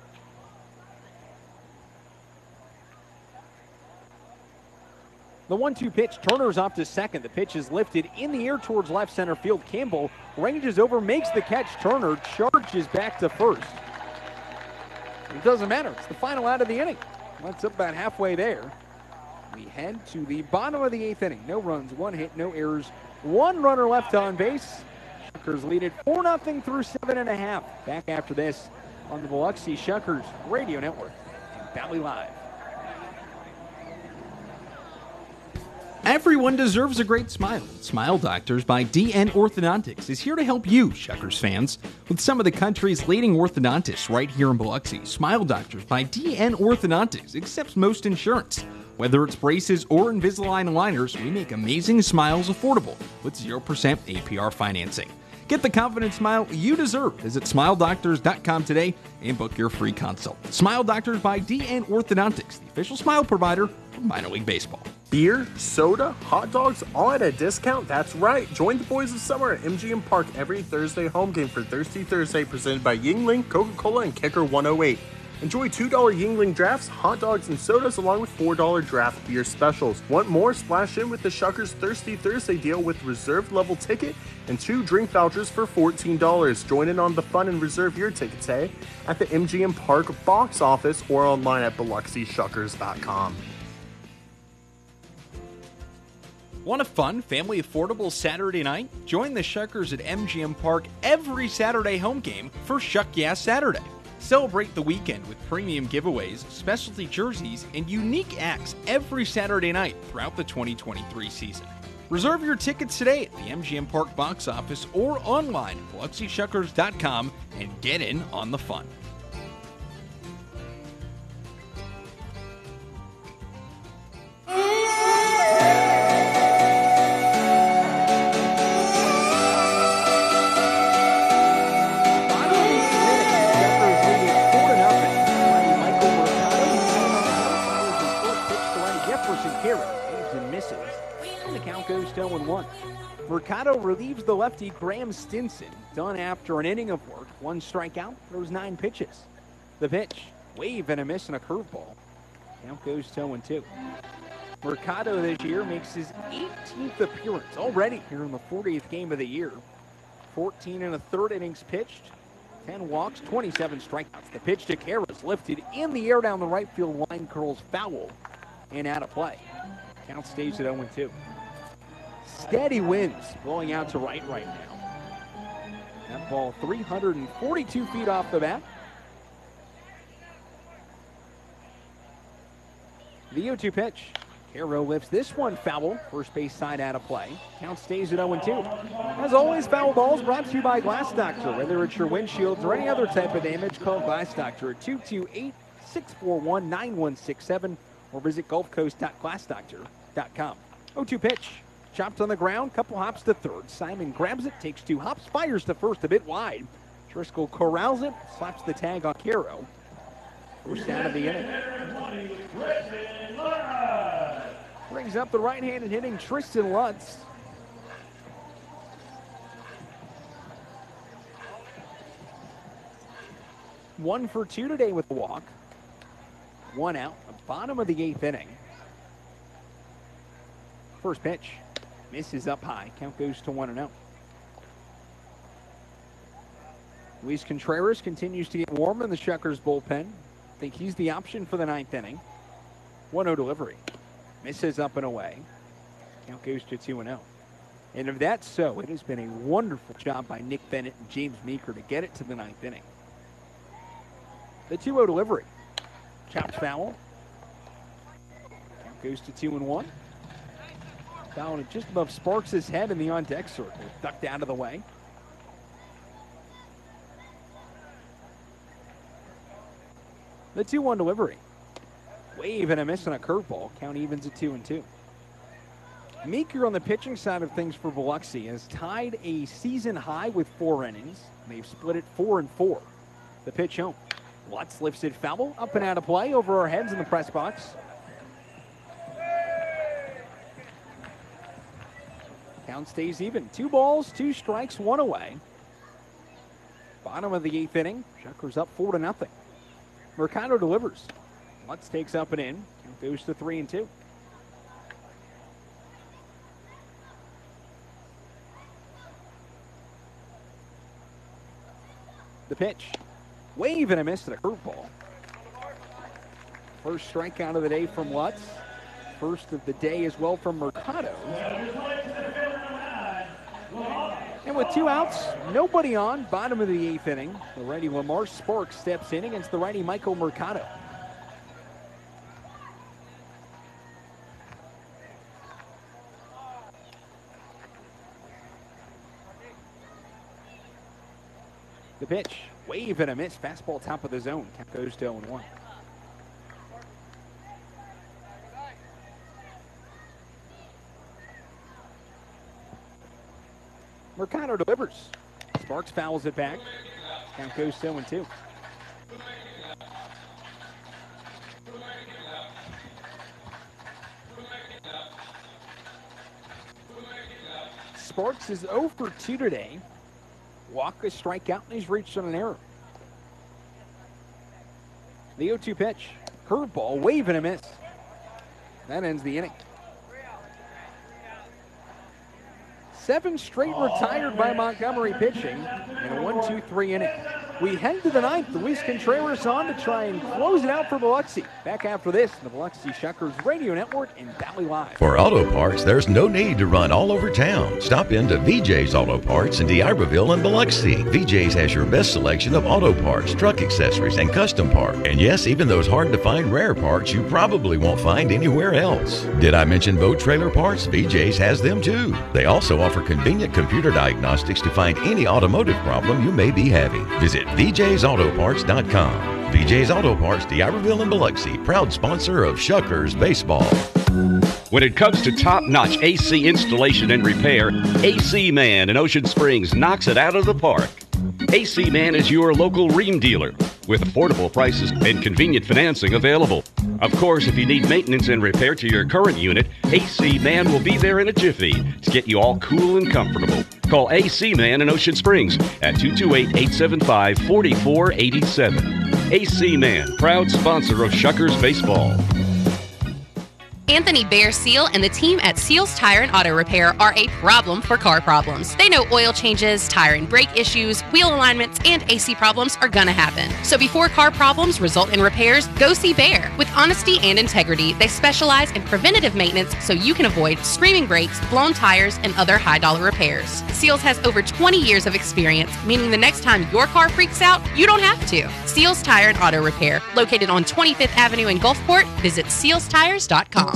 The one two pitch, Turner's off to second. The pitch is lifted in the air towards left center field. Campbell ranges over, makes the catch. Turner charges back to first. It doesn't matter. It's the final out of the inning. That's up about halfway there. We head to the bottom of the eighth inning. No runs, one hit, no errors, one runner left on base. Shuckers lead it four nothing through seven and a half. Back after this on the Biloxi Shuckers Radio Network and Valley Live. Everyone deserves a great smile. Smile Doctors by D N Orthodontics is here to help you, Shuckers fans, with some of the country's leading orthodontists right here in Biloxi. Smile Doctors by D N Orthodontics accepts most insurance. Whether it's braces or Invisalign aligners, we make amazing smiles affordable with zero percent A P R financing. Get the confident smile you deserve. Visit smile doctors dot com today and book your free consult. Smile Doctors by D N Orthodontics, the official smile provider of Minor League Baseball. Beer, soda, hot dogs, all at a discount? That's right. Join the Boys of Summer at M G M Park every Thursday home game for Thirsty Thursday presented by Yingling, Coca-Cola, and Kicker one oh eight. Enjoy two dollar Yingling drafts, hot dogs, and sodas along with four dollar draft beer specials. Want more? Splash in with the Shuckers Thirsty Thursday deal with reserved level ticket and two drink vouchers for fourteen dollars. Join in on the fun and reserve your tickets today at the M G M Park box office or online at Biloxi Shuckers dot com. Want a fun, family affordable Saturday night? Join the Shuckers at M G M Park every Saturday home game for Shuck Yeah Saturday. Celebrate the weekend with premium giveaways, specialty jerseys, and unique acts every Saturday night throughout the twenty twenty-three season. Reserve your tickets today at the M G M Park box office or online at Biloxi Shuckers dot com and get in on the fun. oh and one. Mercado relieves the lefty Graham Stinson, done after an inning of work. One strikeout, throws nine pitches. The pitch, wave and a miss and a curveball. Count goes to oh and two. Mercado this year makes his eighteenth appearance already here in the fortieth game of the year. fourteen and a third innings pitched, ten walks, twenty-seven strikeouts. The pitch to Karras lifted in the air down the right field line, curls foul and out of play. Count stays at oh and two. Steady winds blowing out to right right now. That ball three hundred forty-two feet off the bat. The oh two pitch. Caro lifts this one foul. First base side out of play. Count stays at oh and two. As always, foul balls brought to you by Glass Doctor. Whether it's your windshields or any other type of damage, call Glass Doctor at two two eight, six four one, nine one six seven or visit gulf coast dot glass doctor dot com. oh two pitch. Chopped on the ground, couple hops to third. Simon grabs it, takes two hops, fires to first a bit wide. Driscoll corrals it, slaps the tag on Caro. First down of the inning. Brings up the right-handed hitting Tristan Lutz. One for two today with the walk. One out, the bottom of the eighth inning. First pitch. Misses up high. Count goes to one and oh. Luis Contreras continues to get warm in the Shuckers bullpen. think he's the option for the ninth inning. one oh delivery. Misses up and away. Count goes to two and oh. And if that's so, it has been a wonderful job by Nick Bennett and James Meeker to get it to the ninth inning. The two oh delivery. Chopped foul. Count goes to two and one. Foul just above Sparks' head in the on-deck circle. Ducked out of the way. The two one delivery. Wave and a miss on a curveball. Count evens at two and two. Meeker on the pitching side of things for Biloxi has tied a season high with four innings. They've split it four and four. The pitch home. Lutz lifts it foul, up and out of play, over our heads in the press box. Count stays even. Two balls, two strikes, one away. Bottom of the eighth inning. Shuckers up four to nothing. Mercado delivers. Lutz takes up and in. Count goes to three and two. The pitch. Wave and a miss to the curveball. First strikeout of the day from Lutz. First of the day as well from Mercado. And with two outs, nobody on, bottom of the eighth inning, the righty Lamar Sparks steps in against the righty Michael Mercado. The pitch, wave and a miss, fastball top of the zone. Count goes to oh and one. Mercado delivers. Sparks fouls it back. Count goes to oh and two. Sparks is oh for two today. Walk, a strikeout, and he's reached on an error. The oh two pitch. Curveball, wave and a miss. That ends the inning. Seven straight retired by Montgomery pitching in a one two three inning. We head to the ninth. Luis Contreras on to try and close it out for Biloxi. Back after this, the Biloxi Shuckers Radio Network and Valley Live. For auto parts, there's no need to run all over town. Stop into V J's Auto Parts in D'Iberville and Biloxi. V J's has your best selection of auto parts, truck accessories, and custom parts. And yes, even those hard-to-find rare parts you probably won't find anywhere else. Did I mention boat trailer parts? V J's has them too. They also offer convenient computer diagnostics to find any automotive problem you may be having. Visit V J's Auto Parts dot com. V J's Auto Parts, D'Iberville and Biloxi, proud sponsor of Shuckers Baseball. When it comes to top-notch A C installation and repair, A C Man in Ocean Springs knocks it out of the park. A C Man is your local Rheem dealer with affordable prices and convenient financing available. Of course, if you need maintenance and repair to your current unit, A C Man will be there in a jiffy to get you all cool and comfortable. Call A C Man in Ocean Springs at two two eight, eight seven five, four four eight seven. A C Man, proud sponsor of Shuckers Baseball. Anthony Bear Seal and the team at Seals Tire and Auto Repair are a problem for car problems. They know oil changes, tire and brake issues, wheel alignments, and A C problems are gonna happen. So before car problems result in repairs, go see Bear. With honesty and integrity, they specialize in preventative maintenance so you can avoid screaming brakes, blown tires, and other high-dollar repairs. Seals has over twenty years of experience, meaning the next time your car freaks out, you don't have to. Seals Tire and Auto Repair, located on twenty-fifth Avenue in Gulfport. Visit seals tires dot com.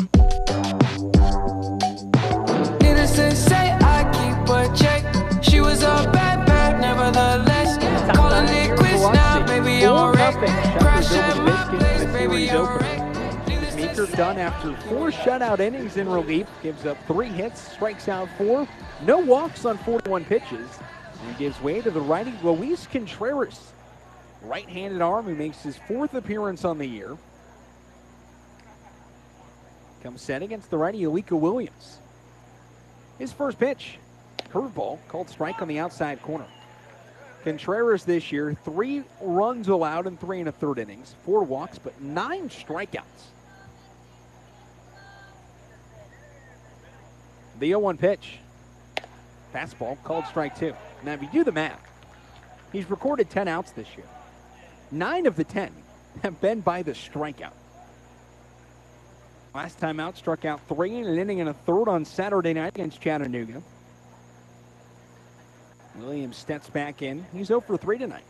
Innocent say I keep a check. She was a bad bad, nevertheless. Calling it quits now, baby, I'm wrecked. Crash at my place, baby, I'm wrecked. Meeker done after four shutout innings in relief. Gives up three hits, strikes out four. No walks on forty-one pitches. And gives way to the righty Luis Contreras. Right-handed arm who makes his fourth appearance on the year. Comes set against the righty Alika Williams. His first pitch, curveball, called strike on the outside corner. Contreras this year, three runs allowed in three and a third innings, four walks, but nine strikeouts. The oh one pitch, fastball, called strike two. Now, if you do the math, he's recorded ten outs this year. Nine of the ten have been by the strikeout. Last time out, struck out three in an inning and a third on Saturday night against Chattanooga. Williams steps back in. He's oh for three tonight.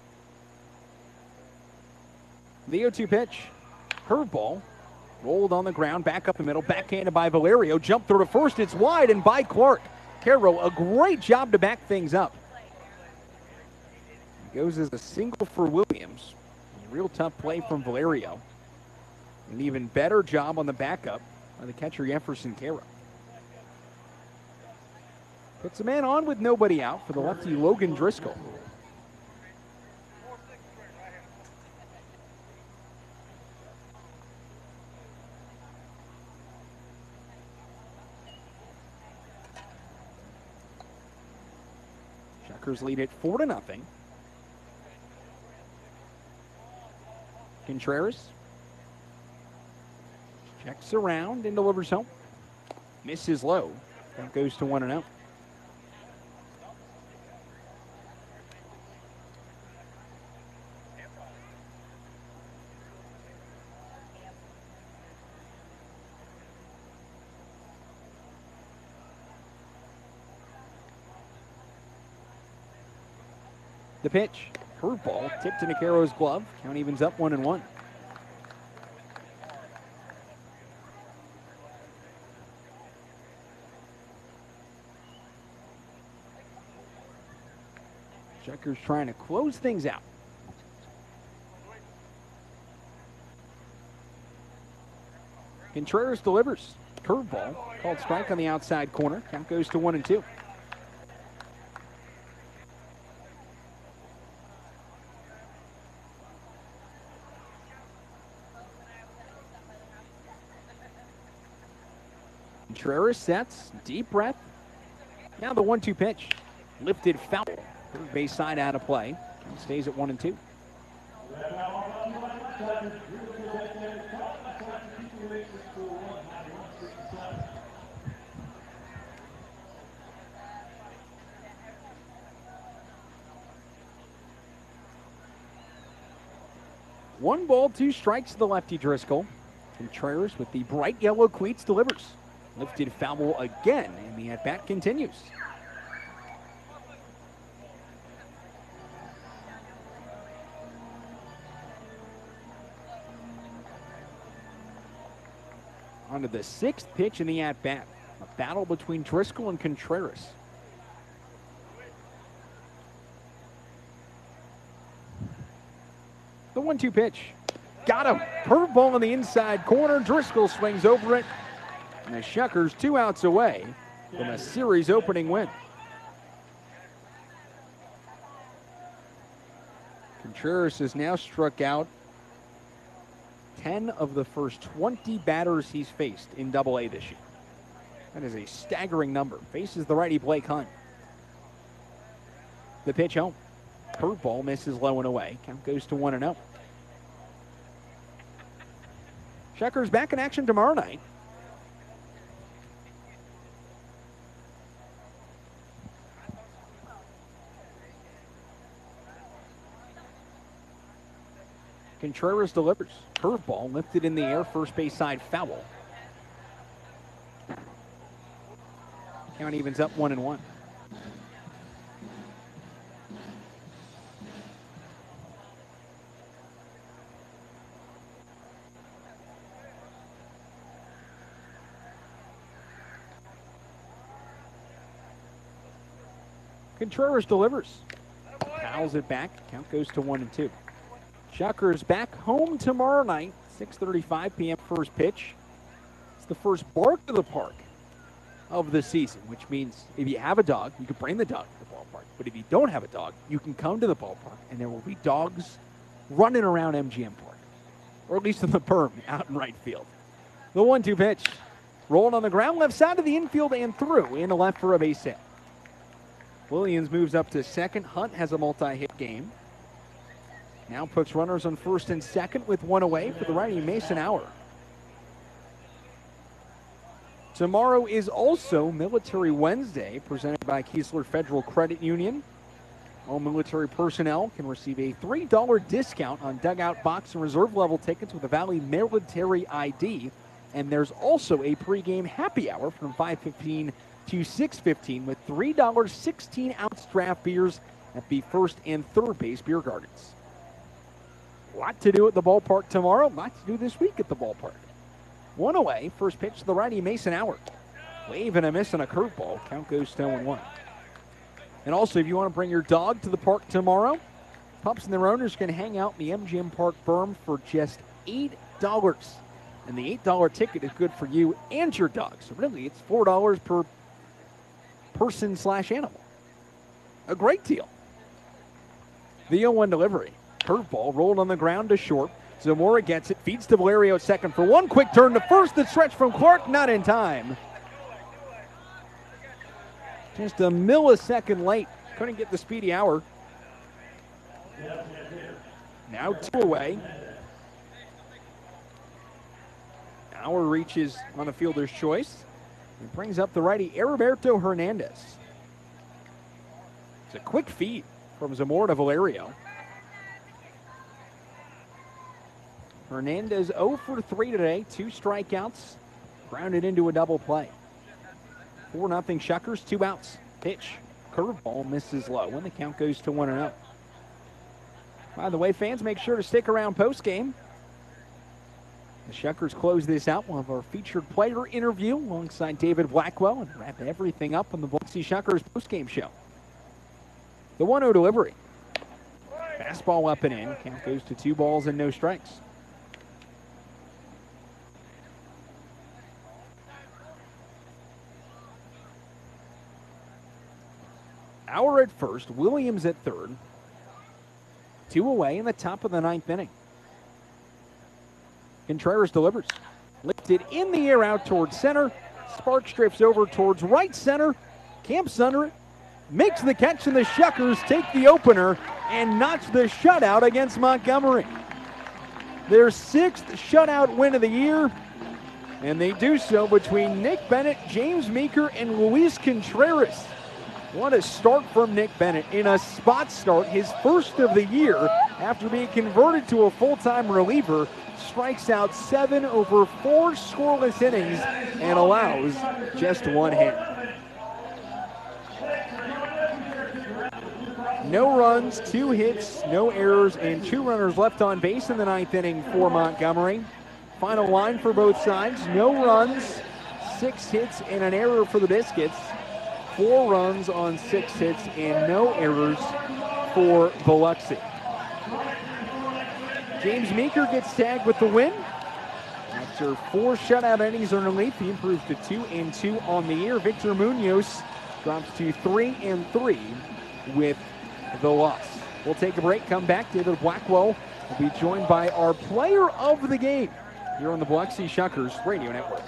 The oh two pitch. Curveball. Rolled on the ground, back up the middle, backhanded by Valerio. Jump through to first, it's wide, and by Clark. Caro, a great job to back things up. Goes as a single for Williams. A real tough play from Valerio. An even better job on the backup by the catcher Jefferson Caro. Puts a man on with nobody out for the lefty Logan Driscoll. Shuckers lead it four to nothing. Contreras checks around and delivers home. Misses low. That goes to one and out. The pitch, curveball, tipped into Caro's glove. Count evens up one and one. Checkers trying to close things out. Contreras delivers. Curveball, called strike on the outside corner. Count goes to one and two. Contreras sets, deep breath. Now the one two pitch. Lifted foul. Third base side out of play. And stays at one and two. One ball, two strikes to the lefty Driscoll. Contreras with the bright yellow cleats delivers. Lifted foul ball again, and the at-bat continues. On to the sixth pitch in the at-bat. A battle between Driscoll and Contreras. The one two pitch. Got him. Curveball in the inside corner. Driscoll swings over it. And the Shuckers two outs away from a series opening win. Contreras has now struck out ten of the first twenty batters he's faced in Double A this year. That is a staggering number. Faces the righty Blake Hunt. The pitch home. Curveball misses low and away. Count goes to one and oh. Shuckers back in action tomorrow night. Contreras delivers. Curveball lifted in the air, first base side foul. Count evens up one and one. Contreras delivers. Fouls it back. Count goes to one and two. Shuckers back home tomorrow night, six thirty-five p m first pitch. It's the first bark to the park of the season, which means if you have a dog, you can bring the dog to the ballpark. But if you don't have a dog, you can come to the ballpark, and there will be dogs running around M G M Park, or at least in the berm out in right field. The one two pitch. Rolled on the ground, left side of the infield and through, in the left for a base hit. Williams moves up to second. Hunt has a multi-hit game. Now puts runners on first and second with one away for the righty Mason Hour. Tomorrow is also Military Wednesday, presented by Keesler Federal Credit Union. All military personnel can receive a three dollar discount on dugout box and reserve level tickets with a Valley military I D. And there's also a pregame happy hour from five fifteen to six fifteen with three dollars sixteen ounce draft beers at the first and third base beer gardens. A lot to do at the ballpark tomorrow. A lot to do this week at the ballpark. One away. First pitch to the righty, Mason Howard. Wave and a miss on a curveball. Count goes to oh and one. And also, if you want to bring your dog to the park tomorrow, pups and their owners can hang out in the M G M Park berm for just eight dollars. And the eight dollar ticket is good for you and your dog. So really, it's four dollars per person slash animal. A great deal. The oh one delivery. Curveball rolled on the ground to short. Zamora gets it, feeds to Valerio at second for one quick turn to first. The stretch from Clark, not in time. Just a millisecond late. Couldn't get the speedy hour. Now two away. Hour reaches on a fielder's choice. It brings up the righty, Heriberto Hernandez. It's a quick feed from Zamora to Valerio. Hernandez oh for three today, two strikeouts, grounded into a double play. four nothing Shuckers, two outs. Pitch, curveball misses low, and the count goes to one and oh. By the way, fans, make sure to stick around postgame. The Shuckers close this out. We'll have our featured player interview alongside David Blackwell and wrap everything up on the Biloxi Shuckers postgame show. The one oh delivery. Fastball up and in. Count goes to two balls and no strikes. Hour at first, Williams at third. Two away in the top of the ninth inning. Contreras delivers. Lifted in the air out towards center. Sparks drifts over towards right center. Camps under it. Makes the catch, and the Shuckers take the opener and notch the shutout against Montgomery. Their sixth shutout win of the year, and they do so between Nick Bennett, James Meeker, and Luis Contreras. What a start from Nick Bennett in a spot start, his first of the year after being converted to a full-time reliever. Strikes out seven over four scoreless innings and allows just one hit. No runs, two hits, no errors, and two runners left on base in the ninth inning for Montgomery. Final line for both sides, no runs, six hits, and an error for the Biscuits. Four runs on six hits and no errors for Biloxi. James Meeker gets tagged with the win. After four shutout innings in relief, he improves to two and two on the year. Victor Munoz drops to three and three with the loss. We'll take a break, come back. David Blackwell will be joined by our player of the game here on the Biloxi Shuckers Radio Network.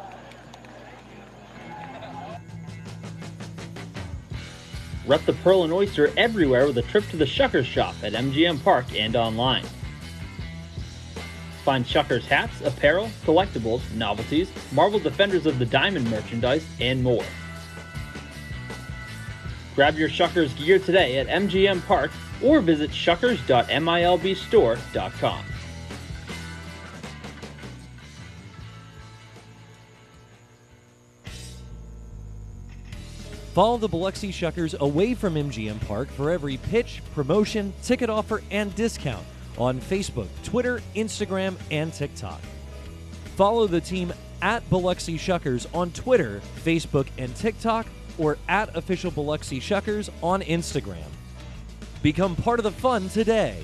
Rep the Pearl and Oyster everywhere with a trip to the Shuckers shop at M G M Park and online. Find Shuckers hats, apparel, collectibles, novelties, Marvel Defenders of the Diamond merchandise, and more. Grab your Shuckers gear today at M G M Park or visit shuckers dot milb store dot com. Follow the Biloxi Shuckers away from M G M Park for every pitch, promotion, ticket offer, and discount on Facebook, Twitter, Instagram, and TikTok. Follow the team at Biloxi Shuckers on Twitter, Facebook, and TikTok, or at Official Biloxi Shuckers on Instagram. Become part of the fun today.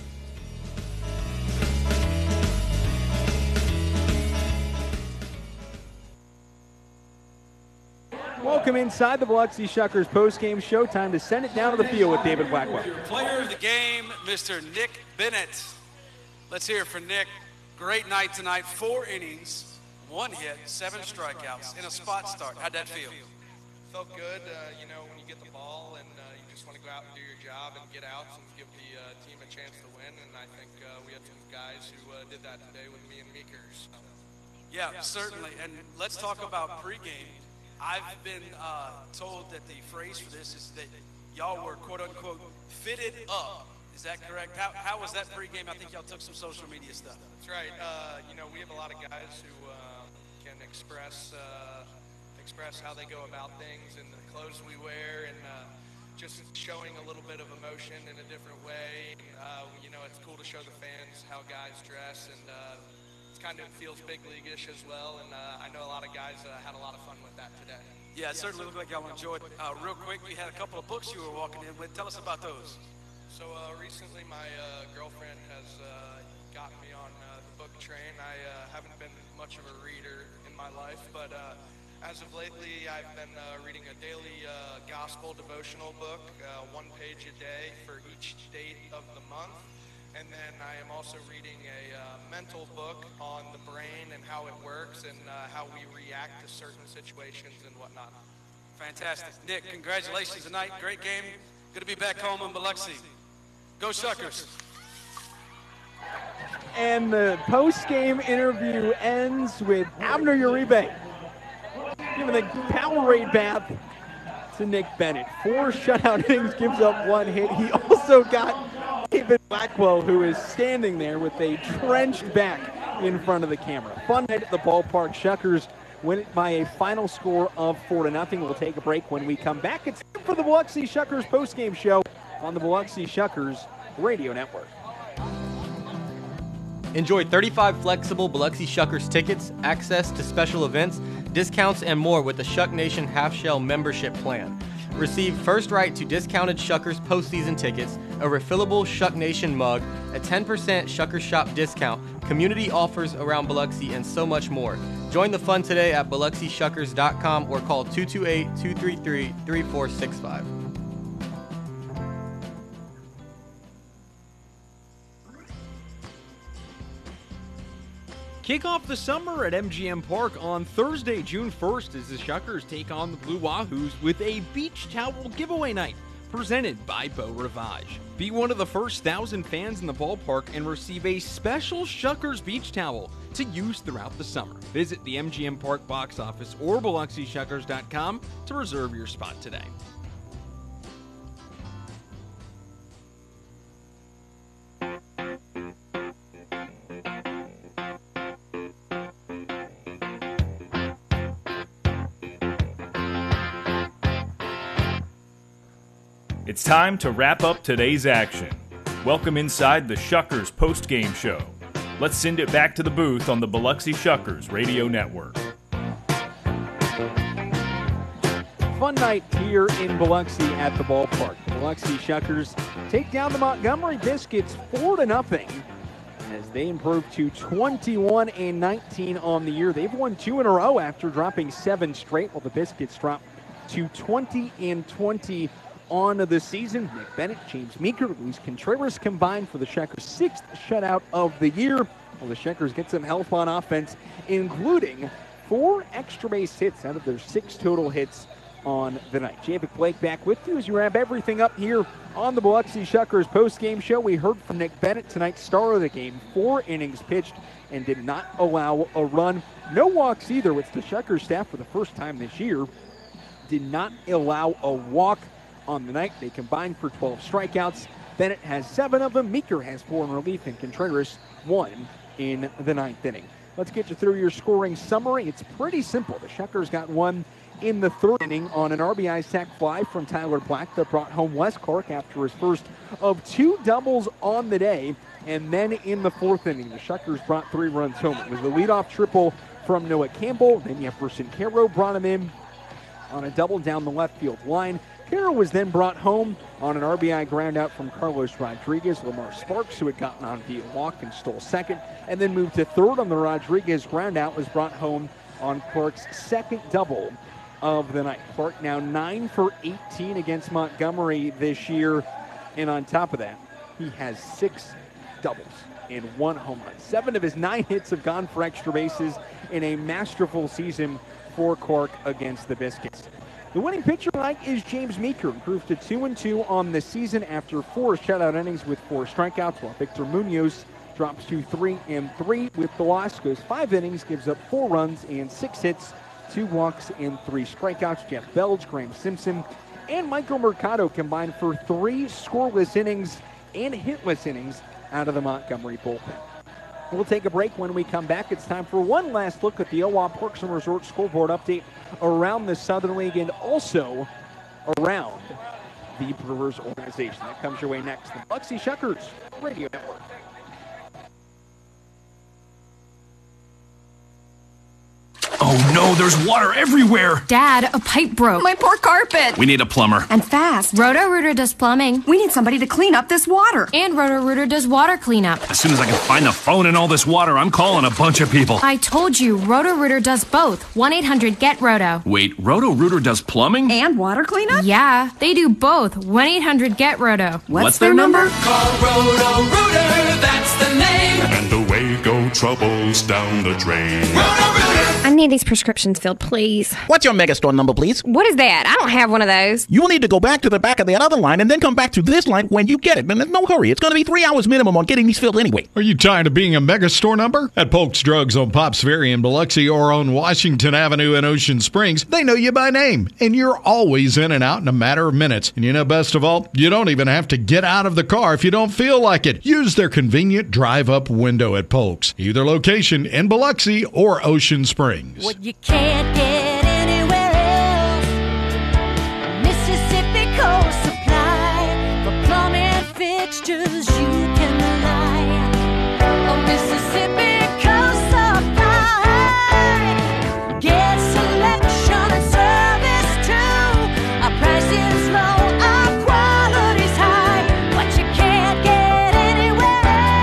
Welcome inside the Biloxi Shuckers postgame show. Time to send it down to the field with David Blackwell. Player of the game, Mister Nick Bennett. Let's hear it for Nick. Great night tonight. Four innings, one hit, seven strikeouts in a spot start. How'd that feel? Felt good. Uh, you know, when you get the ball and uh, you just want to go out and do your job and get outs and give the uh, team a chance to win. And I think uh, we had some guys who uh, did that today with me and Meekers. So. Yeah, certainly. And let's talk about pregame. I've been uh, told that the phrase for this is that y'all were, quote-unquote, Fitted Up. Is that correct? How, how was that pregame? I think y'all took some social media stuff. That's right. Uh, you know, we have a lot of guys who uh, can express uh, express how they go about things and the clothes we wear, and uh, just showing a little bit of emotion in a different way. Uh, you know, it's cool to show the fans how guys dress, and uh, it kind of feels big leaguish as well. And uh, I know a lot of guys uh, had a lot of fun with that today. Yeah, it certainly looked like y'all enjoyed it. Uh, real quick, you had a couple of books you were walking in with. Tell us about those. So uh, recently my uh, girlfriend has uh, gotten me on uh, the book train. I uh, haven't been much of a reader in my life, but uh, as of lately I've been uh, reading a daily uh, gospel devotional book, uh, one page a day for each date of the month. And then I am also reading a uh, mental book on the brain and how it works and uh, how we react to certain situations and whatnot. Fantastic. Nick, congratulations tonight. Great game. Good to be back home in Biloxi. Go Shuckers. And the post-game interview ends with Abner Uribe giving the Powerade bath to Nick Bennett. Four shutout innings, gives up one hit. He also got David Blackwell, who is standing there with a trenched back in front of the camera. Fun night at the ballpark. Shuckers win it by a final score of four to nothing. We'll take a break. When we come back, it's time for the Biloxi Shuckers post-game show on the Biloxi Shuckers Radio Network. Enjoy thirty-five flexible Biloxi Shuckers tickets, access to special events, discounts, and more with the Shuck Nation Half Shell membership plan. Receive first right to discounted Shuckers postseason tickets, a refillable Shuck Nation mug, a ten percent Shuckers Shop discount, community offers around Biloxi, and so much more. Join the fun today at Biloxi Shuckers dot com or call two two eight, two three three, three four six five. Kick off the summer at M G M Park on Thursday, June first, as the Shuckers take on the Blue Wahoos with a beach towel giveaway night presented by Beau Rivage. Be one of the first thousand fans in the ballpark and receive a special Shuckers beach towel to use throughout the summer. Visit the M G M Park box office or Biloxi Shuckers dot com to reserve your spot today. It's time to wrap up today's action. Welcome inside the Shuckers post-game show. Let's send it back to the booth on the Biloxi Shuckers Radio Network. Fun night here in Biloxi at the ballpark. The Biloxi Shuckers take down the Montgomery Biscuits four to nothing as they improve to twenty-one and nineteen on the year. They've won two in a row after dropping seven straight, while the Biscuits drop to twenty and twenty on the season. Nick Bennett, James Meeker, Luis Contreras combined for the Shuckers' sixth shutout of the year. Well, the Shuckers get some help on offense, including four extra base hits out of their six total hits on the night. Javik Blake back with you as you wrap everything up here on the Biloxi Shuckers post-game show. We heard from Nick Bennett tonight, star of the game, four innings pitched and did not allow a run. No walks either, which the Shuckers staff for the first time this year did not allow a walk on the night. They combined for twelve strikeouts. Bennett has seven of them. Meeker has four in relief, and Contreras one in the ninth inning. Let's get you through your scoring summary. It's pretty simple. The Shuckers got one in the third inning on an R B I sac fly from Tyler Black that brought home Wes Clark after his first of two doubles on the day. And then in the fourth inning, the Shuckers brought three runs home. It was the leadoff triple from Noah Campbell. Then Jefferson Caro brought him in on a double down the left field line. Caro was then brought home on an R B I ground out from Carlos Rodriguez. Lamar Sparks, who had gotten on via walk and stole second, and then moved to third on the Rodriguez ground out, was brought home on Clark's second double of the night. Clark now nine for eighteen against Montgomery this year, and on top of that, he has six doubles and one home run. Seven of his nine hits have gone for extra bases in a masterful season for Clark against the Biscuits. The winning pitcher tonight is James Meeker, improved to two and two on the season after four shutout innings with four strikeouts, while Victor Munoz drops to three and three with the loss. Goes five innings, gives up four runs and six hits, two walks and three strikeouts. Jeff Belge, Graham Simpson, and Michael Mercado combined for three scoreless innings and hitless innings out of the Montgomery bullpen. We'll take a break. When we come back, it's time for one last look at the Omaha Parks and Resorts scoreboard update around the Southern League and also around the Brewers organization. That comes your way next. The Biloxi Shuckers Radio Network. Oh no, there's water everywhere! Dad, a pipe broke. My poor carpet! We need a plumber. And fast. Roto-Rooter does plumbing. We need somebody to clean up this water. And Roto-Rooter does water cleanup. As soon as I can find the phone in all this water, I'm calling a bunch of people. I told you, Roto-Rooter does both. one eight hundred get roto. Wait, Roto-Rooter does plumbing? And water cleanup? Yeah, they do both. one eight hundred get roto. What's, What's their, their number? number? Call Roto-Rooter, that's the name. And away go troubles down the drain. Roto-Rooter! I need these prescriptions filled, please. What's your Megastore number, please? What is that? I don't have one of those. You will need to go back to the back of that other line and then come back to this line when you get it. And there's no hurry. It's going to be three hours minimum on getting these filled anyway. Are you tired of being a Megastore number? At Polk's Drugs on Pops Ferry in Biloxi or on Washington Avenue in Ocean Springs, they know you by name. And you're always in and out in a matter of minutes. And you know, best of all, you don't even have to get out of the car if you don't feel like it. Use their convenient drive-up window at Polk's. Either location in Biloxi or Ocean Springs. What you can't get anywhere else. Mississippi Coast Supply. For plumbing fixtures you can rely on Mississippi Coast Supply. Get selection and service too. Our prices low, our quality's high. What you can't get anywhere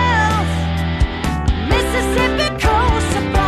else. Mississippi Coast Supply.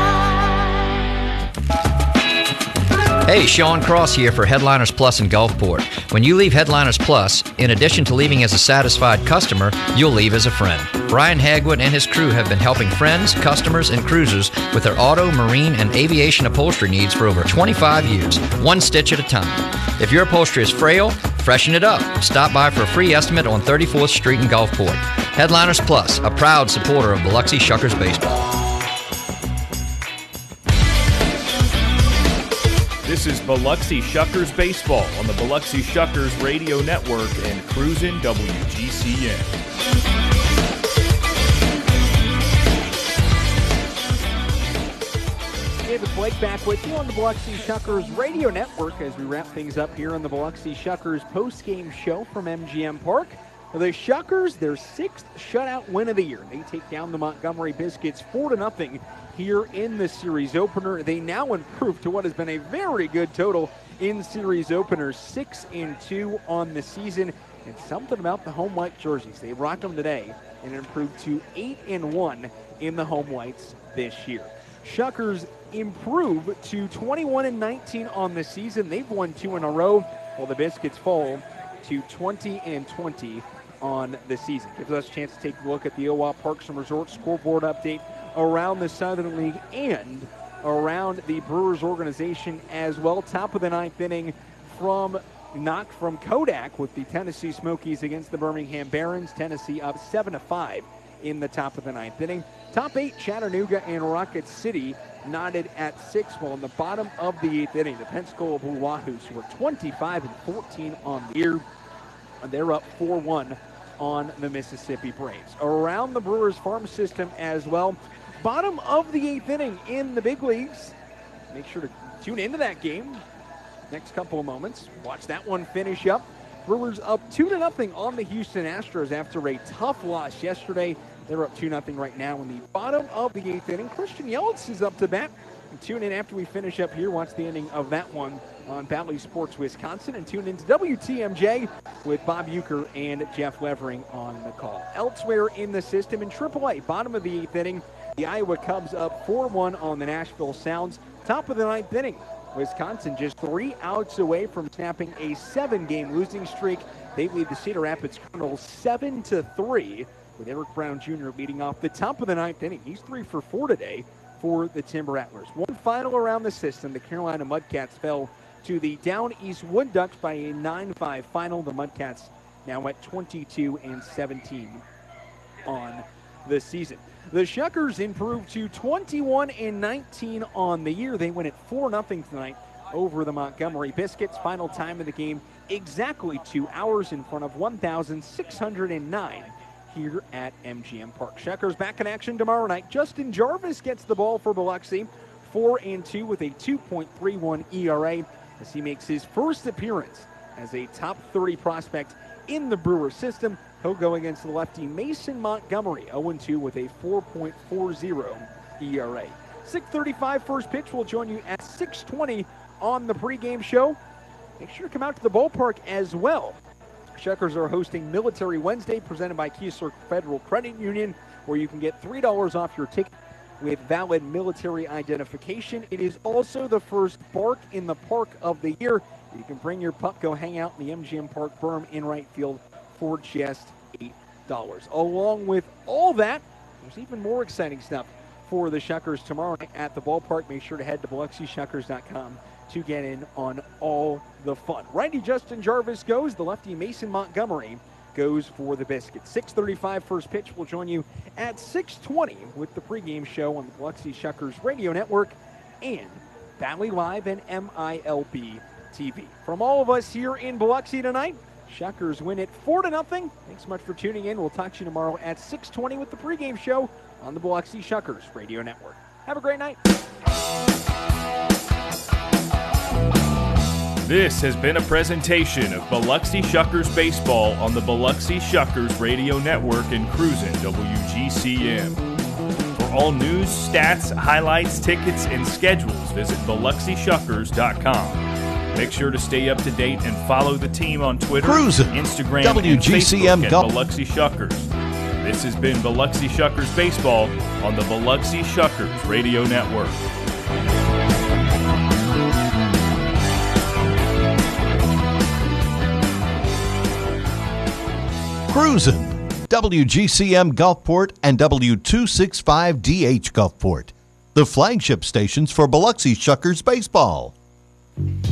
Hey, Sean Cross here for Headliners Plus in Gulfport. When you leave Headliners Plus, in addition to leaving as a satisfied customer, you'll leave as a friend. Brian Hagwood and his crew have been helping friends, customers, and cruisers with their auto, marine, and aviation upholstery needs for over twenty-five years, one stitch at a time. If your upholstery is frail, freshen it up. Stop by for a free estimate on thirty-fourth Street in Gulfport. Headliners Plus, a proud supporter of Biloxi Shuckers baseball. This is Biloxi Shuckers Baseball on the Biloxi Shuckers Radio Network and Cruisin' W G C N. David Blake back with you on the Biloxi Shuckers Radio Network as we wrap things up here on the Biloxi Shuckers post-game show from M G M Park. The Shuckers, their sixth shutout win of the year. They take down the Montgomery Biscuits four to nothing here in the series opener. They now improve to what has been a very good total in series openers, six and two on the season. And something about the home white jerseys. They rocked them today and improved to eight and one in the home whites this year. Shuckers improve to twenty-one and nineteen on the season. They've won two in a row, while the Biscuits fall to twenty and twenty on the season. Gives us a chance to take a look at the Omaha Parks and Resorts scoreboard update around the Southern League and around the Brewers organization as well. Top of the ninth inning from knock from Kodak with the Tennessee Smokies against the Birmingham Barons. Tennessee up seven to five in the top of the ninth inning. Top eight, Chattanooga and Rocket City knotted at six, while in the bottom of the eighth inning, the Pensacola Blue Wahoos were twenty-five and fourteen on the year. They're up four one on the Mississippi Braves. Around the Brewers farm system as well. Bottom of the eighth inning in the big leagues. Make sure to tune into that game next couple of moments. Watch that one finish up. Brewers up two to nothing on the Houston Astros after a tough loss yesterday. They're up two nothing right now in the bottom of the eighth inning. Christian Yelich is up to bat. And tune in after we finish up here. Watch the ending of that one on Valley Sports Wisconsin. And tune in to W T M J with Bob Euchre and Jeff Levering on the call. Elsewhere in the system in triple A, bottom of the eighth inning, the Iowa Cubs up four one on the Nashville Sounds. Top of the ninth inning, Wisconsin just three outs away from snapping a seven-game losing streak. They lead the Cedar Rapids Colonels seven to three, with Eric Brown Junior leading off the top of the ninth inning. He's three for four today for the Timber Rattlers. One final around the system, the Carolina Mudcats fell to the Down East Wood Ducks by a nine five final. The Mudcats now at twenty-two and seventeen on the season. The Shuckers improved to twenty-one and nineteen on the year. They win at four nothing tonight over the Montgomery Biscuits. Final time of the game, exactly two hours in front of one thousand six hundred nine here at M G M Park. Shuckers back in action tomorrow night. Justin Jarvis gets the ball for Biloxi, four and two with a two point three one E R A as he makes his first appearance as a top thirty prospect in the Brewer system. He'll go against the lefty Mason Montgomery, oh and two with a four point four oh E R A. six thirty-five first pitch will join you at six twenty on the pregame show. Make sure to come out to the ballpark as well. Shuckers are hosting Military Wednesday presented by Keesler Federal Credit Union, where you can get three dollars off your ticket with valid military identification. It is also the first Bark in the Park of the year. You can bring your pup, go hang out in the M G M Park berm in right field for just eight dollars. Along with all that, there's even more exciting stuff for the Shuckers tomorrow night at the ballpark. Make sure to head to Biloxi Shuckers dot com to get in on all the fun. Righty Justin Jarvis goes. The lefty Mason Montgomery goes for the Biscuits. six thirty-five first pitch will join you at six twenty with the pregame show on the Biloxi Shuckers Radio Network and Valley Live and M I L B T V. From all of us here in Biloxi tonight, Shuckers win it four to nothing. Thanks so much for tuning in. We'll talk to you tomorrow at six twenty with the pregame show on the Biloxi Shuckers Radio Network. Have a great night. This has been a presentation of Biloxi Shuckers Baseball on the Biloxi Shuckers Radio Network and Cruisin' W G C M. For all news, stats, highlights, tickets, and schedules, visit Biloxi Shuckers dot com. Make sure to stay up to date and follow the team on Twitter, Cruisin', Instagram, W G C M and Facebook Gulf. at Biloxi Shuckers. This has been Biloxi Shuckers Baseball on the Biloxi Shuckers Radio Network. Cruisin', W G C M Gulfport and W two sixty-five D H Gulfport, the flagship stations for Biloxi Shuckers Baseball.